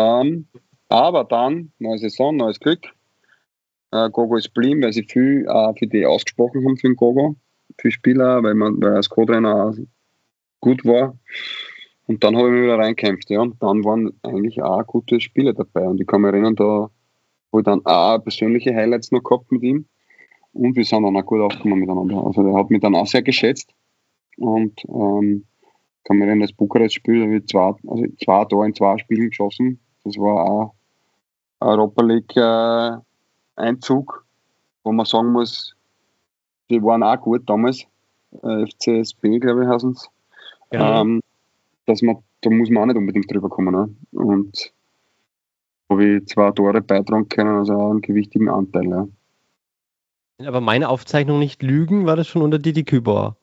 Aber dann, neue Saison, neues Glück, Gogo ist geblieben, weil sie viel für die ausgesprochen haben für den Gogo, für Spieler, weil er als Co-Trainer gut war. Und dann habe ich mich wieder reingekämpft, ja. Und dann waren eigentlich auch gute Spiele dabei. Und ich kann mich erinnern, da habe ich dann auch persönliche Highlights noch gehabt mit ihm. Und wir sind dann auch gut aufgekommen miteinander. Also er hat mich dann auch sehr geschätzt. Und kann mich erinnern, das Bukarest-Spiel habe ich zwei Tore in 2 Spielen geschossen. Das war auch ein Europa League Einzug, wo man sagen muss, die waren auch gut damals. FCSB, glaube ich, heißen es. Ja. Da muss man auch nicht unbedingt drüber kommen. Ne? Und habe ich 2 Tore beitragen können, also auch einen gewichtigen Anteil. Ja. Aber meine Aufzeichnung nicht lügen, war das schon unter Didi Kübauer?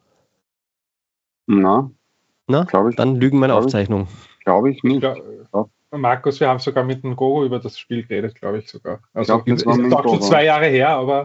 Na, glaube ich. Dann lügen meine Aufzeichnungen. Glaube ich nicht. Markus, wir haben sogar mit dem Gogo über das Spiel geredet, glaube ich sogar. Also das ist auch schon 2 Jahre her, aber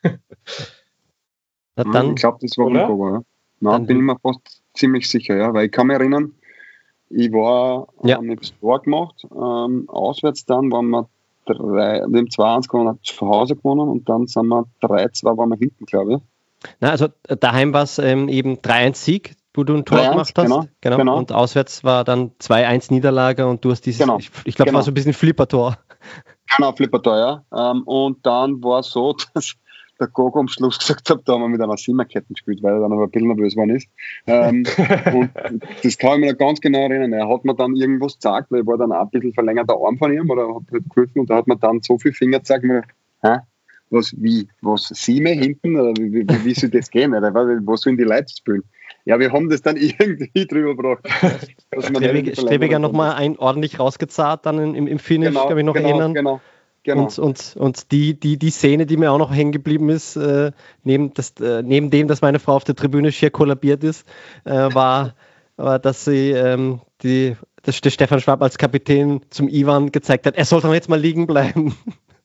ich glaube, das war mit dem Gogo, ja. Dann bin ich mir fast ziemlich sicher, ja, weil ich kann mich erinnern, ich war, haben wir das Tor gemacht, auswärts dann waren wir wir haben 2-1 gewonnen, zu Hause gewonnen und dann sind wir 3-2, waren wir hinten, glaube ich. Na, also daheim war es eben 3-1-Sieg, wo du ein Tor gemacht hast. Genau. Und auswärts war dann 2-1 Niederlage und du hast dieses, ich glaube, war so ein bisschen Flippertor. Genau, Flippertor, ja. Und dann war es so, dass der Gogo am Schluss gesagt hat, da haben wir mit einer Simmerkette gespielt, weil er dann aber ein bisschen nervös geworden ist. Und das kann ich mir noch ganz genau erinnern. Er hat mir dann irgendwas gesagt, weil ich war dann auch ein bisschen verlängerter Arm von ihm oder hat halt geholfen und da hat mir dann so viele Finger gezeigt, was Sieme hinten oder wie soll das gehen? Oder was sollen die Leute spielen? Ja, wir haben das dann irgendwie drüber gebracht. Strebiger nochmal ordentlich rausgezahlt dann im Finish, kann ich mich noch erinnern. Genau. Und die Szene, die mir auch noch hängen geblieben ist, neben dem, dass meine Frau auf der Tribüne schier kollabiert ist, war, dass sie der Stefan Schwab als Kapitän zum Ivan gezeigt hat, er soll doch jetzt mal liegen bleiben.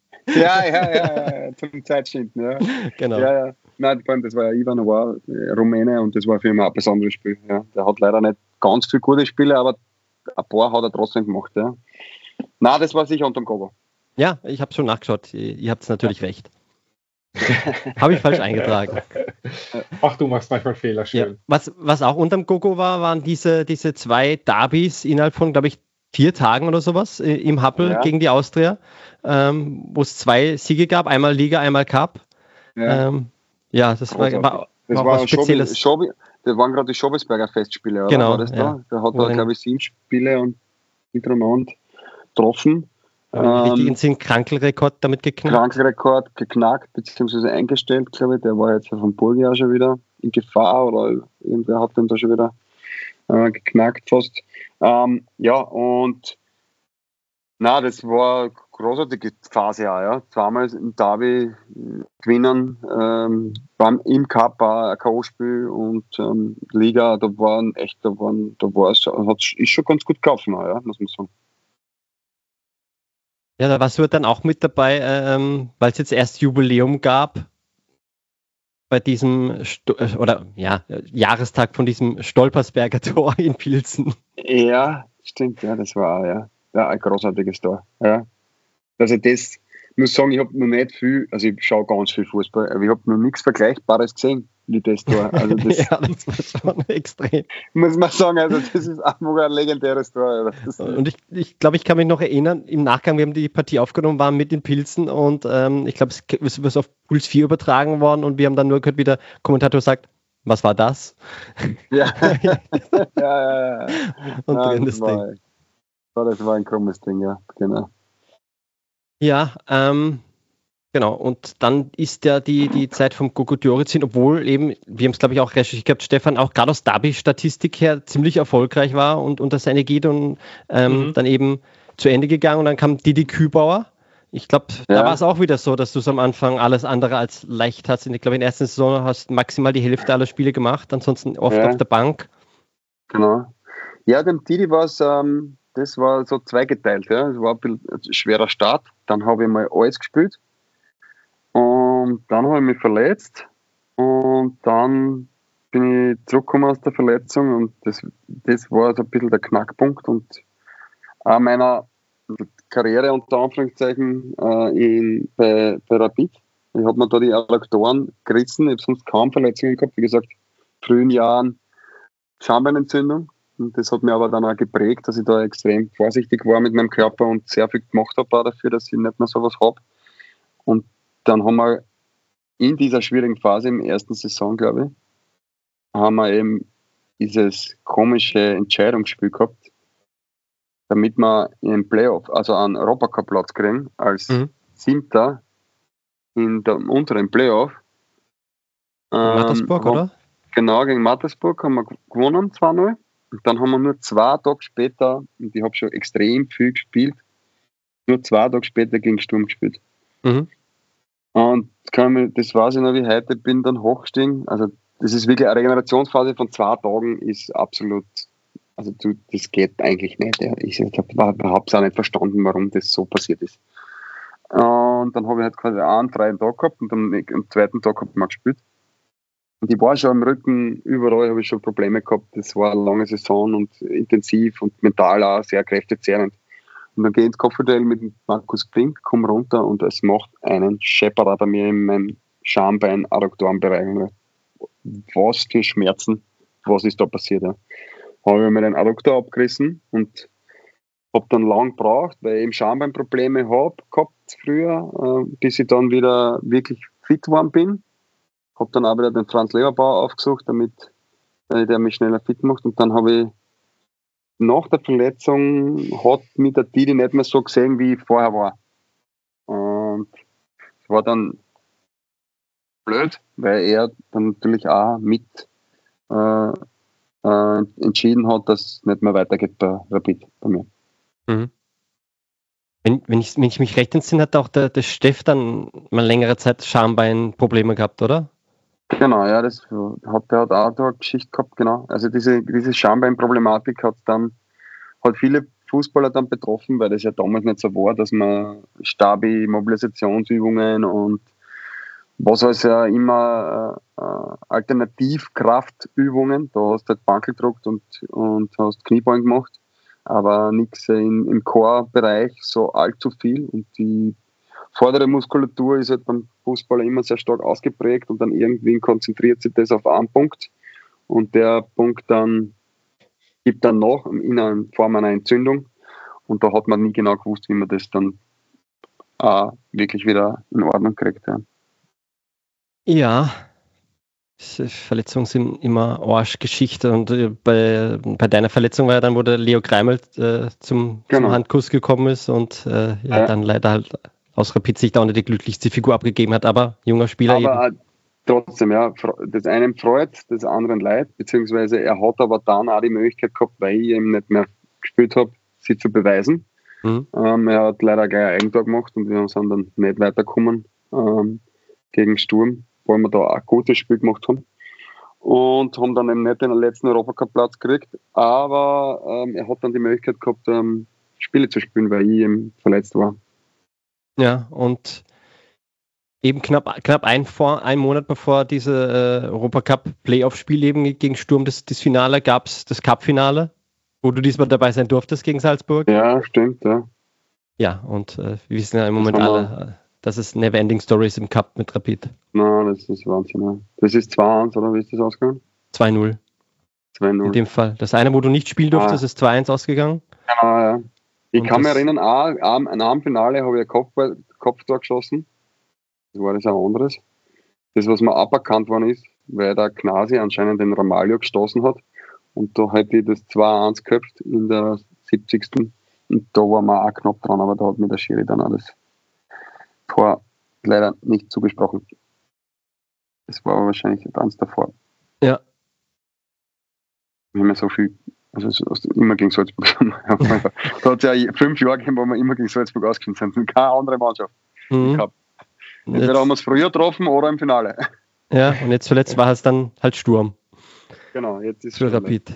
Ja, zum Zeitschinden, ja. Genau. Ja. Nein, das war ja Ivan, war Rumäne und das war für ihn auch ein besonderes Spiel. Ja. Der hat leider nicht ganz viele gute Spiele, aber ein paar hat er trotzdem gemacht. Ja. Nein, das war sicher unterm Gogo. Ja, ich habe schon nachgeschaut. Ihr habt natürlich recht. Habe ich falsch eingetragen. Ach, du machst manchmal Fehler, schön. Ja. Was auch unterm Gogo war, waren diese 2 Derbys innerhalb von, glaube ich, 4 Tagen oder sowas im Happel gegen die Austria, wo es 2 Siege gab, einmal Liga, einmal Cup. Ja, das war was Spezielles. Das waren gerade die Schobelsberger Festspiele, oder? Genau. War das da? Da hat er, glaube ich, 7 Spiele und miteinander getroffen. Richtig den Krankelrekord damit geknackt. Krankelrekord geknackt, beziehungsweise eingestellt, glaube ich. Der war jetzt vom Burgi schon wieder in Gefahr oder irgendwer hat den da schon wieder geknackt fast. Das war eine großartige Phase auch, ja. Zweimal im Derby gewinnen, im Cup ein K.O.-Spiel und Liga, ist schon ganz gut gelaufen, ja, muss man sagen. Ja, da warst du dann auch mit dabei, weil es jetzt erst Jubiläum gab bei diesem Jahrestag von diesem Stolpersberger Tor in Pilsen. Ja, stimmt, ja, das war ein großartiges Tor. Ja. Also das, ich muss sagen, ich habe noch nicht viel, also ich schaue ganz viel Fußball, aber ich habe noch nichts Vergleichbares gesehen wie das Tor. Also das, ja, das war schon extrem. muss man sagen, also das ist einfach ein legendäres Tor. Und ich glaube, ich kann mich noch erinnern, im Nachgang, wir haben die Partie aufgenommen, waren mit den Pilzen und ich glaube, es ist auf Puls 4 übertragen worden und wir haben dann nur gehört, wie der Kommentator sagt, was war das? Ja. Ja. Und drin das Ding. Das war ein krummes Ding, ja, genau. Ja, genau. Und dann ist ja die Zeit vom Gogo Djoricin, obwohl eben, wir haben es glaube ich auch recherchiert gehabt, Stefan, auch gerade aus Derby-Statistik her ziemlich erfolgreich war und unter seine geht und dann eben zu Ende gegangen und dann kam Didi Kübauer. Ich glaube, da war es auch wieder so, dass du es am Anfang alles andere als leicht hast. Ich glaube, in der ersten Saison hast du maximal die Hälfte aller Spiele gemacht, ansonsten oft auf der Bank. Genau. Ja, dem Didi war es, das war so zweigeteilt. Ja. Es war ein bisschen ein schwerer Start. Dann habe ich mal alles gespielt. Und dann habe ich mich verletzt. Und dann bin ich zurückgekommen aus der Verletzung. Und das war so ein bisschen der Knackpunkt. Und auch meiner Karriere unter Anführungszeichen bei Rapid. Ich habe mir da die Adduktoren gerissen. Ich habe sonst kaum Verletzungen gehabt. Wie gesagt, frühen Jahren Schambeinentzündung. Und das hat mir aber dann auch geprägt, dass ich da extrem vorsichtig war mit meinem Körper und sehr viel gemacht habe dafür, dass ich nicht mehr sowas habe. Und dann haben wir in dieser schwierigen Phase im ersten Saison, glaube ich, haben wir eben dieses komische Entscheidungsspiel gehabt, damit wir im Playoff, also einen Europacup-Platz kriegen, als Siebter in der unteren Playoff. Mattersburg, oder? Genau, gegen Mattersburg haben wir gewonnen, 2-0. Und dann haben wir nur 2 Tage später, und ich habe schon extrem viel gespielt, nur 2 Tage später gegen Sturm gespielt. Und das weiß ich noch wie heute, bin dann hochgestiegen. Also das ist wirklich eine Regenerationsphase von 2 Tagen, ist absolut, also das geht eigentlich nicht. Ich habe es auch nicht verstanden, warum das so passiert ist. Und dann habe ich halt quasi einen freien Tag gehabt und am zweiten Tag habe ich mal gespielt. Und ich war schon am Rücken, überall habe ich schon Probleme gehabt. Das war eine lange Saison und intensiv und mental auch sehr kräftezehrend. Und dann gehe ich ins Kopfduell mit Markus Brink, komme runter und es macht einen Schepperer bei mir in meinem Schambein-Adduktorenbereich. Was für Schmerzen, was ist da passiert? Ja. Habe ich mir den Adduktor abgerissen und habe dann lang gebraucht, weil ich eben Schambeinprobleme gehabt früher, bis ich dann wieder wirklich fit geworden bin. Habe dann auch wieder den Franz Leberbauer aufgesucht, damit der mich schneller fit macht. Und dann habe ich nach der Verletzung hat mich der Didi nicht mehr so gesehen, wie ich vorher war. Und es war dann blöd, weil er dann natürlich auch mit entschieden hat, dass es nicht mehr weitergeht bei Rapid bei mir. Wenn ich mich recht entsinne, hat auch der Steff dann mal längere Zeit Schambeinprobleme gehabt, oder? Genau, ja, der hat auch da eine Geschichte gehabt, genau. Also diese Schambeinproblematik hat viele Fußballer dann betroffen, weil das ja damals nicht so war, dass man Stabi, Mobilisationsübungen und was heißt ja immer Alternativkraftübungen, da hast du halt Bank gedruckt und hast Kniebeugen gemacht, aber nichts im Core-Bereich so allzu viel und die vordere Muskulatur ist halt beim Fußballer immer sehr stark ausgeprägt und dann irgendwie konzentriert sich das auf einen Punkt und der Punkt dann gibt dann nach in Form einer Entzündung und da hat man nie genau gewusst, wie man das dann wirklich wieder in Ordnung kriegt. Ja, Verletzungen sind immer Arschgeschichte und bei deiner Verletzung war ja dann, wo der Leo Kreimel zum Handkuss gekommen ist und dann leider halt aus Rapid-Sicht auch nicht die glücklichste Figur abgegeben hat, aber junger Spieler aber eben. Trotzdem, ja, das einen freut, das anderen leid, beziehungsweise er hat aber dann auch die Möglichkeit gehabt, weil ich eben nicht mehr gespielt habe, sie zu beweisen. Er hat leider gleich ein Eigentor gemacht und wir sind dann nicht weitergekommen gegen Sturm, weil wir da auch ein gutes Spiel gemacht haben und haben dann eben nicht den letzten Europacup-Platz gekriegt, aber er hat dann die Möglichkeit gehabt, Spiele zu spielen, weil ich eben verletzt war. Ja, und eben knapp ein Monat bevor diese Europacup-Playoff-Spiel eben gegen Sturm das Finale gab es das Cup-Finale, wo du diesmal dabei sein durftest gegen Salzburg. Ja, stimmt, ja. Ja, und wir wissen ja im Moment alle, dass es Never-Ending Stories im Cup mit Rapid. Nein, das ist Wahnsinn. Ja. Das ist 2-1, oder wie ist das ausgegangen? 2-0. 2-0. In dem Fall. Das eine, wo du nicht spielen durftest, ist 2-1 ausgegangen. Genau, ja. Ich Und kann mich das- erinnern, an einem Finale habe ich ein Kopftor geschossen. Das war das ein anderes. Das, was mir aberkannt worden ist, weil der Gnasi anscheinend den Ramalho gestoßen hat. Und da hätte ich das 2-1 gehabt in der 70. Und da war mir auch knapp dran, aber da hat mir der Schiri dann auch das Tor leider nicht zugesprochen. Das war wahrscheinlich ganz davor. Ja. Wir haben ja so viel, also immer gegen Salzburg. Da hat es ja 5 Jahre gegeben, wo wir immer gegen Salzburg ausgeschieden sind. Keine andere Mannschaft. Mhm. Entweder haben wir es früher getroffen oder im Finale. Ja, und jetzt zuletzt war es dann halt Sturm Genau, jetzt ist für es Rapid.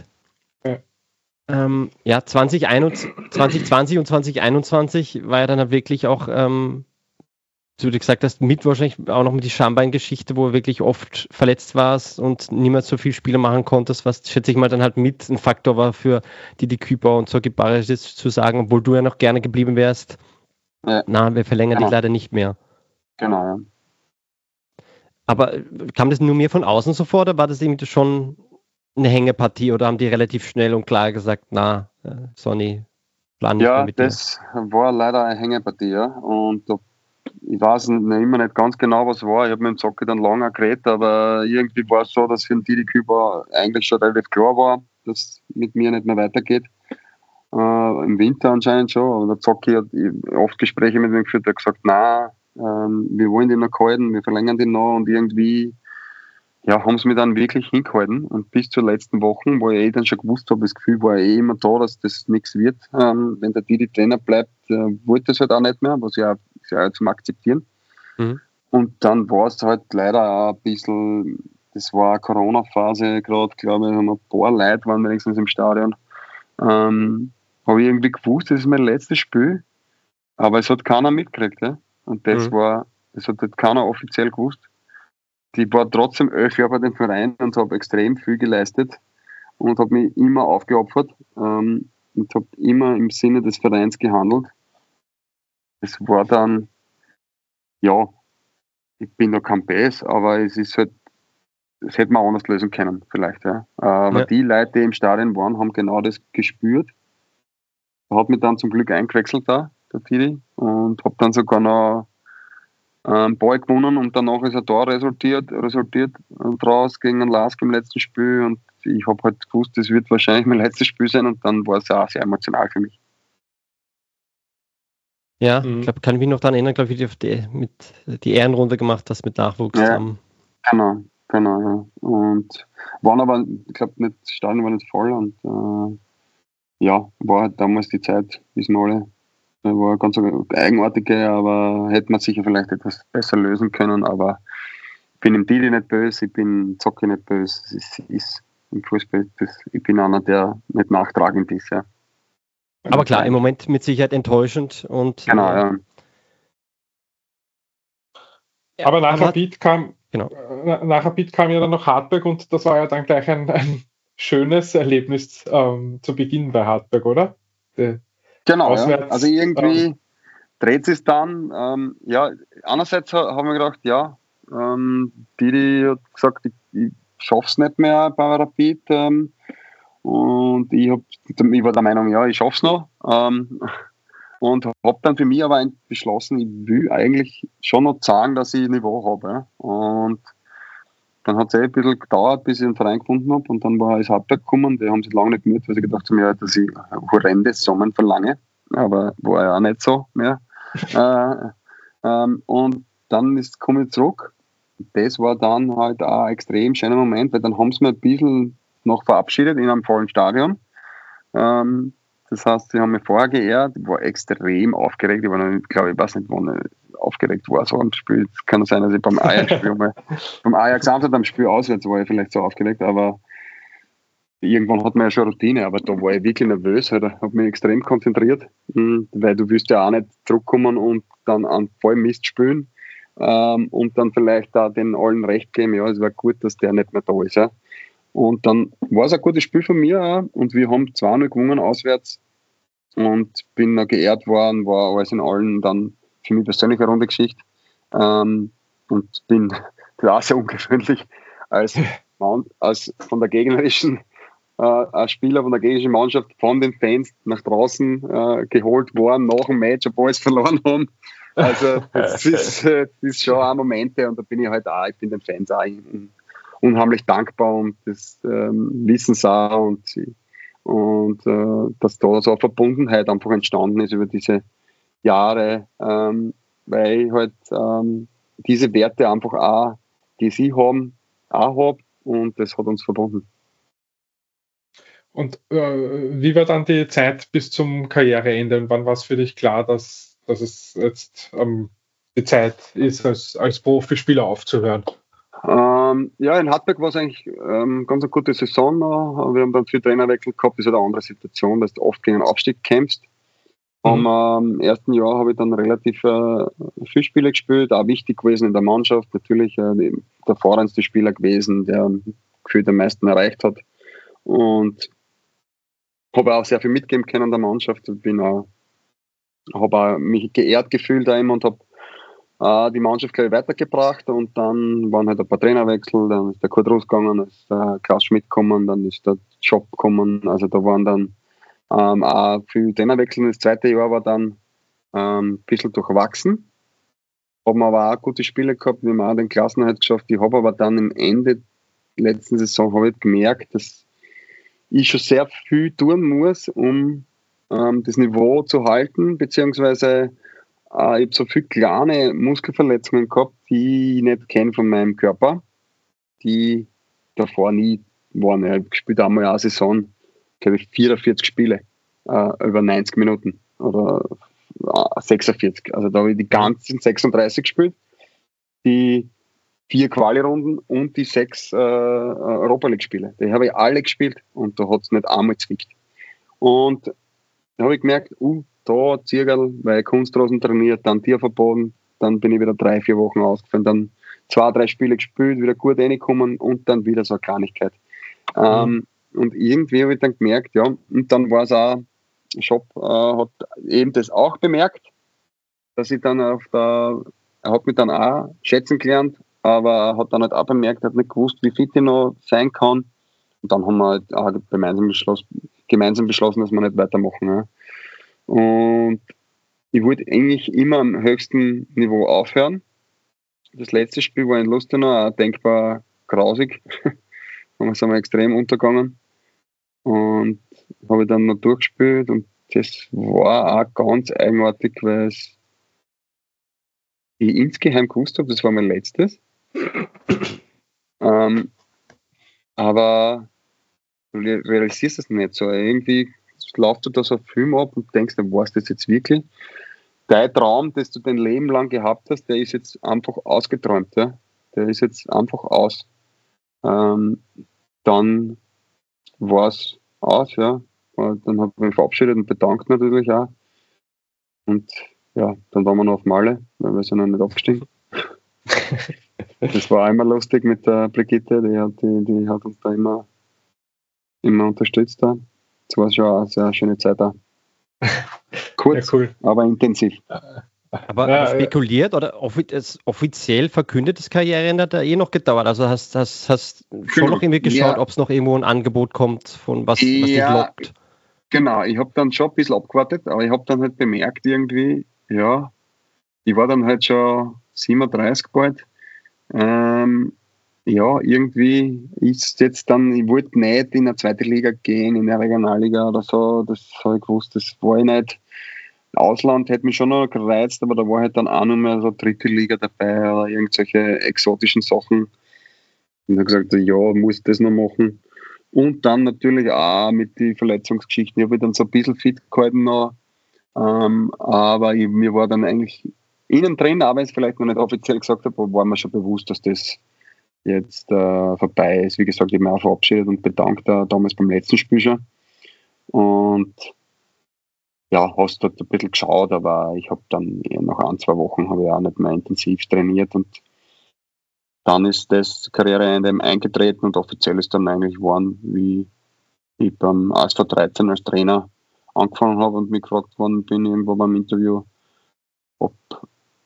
Ja. 2020 und 2021 war ja dann halt wirklich auch, so wie du gesagt hast, mit wahrscheinlich auch noch mit die Schambein-Geschichte, wo du wirklich oft verletzt warst und nicht mehr so viel Spiele machen konntest, was, schätze ich mal, dann halt mit ein Faktor war für die Küper und so Barisic zu sagen, obwohl du ja noch gerne geblieben wärst, na, wir verlängern dich leider nicht mehr. Genau, ja. Aber kam das nur mir von außen so vor, oder war das irgendwie schon eine Hängepartie, oder haben die relativ schnell und klar gesagt, na, Sonny, plan nicht mehr mit dir? Das war leider eine Hängepartie, ja. Und ich weiß immer nicht ganz genau, was war. Ich habe mit dem Zocki dann lange geredet, aber irgendwie war es so, dass für den Didi Küber eigentlich schon relativ klar war, dass es mit mir nicht mehr weitergeht. Im Winter anscheinend schon, aber der Zocki hat oft Gespräche mit mir geführt, der hat gesagt, nein, wir wollen den noch halten, wir verlängern den noch, und irgendwie haben sie mich dann wirklich hingehalten, und bis zur letzten Woche, wo ich dann schon gewusst habe, das Gefühl war immer da, dass das nichts wird, wenn der Didi Trainer bleibt, wollte es halt auch nicht mehr, was ja zum Akzeptieren. Mhm. Und dann war es halt leider auch ein bisschen, das war eine Corona-Phase gerade, glaube ich, haben ein paar Leute waren wenigstens im Stadion. Habe ich irgendwie gewusst, das ist mein letztes Spiel, aber es hat keiner mitgekriegt. Ja? Und das hat halt keiner offiziell gewusst. Ich war trotzdem 11 Jahre bei dem Verein und habe extrem viel geleistet und habe mich immer aufgeopfert und habe immer im Sinne des Vereins gehandelt. Es war dann, ich bin da kein Bass, aber es ist halt, es hätte man anders lösen können, vielleicht. Ja. Aber die Leute, die im Stadion waren, haben genau das gespürt. Er hat mich dann zum Glück eingewechselt da, der Tidi, und habe dann sogar noch einen Ball gewonnen, und danach ist er da resultiert draus gegen den Lask im letzten Spiel, und ich habe halt gewusst, das wird wahrscheinlich mein letztes Spiel sein, und dann war es auch sehr emotional für mich. Ja, ich glaube, kann ich mich noch daran erinnern, glaube ich, wie die Ehrenrunde gemacht hast mit Nachwuchs. Ja, genau, ja. Und waren aber, ich glaube, das Stadion war nicht voll, und war halt damals die Zeit, wissen wir alle. War eine ganz eigenartige, aber hätte man sicher vielleicht etwas besser lösen können. Aber ich bin im Didi nicht böse, ich bin Zocki nicht böse. Es ist im Fußball, ich bin einer, der nicht nachtragend ist. Ja. Aber klar, im Moment mit Sicherheit enttäuschend. Und, genau, ja. Aber nach Rapid kam ja dann noch Hartberg, und das war ja dann gleich ein schönes Erlebnis zu Beginn bei Hartberg, oder? Genau, ja. Also irgendwie dreht es dann. Einerseits haben wir gedacht, Didi hat gesagt, ich schaffe es nicht mehr bei Rapid. Und ich war der Meinung, ich schaffe es noch. Und habe dann für mich aber beschlossen, ich will eigentlich schon noch sagen, dass ich Niveau habe. Ja. Und dann hat es ein bisschen gedauert, bis ich einen Verein gefunden habe, und dann war es Hartberg gekommen. Die haben sich lange nicht gemeldet, weil sie gedacht haben, dass ich horrende Summen verlange. Aber war ja auch nicht so mehr. Und dann komme ich zurück. Das war dann halt auch ein extrem schöner Moment, weil dann haben sie mich ein bisschen noch verabschiedet in einem vollen Stadion. Das heißt, sie haben mich vorher geehrt. Ich war extrem aufgeregt. Ich war noch, glaube ich, weiß nicht, wann ich aufgeregt war so am Spiel. Es kann sein, dass ich beim Ajax-Spiel beim Ajax am Spiel auswärts war ich vielleicht so aufgeregt, aber irgendwann hat man ja schon Routine, aber da war ich wirklich nervös, habe mich extrem konzentriert, weil du willst ja auch nicht zurückkommen und dann an voll Mist spielen und dann vielleicht da den allen recht geben, es wäre gut, dass der nicht mehr da ist. Ja. Und dann war es ein gutes Spiel von mir auch, und wir haben 2-0 gewonnen auswärts und bin noch geehrt worden, war alles in allem dann für mich persönlich eine runde Geschichte. und bin da sehr ungewöhnlich als von der gegnerischen ein Spieler von der gegnerischen Mannschaft von den Fans nach draußen geholt worden nach dem Match, obwohl sie verloren haben. Also das ist schon ein Momente, und da bin ich halt auch, ich bin den Fans auch unheimlich dankbar, und das wissen sie auch, und dass da so eine Verbundenheit einfach entstanden ist über diese Jahre, weil ich halt diese Werte einfach auch, die sie haben, auch habe, und das hat uns verbunden. Und wie war dann die Zeit bis zum Karriereende, und wann war es für dich klar, dass es jetzt die Zeit ist, als Profispieler aufzuhören? Ja, in Hartberg war es eigentlich ganz eine gute Saison noch. Wir haben dann viel Trainerwechsel gehabt, das ist eine andere Situation, dass du oft gegen einen Aufstieg kämpfst. Im ersten Jahr habe ich dann relativ viele Spiele gespielt, auch wichtig gewesen in der Mannschaft, natürlich der vorrangigste Spieler gewesen, der gefühlt am meisten erreicht hat, und habe auch sehr viel mitgeben können in der Mannschaft. Habe auch mich geehrt gefühlt da immer und habe die Mannschaft gleich weitergebracht, und dann waren halt ein paar Trainerwechsel, dann ist der Kurt rausgegangen, dann ist der Klaus Schmidt gekommen, dann ist der Job gekommen, also da waren dann auch viele Trainerwechsel. Das zweite Jahr war dann ein bisschen durchwachsen, haben aber auch gute Spiele gehabt, wir haben auch den Klassenerhalt geschafft. Ich habe aber dann am Ende letzten Saison habe ich gemerkt, dass ich schon sehr viel tun muss, um das Niveau zu halten, beziehungsweise ich habe so viele kleine Muskelverletzungen gehabt, die ich nicht kenne von meinem Körper, die davor nie waren. Ich habe gespielt einmal eine Saison, glaube ich, 44 Spiele über 90 Minuten oder 46. Also da habe ich die ganzen 36 gespielt, die 4 Quali-Runden und die 6 Europa League-Spiele. Die habe ich alle gespielt, und da hat es nicht einmal zwickt. Und da habe ich gemerkt, da Ziergerl, weil ich Kunstrosen trainiert, dann Tier verboten, dann bin ich wieder 3-4 Wochen ausgefallen, dann 2-3 Spiele gespielt, wieder gut reingekommen, und dann wieder so eine Kleinigkeit. Und irgendwie habe ich dann gemerkt, ja, und dann war es auch, Shop hat eben das auch bemerkt, dass ich dann er hat mich dann auch schätzen gelernt, aber hat dann halt auch bemerkt, hat nicht gewusst, wie fit ich noch sein kann. Und dann haben wir halt auch gemeinsam beschlossen, dass wir nicht weitermachen. Ja. Und ich wollte eigentlich immer am höchsten Niveau aufhören. Das letzte Spiel war in Lustenau auch denkbar grausig. Da sind wir extrem untergegangen. Und habe ich dann noch durchgespielt, und das war auch ganz eigenartig, weil ich insgeheim gewusst habe, das war mein letztes. Aber du realisierst es nicht so. Irgendwie läuft du da so ein Film ab und denkst, war es das jetzt wirklich? Dein Traum, das du dein Leben lang gehabt hast, der ist jetzt einfach ausgeträumt. Ja? Der ist jetzt einfach aus. Dann war es aus, ja. Und dann habe ich mich verabschiedet und bedankt natürlich auch. Und ja, dann waren wir noch auf Malle, weil wir sind noch nicht aufgestiegen. Das war einmal lustig mit der Brigitte, die hat uns da immer unterstützt. Da. Das war schon eine sehr schöne Zeit da. Kurz, ja, cool. Aber intensiv. Aber spekuliert oder offiziell verkündet das Karriereende hat da noch gedauert? Also hast schon noch irgendwie geschaut, ob es noch irgendwo ein Angebot kommt, von was dich lockt? Genau, ich habe dann schon ein bisschen abgewartet, aber ich habe dann halt bemerkt irgendwie, ja, ich war dann halt schon 37 bald. Ja, irgendwie ist jetzt dann, ich wollte nicht in eine zweite Liga gehen, in eine Regionalliga oder so, das habe ich gewusst, das war ich nicht. Ausland hätte mich schon noch gereizt, aber da war halt dann auch noch mehr so dritte Liga dabei oder irgendwelche exotischen Sachen. Und ich habe gesagt, ja, muss ich das noch machen. Und dann natürlich auch mit den Verletzungsgeschichten. Ich habe mich dann so ein bisschen fit gehalten noch, aber mir war dann eigentlich innen drin, aber ich es vielleicht noch nicht offiziell gesagt habe, war mir schon bewusst, dass das jetzt vorbei ist. Wie gesagt, ich habe mich auch verabschiedet und bedankt damals beim letzten Spiel schon. Und ja, hast dort ein bisschen geschaut, aber ich habe dann nach 1-2 Wochen habe ich auch nicht mehr intensiv trainiert, und dann ist das Karriereende eingetreten, und offiziell ist dann eigentlich geworden, wie ich beim ASV 13 als Trainer angefangen habe und mich gefragt worden bin, irgendwo beim Interview, ob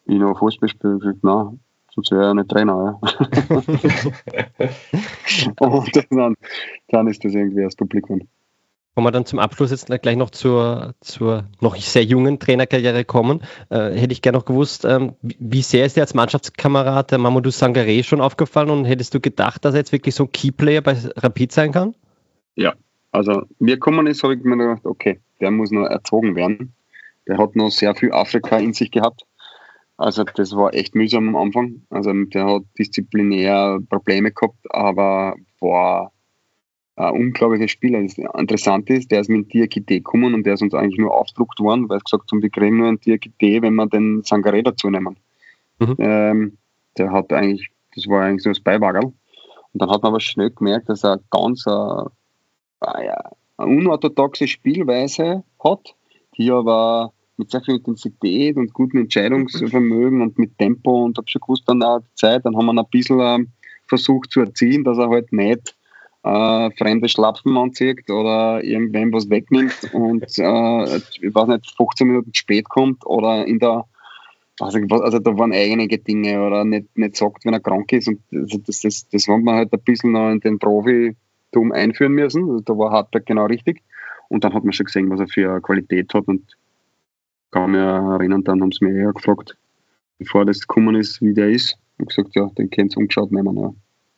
ich noch Fußball spiele, gesagt, nein, sonst wäre ich ja nicht Trainer. Ja. Und dann ist das irgendwie erst publik geworden. Wenn wir dann zum Abschluss jetzt gleich noch zur noch sehr jungen Trainerkarriere kommen, hätte ich gerne noch gewusst, wie sehr ist dir als Mannschaftskamerad der Mamadou Sangaré schon aufgefallen und hättest du gedacht, dass er jetzt wirklich so ein Keyplayer bei Rapid sein kann? Ja, also mir gekommen ist, habe ich mir gedacht, okay, der muss noch erzogen werden. Der hat noch sehr viel Afrika in sich gehabt. Also das war echt mühsam am Anfang. Also der hat disziplinär Probleme gehabt, aber war ein unglaublicher Spieler. Das interessant ist, der ist mit dem Diakité gekommen und der ist uns eigentlich nur aufgedruckt worden, weil es gesagt haben, wir kriegen nur einen Diakité, wenn wir den Sangaré dazu nehmen. Der hat eigentlich, das war eigentlich so das Beiwagerl. Und dann hat man aber schnell gemerkt, dass er ganz eine unorthodoxe Spielweise hat, die aber mit sehr viel Intensität und gutem Entscheidungsvermögen und mit Tempo und habe schon gewusst, dann auch die Zeit, dann haben wir ein bisschen versucht zu erziehen, dass er halt nicht fremde Schlapfen anzieht oder irgendwem was wegnimmt und ich weiß nicht, 15 Minuten spät kommt oder also da waren einige Dinge oder nicht sagt, wenn er krank ist und das haben wir halt ein bisschen noch in den Profitum einführen müssen, also da war Hartberg genau richtig und dann hat man schon gesehen, was er für eine Qualität hat und kann mich erinnern, dann haben sie mich eher gefragt, bevor das gekommen ist, wie der ist. Ich habe gesagt, ja, den könnt ihr umgeschaut nehmen. Ja.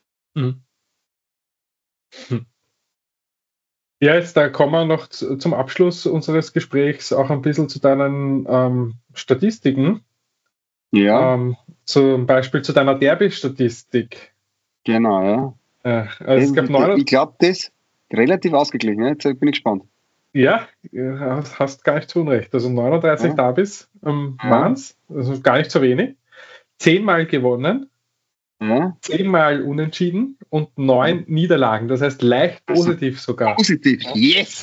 Ja, jetzt da kommen wir noch zum Abschluss unseres Gesprächs auch ein bisschen zu deinen Statistiken. Ja. Zum Beispiel zu deiner Derby-Statistik. Genau, ja. Es gab ich glaube, das ist relativ ausgeglichen. Jetzt bin ich gespannt. Ja, hast gar nicht zu Unrecht. Also 39 Derbys waren es, also gar nicht so wenig. 10-mal gewonnen, 10-mal unentschieden und 9 Niederlagen. Das heißt leicht positiv sogar. Positiv, yes!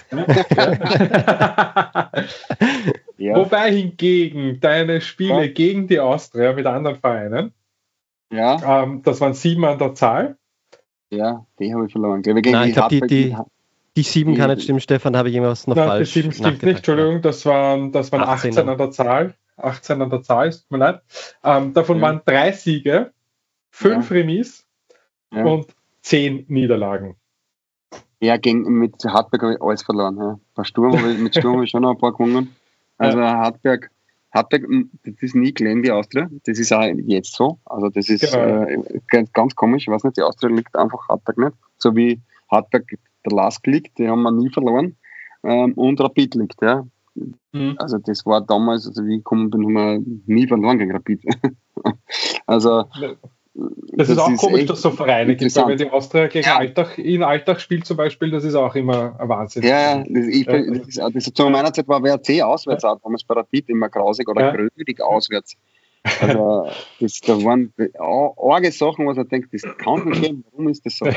Ja. Wobei hingegen deine Spiele gegen die Austria mit anderen Vereinen, das waren 7 an der Zahl. Ja, die habe ich verloren. Ich glaube, die 7 kann nicht stimmen, Stefan, da habe ich irgendwas noch falsch. Die 7 stimmt nicht, Entschuldigung, das waren 18 an der Zahl. 18 an der Zahl, tut mir leid. Davon waren 3 Siege, 5 Remis und 10 Niederlagen. Ja, mit Hartberg habe ich alles verloren. Ja. Mit Sturm habe ich schon noch ein paar gewonnen. Also Hartberg, das ist nie gelähmt wie Austria. Das ist auch jetzt so. Also das ist ganz komisch. Ich weiß nicht, die Austria liegt einfach Hartberg nicht. So wie Hartberg der Lask liegt, die haben wir nie verloren. Und Rapid liegt, ja. Also das war damals, also wie ich gekommen bin, haben wir nie verloren gegen Rapid. Also das ist auch komisch, dass es so Vereine gibt, weil die Austria gegen Alltag spielt zum Beispiel, das ist auch immer ein Wahnsinn. Ja, das zu meiner Zeit war WRC auswärts auch, damals bei Rapid immer grausig oder grödig auswärts. Also da waren arge Sachen, was man denkt, das kann nicht gehen, warum ist das so?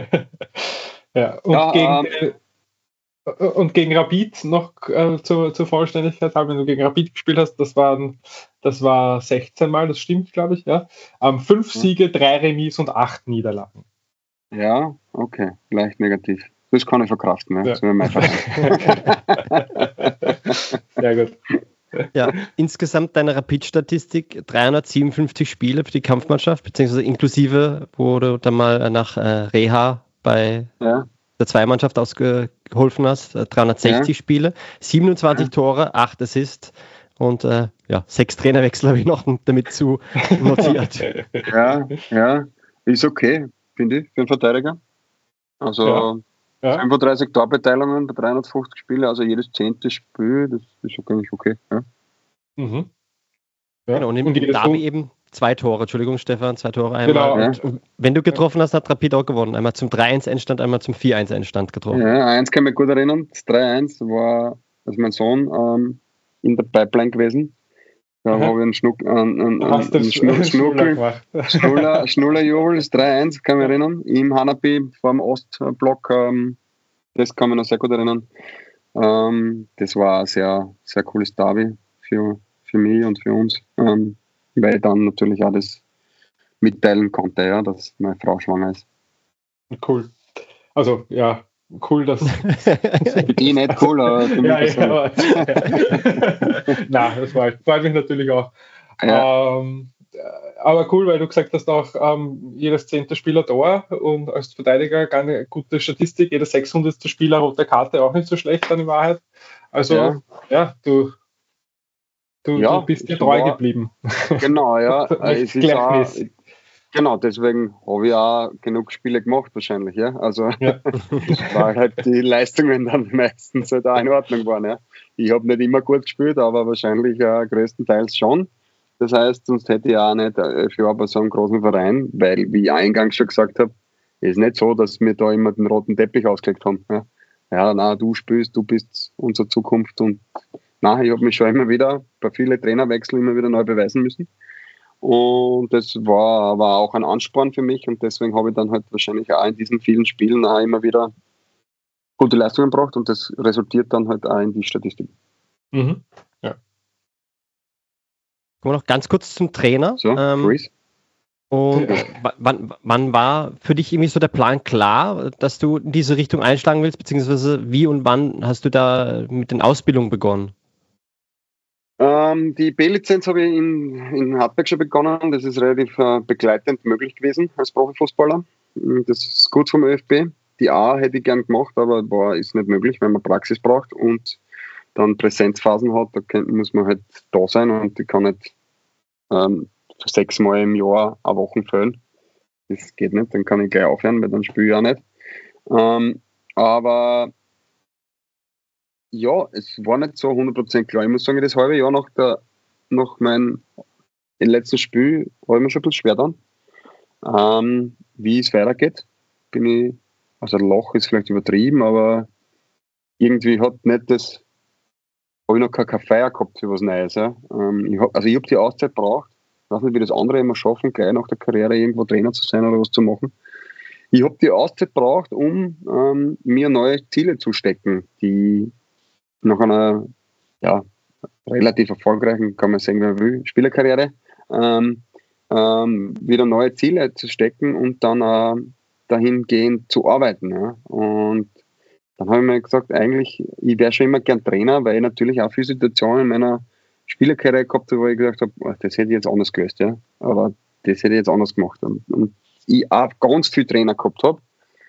Und gegen Rapid noch zur Vollständigkeit, wenn du gegen Rapid gespielt hast, das war 16 Mal, das stimmt, glaube ich, ja. 5 Siege, 3 Remis und 8 Niederlagen. Ja, okay, leicht negativ. Das kann ich verkraften, ne? Das wäre mein Sehr gut. Ja, insgesamt deine Rapid-Statistik, 357 Spiele für die Kampfmannschaft, beziehungsweise inklusive, wo du dann mal nach Reha bei der Zweimannschaft ausgeholfen hast, 360 Spiele, 27 Tore, 8 Assists und 6 Trainerwechsel habe ich noch damit zu notiert. Ja, ist okay, finde ich, für einen Verteidiger. Also 35 Torbeteiligungen bei 350 Spiele, also jedes 10. Spiel, das ist eigentlich okay. Ja. Mhm. Ja. Genau, und im Derby eben 2 Tore, Entschuldigung Stefan, 2 Tore einmal. Genau. Und wenn du getroffen hast, hat Rapid auch gewonnen. Einmal zum 3-1 Endstand, einmal zum 4-1 Endstand getroffen. Ja, 1 kann ich mich gut erinnern. Das 3-1 war, als mein Sohn in der Pipeline gewesen. Da habe ich einen Schnullerjubel, das 3-1, kann ich mich erinnern. Im Hanapi vor dem Ostblock, das kann ich mich noch sehr gut erinnern. Das war ein sehr, sehr cooles Derby für mich und für uns. Weil ich dann natürlich auch das mitteilen konnte, dass meine Frau schwanger ist. Cool. Also, cool, dass... Für die nicht cool, aber für mich Nein, das freut mich natürlich auch. Ja. Aber cool, weil du gesagt hast, auch jedes 10. Spieler da und als Verteidiger gar eine gute Statistik, jeder 600. Spieler rote Karte, auch nicht so schlecht dann in Wahrheit. Also, ja, du bist dir treu geblieben. Genau, ja. Nicht Es ist auch, gleichmäßig. genau, deswegen habe ich auch genug Spiele gemacht wahrscheinlich, ja. Also weil halt die Leistungen dann meistens halt auch in Ordnung waren, ja. Ich habe nicht immer gut gespielt, aber wahrscheinlich größtenteils schon. Das heißt, sonst hätte ich auch nicht für bei so einem großen Verein, weil, wie ich eingangs schon gesagt habe, ist nicht so, dass wir da immer den roten Teppich ausgelegt haben. Ja, na, du spielst, du bist unsere Zukunft und ich habe mich schon immer wieder bei vielen Trainerwechseln immer wieder neu beweisen müssen. Und das war aber auch ein Ansporn für mich und deswegen habe ich dann halt wahrscheinlich auch in diesen vielen Spielen auch immer wieder gute Leistungen gebracht und das resultiert dann halt auch in die Statistik. Mhm. Ja. Kommen wir noch ganz kurz zum Trainer. So, Freeze. Und wann war für dich irgendwie so der Plan klar, dass du in diese Richtung einschlagen willst, beziehungsweise wie und wann hast du da mit den Ausbildungen begonnen? Die B-Lizenz habe ich in Hartberg schon begonnen. Das ist relativ begleitend möglich gewesen als Profifußballer. Das ist gut vom ÖFB. Die A hätte ich gern gemacht, aber ist nicht möglich, wenn man Praxis braucht und dann Präsenzphasen hat. Da muss man halt da sein und ich kann nicht 6 Mal im Jahr eine Woche fehlen. Das geht nicht, dann kann ich gleich aufhören, weil dann spiele ich auch nicht. Aber ja, es war nicht so 100% klar. Ich muss sagen, das halbe Jahr nach meinem letzten Spiel habe ich mir schon ein bisschen schwer dann. Wie es weitergeht, also Loch ist vielleicht übertrieben, aber irgendwie habe ich noch keine Feier gehabt für was Neues. Ja. Ich habe die Auszeit gebraucht. Ich weiß nicht, wie das andere immer schaffen, gleich nach der Karriere irgendwo Trainer zu sein oder was zu machen. Ich habe die Auszeit gebraucht, um mir neue Ziele zu stecken, die nach einer relativ erfolgreichen, kann man sagen, wer will, Spielerkarriere, wieder neue Ziele zu stecken und dann dahingehend zu arbeiten. Ja. Und dann habe ich mir gesagt, eigentlich, ich wäre schon immer gern Trainer, weil ich natürlich auch viele Situationen in meiner Spielerkarriere gehabt habe, wo ich gesagt habe, das hätte ich jetzt anders gelöst, ja. Aber das hätte ich jetzt anders gemacht. Und ich auch ganz viele Trainer gehabt habe,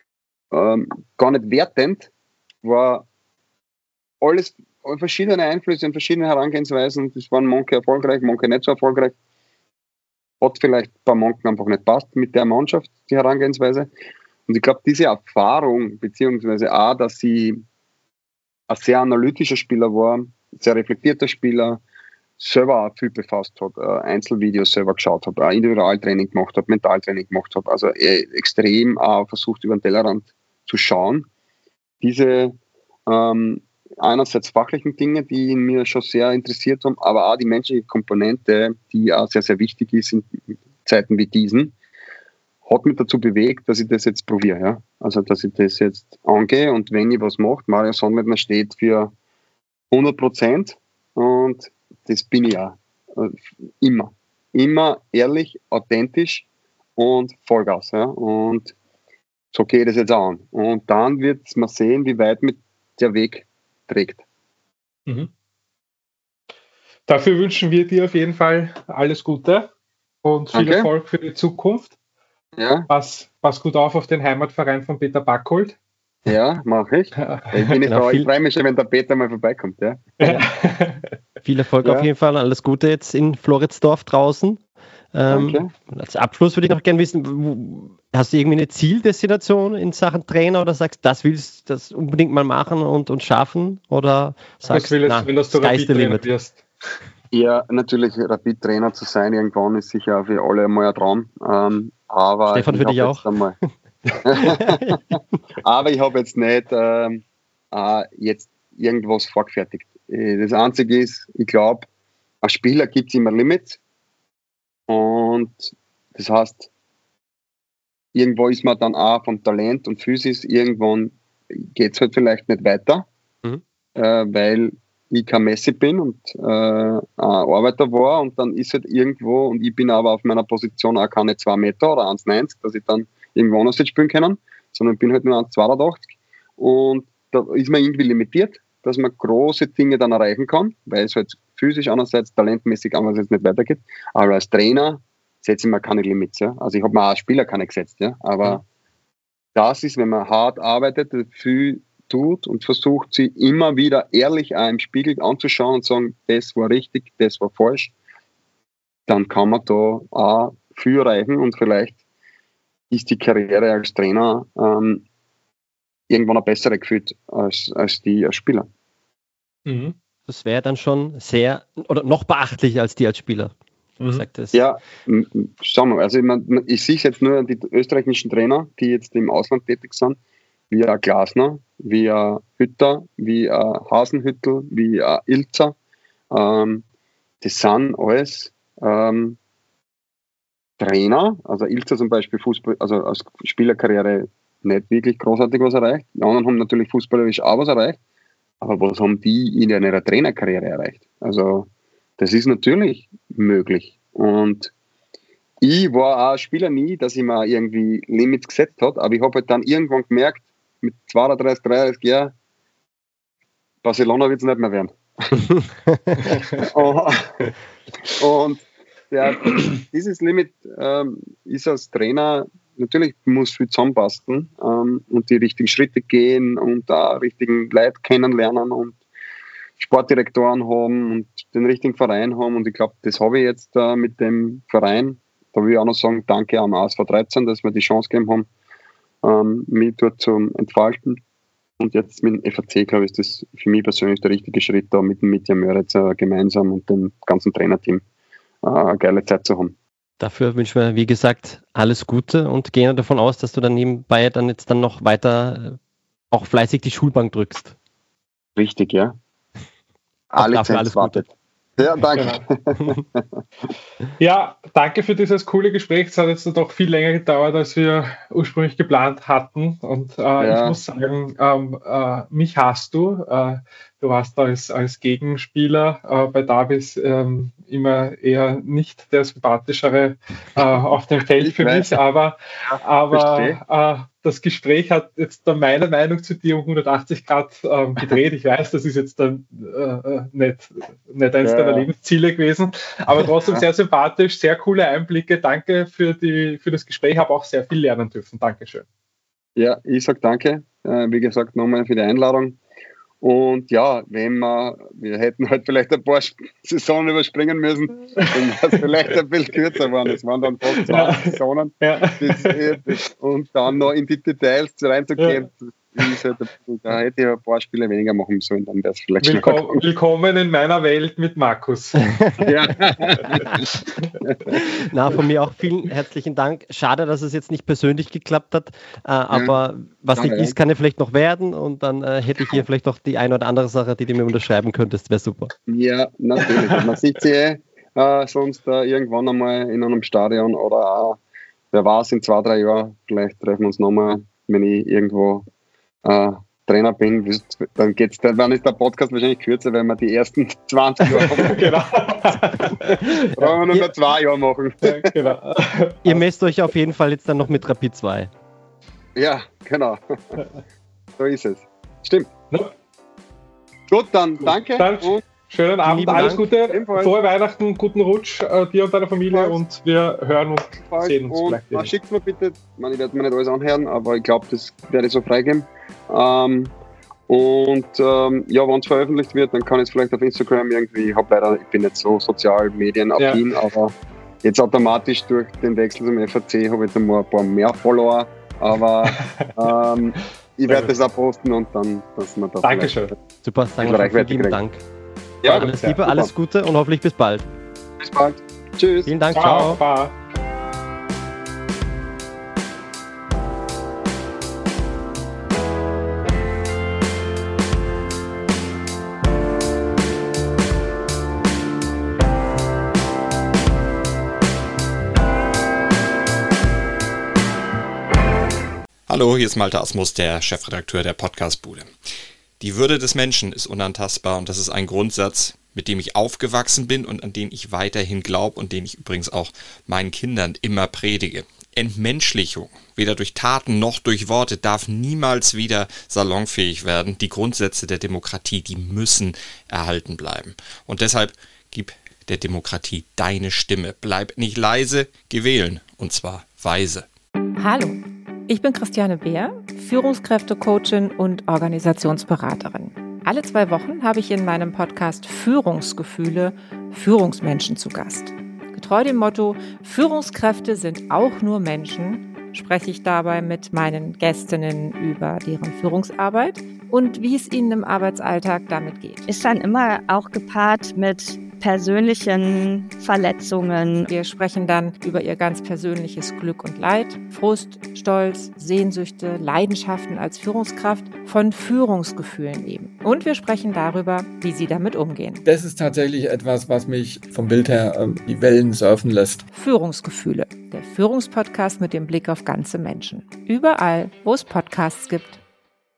gar nicht wertend, war alles verschiedene Einflüsse und verschiedene Herangehensweisen. Das waren manche erfolgreich, manche nicht so erfolgreich. Hat vielleicht bei manchen einfach nicht passt mit der Mannschaft, die Herangehensweise. Und ich glaube, diese Erfahrung, beziehungsweise auch, dass sie ein sehr analytischer Spieler war, sehr reflektierter Spieler, selber auch viel befasst hat, Einzelvideos selber geschaut hat, Individualtraining gemacht hat, Mentaltraining gemacht hat, also extrem auch versucht, über den Tellerrand zu schauen. Diese einerseits fachlichen Dinge, die mir schon sehr interessiert haben, aber auch die menschliche Komponente, die auch sehr, sehr wichtig ist in Zeiten wie diesen, hat mich dazu bewegt, dass ich das jetzt probiere. Ja? Also, dass ich das jetzt angehe und wenn ich was mache, Mario Sonnleitner steht für 100% und das bin ich auch. Immer. Immer ehrlich, authentisch und Vollgas. Ja? Und so geht es jetzt an. Und dann wird man sehen, wie weit mit der Weg trägt. Mhm. Dafür wünschen wir dir auf jeden Fall alles Gute und viel Erfolg für die Zukunft. Ja. Pass gut auf den Heimatverein von Peter Backholt. Ja, mache ich. Ich freue mich schon, wenn der Peter mal vorbeikommt. Ja. Viel Erfolg auf jeden Fall. Alles Gute jetzt in Floridsdorf draußen. Als Abschluss würde ich noch gerne wissen, hast du irgendwie eine Zieldestination in Sachen Trainer oder sagst, das willst du das unbedingt mal machen und schaffen? Oder sagst du, wenn du Rapid-Trainer wirst? Ja, natürlich Rapid-Trainer zu sein irgendwann ist sicher für alle einmal ein Traum. Aber Stefan, für dich auch? Aber ich habe jetzt nicht jetzt irgendwas vorgefertigt. Das Einzige ist, ich glaube, als Spieler gibt es immer Limits. Und das heißt, irgendwo ist man dann auch vom Talent und Physis, irgendwann geht es halt vielleicht nicht weiter, weil ich kein Messi bin und ein Arbeiter war und dann ist halt irgendwo, und ich bin aber auf meiner Position auch keine 2 Meter oder 1,90, dass ich dann irgendwo anders jetzt spielen kann, sondern ich bin halt nur 1,82 und da ist man irgendwie limitiert, dass man große Dinge dann erreichen kann, weil es halt physisch, einerseits talentmäßig, andererseits nicht weitergeht. Aber als Trainer setze ich mir keine Limits. Ja? Also ich habe mir auch als Spieler keine gesetzt. Ja? Aber das ist, wenn man hart arbeitet, viel tut und versucht, sie immer wieder ehrlich auch im Spiegel anzuschauen und sagen, das war richtig, das war falsch, dann kann man da auch viel erreichen und vielleicht ist die Karriere als Trainer irgendwann eine bessere gefühlt als die als Spieler. Mhm. Das wäre dann schon sehr, oder noch beachtlicher als die als Spieler. Sagt das. Ja, schauen wir mal. Also ich sehe jetzt nur die österreichischen Trainer, die jetzt im Ausland tätig sind, wie Glasner, wie Hütter, wie Hasenhüttl, wie Ilzer. Das sind alles Trainer, also Ilzer zum Beispiel Fußball, also als Spielerkarriere nicht wirklich großartig was erreicht. Die anderen haben natürlich fußballerisch auch was erreicht, aber was haben die in ihrer Trainerkarriere erreicht? Also das ist natürlich möglich. Und ich war auch Spieler nie, dass ich mir irgendwie Limits gesetzt habe, aber ich habe halt dann irgendwann gemerkt, mit 32, 33 Jahren, Barcelona wird es nicht mehr werden. Und dieses Limit ist als Trainer, natürlich muss viel zusammenpassen und die richtigen Schritte gehen und da richtigen Leute kennenlernen und Sportdirektoren haben und den richtigen Verein haben. Und ich glaube, das habe ich jetzt mit dem Verein. Da will ich auch noch sagen, danke am ASV 13, dass wir die Chance gegeben haben, mich dort zu entfalten. Und jetzt mit dem FAC, glaube ich, ist das für mich persönlich der richtige Schritt, da mit dem Mitja Möritz gemeinsam und dem ganzen Trainerteam eine geile Zeit zu haben. Dafür wünschen wir, wie gesagt, alles Gute und gehen davon aus, dass du dann nebenbei dann jetzt dann noch weiter auch fleißig die Schulbank drückst. Richtig, ja. Alles Gute. Ja, danke. Ja, danke für dieses coole Gespräch. Es hat jetzt doch viel länger gedauert, als wir ursprünglich geplant hatten. Und ich muss sagen, mich hast du. Du warst als Gegenspieler bei Davis immer eher nicht der sympathischere auf dem Feld für mich, aber das Gespräch hat jetzt dann meine Meinung zu dir um 180 Grad gedreht. Ich weiß, das ist jetzt dann nicht eins deiner Lebensziele gewesen, aber trotzdem sehr sympathisch, sehr coole Einblicke. Danke für das Gespräch, habe auch sehr viel lernen dürfen. Dankeschön. Ja, ich sage danke. Wie gesagt, nochmal für die Einladung. Und ja, wir hätten halt vielleicht ein paar Saisonen überspringen müssen, dann wäre es vielleicht ein bisschen kürzer geworden. Es waren dann fast 20 Saisonen. Ja. Und dann noch in die Details reinzugehen, da hätte ich ein paar Spiele weniger machen sollen, dann wäre es vielleicht Willkommen in meiner Welt mit Markus. Ja. Na, von mir auch vielen herzlichen Dank. Schade, dass es jetzt nicht persönlich geklappt hat, aber was nicht ist, kann ja vielleicht noch werden und dann hätte ich hier vielleicht noch die eine oder andere Sache, die du mir unterschreiben könntest, wäre super. Ja, natürlich. Man sieht sie sonst irgendwann einmal in einem Stadion oder wer weiß, in 2-3 Jahren, vielleicht treffen wir uns nochmal, wenn ich irgendwo Trainer bin, dann ist der Podcast wahrscheinlich kürzer, wenn wir die ersten 20 Jahre machen. Genau. Brauchen wir nur 2 Jahre machen. Ja, genau. Ihr messt euch auf jeden Fall jetzt dann noch mit Rapid 2. Ja, genau. So ist es. Stimmt. Ja. Gut, dann danke. Und schönen Abend, alles Gute, ebenfalls. Frohe Weihnachten, guten Rutsch dir und deiner Familie und wir hören und sehen uns vielleicht. Und schickt mir bitte, ich werde mir nicht alles anhören, aber ich glaube, das werde ich so freigeben. Wenn es veröffentlicht wird, dann kann ich es vielleicht auf Instagram irgendwie, ich bin nicht so sozial medienaffin, aber jetzt automatisch durch den Wechsel zum FAC habe ich dann mal ein paar mehr Follower, aber ich werde das auch posten und dann, dass man da Dankeschön. Super, vielen Dank. Ja, alles Liebe, alles Gute und hoffentlich bis bald. Bis bald. Tschüss. Vielen Dank, ciao. Ciao. Hallo, hier ist Malte Asmus, der Chefredakteur der Podcastbude. Die Würde des Menschen ist unantastbar und das ist ein Grundsatz, mit dem ich aufgewachsen bin und an den ich weiterhin glaube und den ich übrigens auch meinen Kindern immer predige. Entmenschlichung, weder durch Taten noch durch Worte, darf niemals wieder salonfähig werden. Die Grundsätze der Demokratie, die müssen erhalten bleiben. Und deshalb gib der Demokratie deine Stimme. Bleib nicht leise, geh wählen. Und zwar weise. Hallo, ich bin Christiane Beer, Führungskräfte-Coachin und Organisationsberaterin. Alle 2 Wochen habe ich in meinem Podcast Führungsgefühle Führungsmenschen zu Gast. Getreu dem Motto, Führungskräfte sind auch nur Menschen, spreche ich dabei mit meinen Gästinnen über deren Führungsarbeit und wie es ihnen im Arbeitsalltag damit geht. Ist dann immer auch gepaart mit persönlichen Verletzungen. Wir sprechen dann über ihr ganz persönliches Glück und Leid, Frust, Stolz, Sehnsüchte, Leidenschaften als Führungskraft, von Führungsgefühlen eben. Und wir sprechen darüber, wie sie damit umgehen. Das ist tatsächlich etwas, was mich vom Bild her die Wellen surfen lässt. Führungsgefühle, der Führungspodcast mit dem Blick auf ganze Menschen. Überall, wo es Podcasts gibt.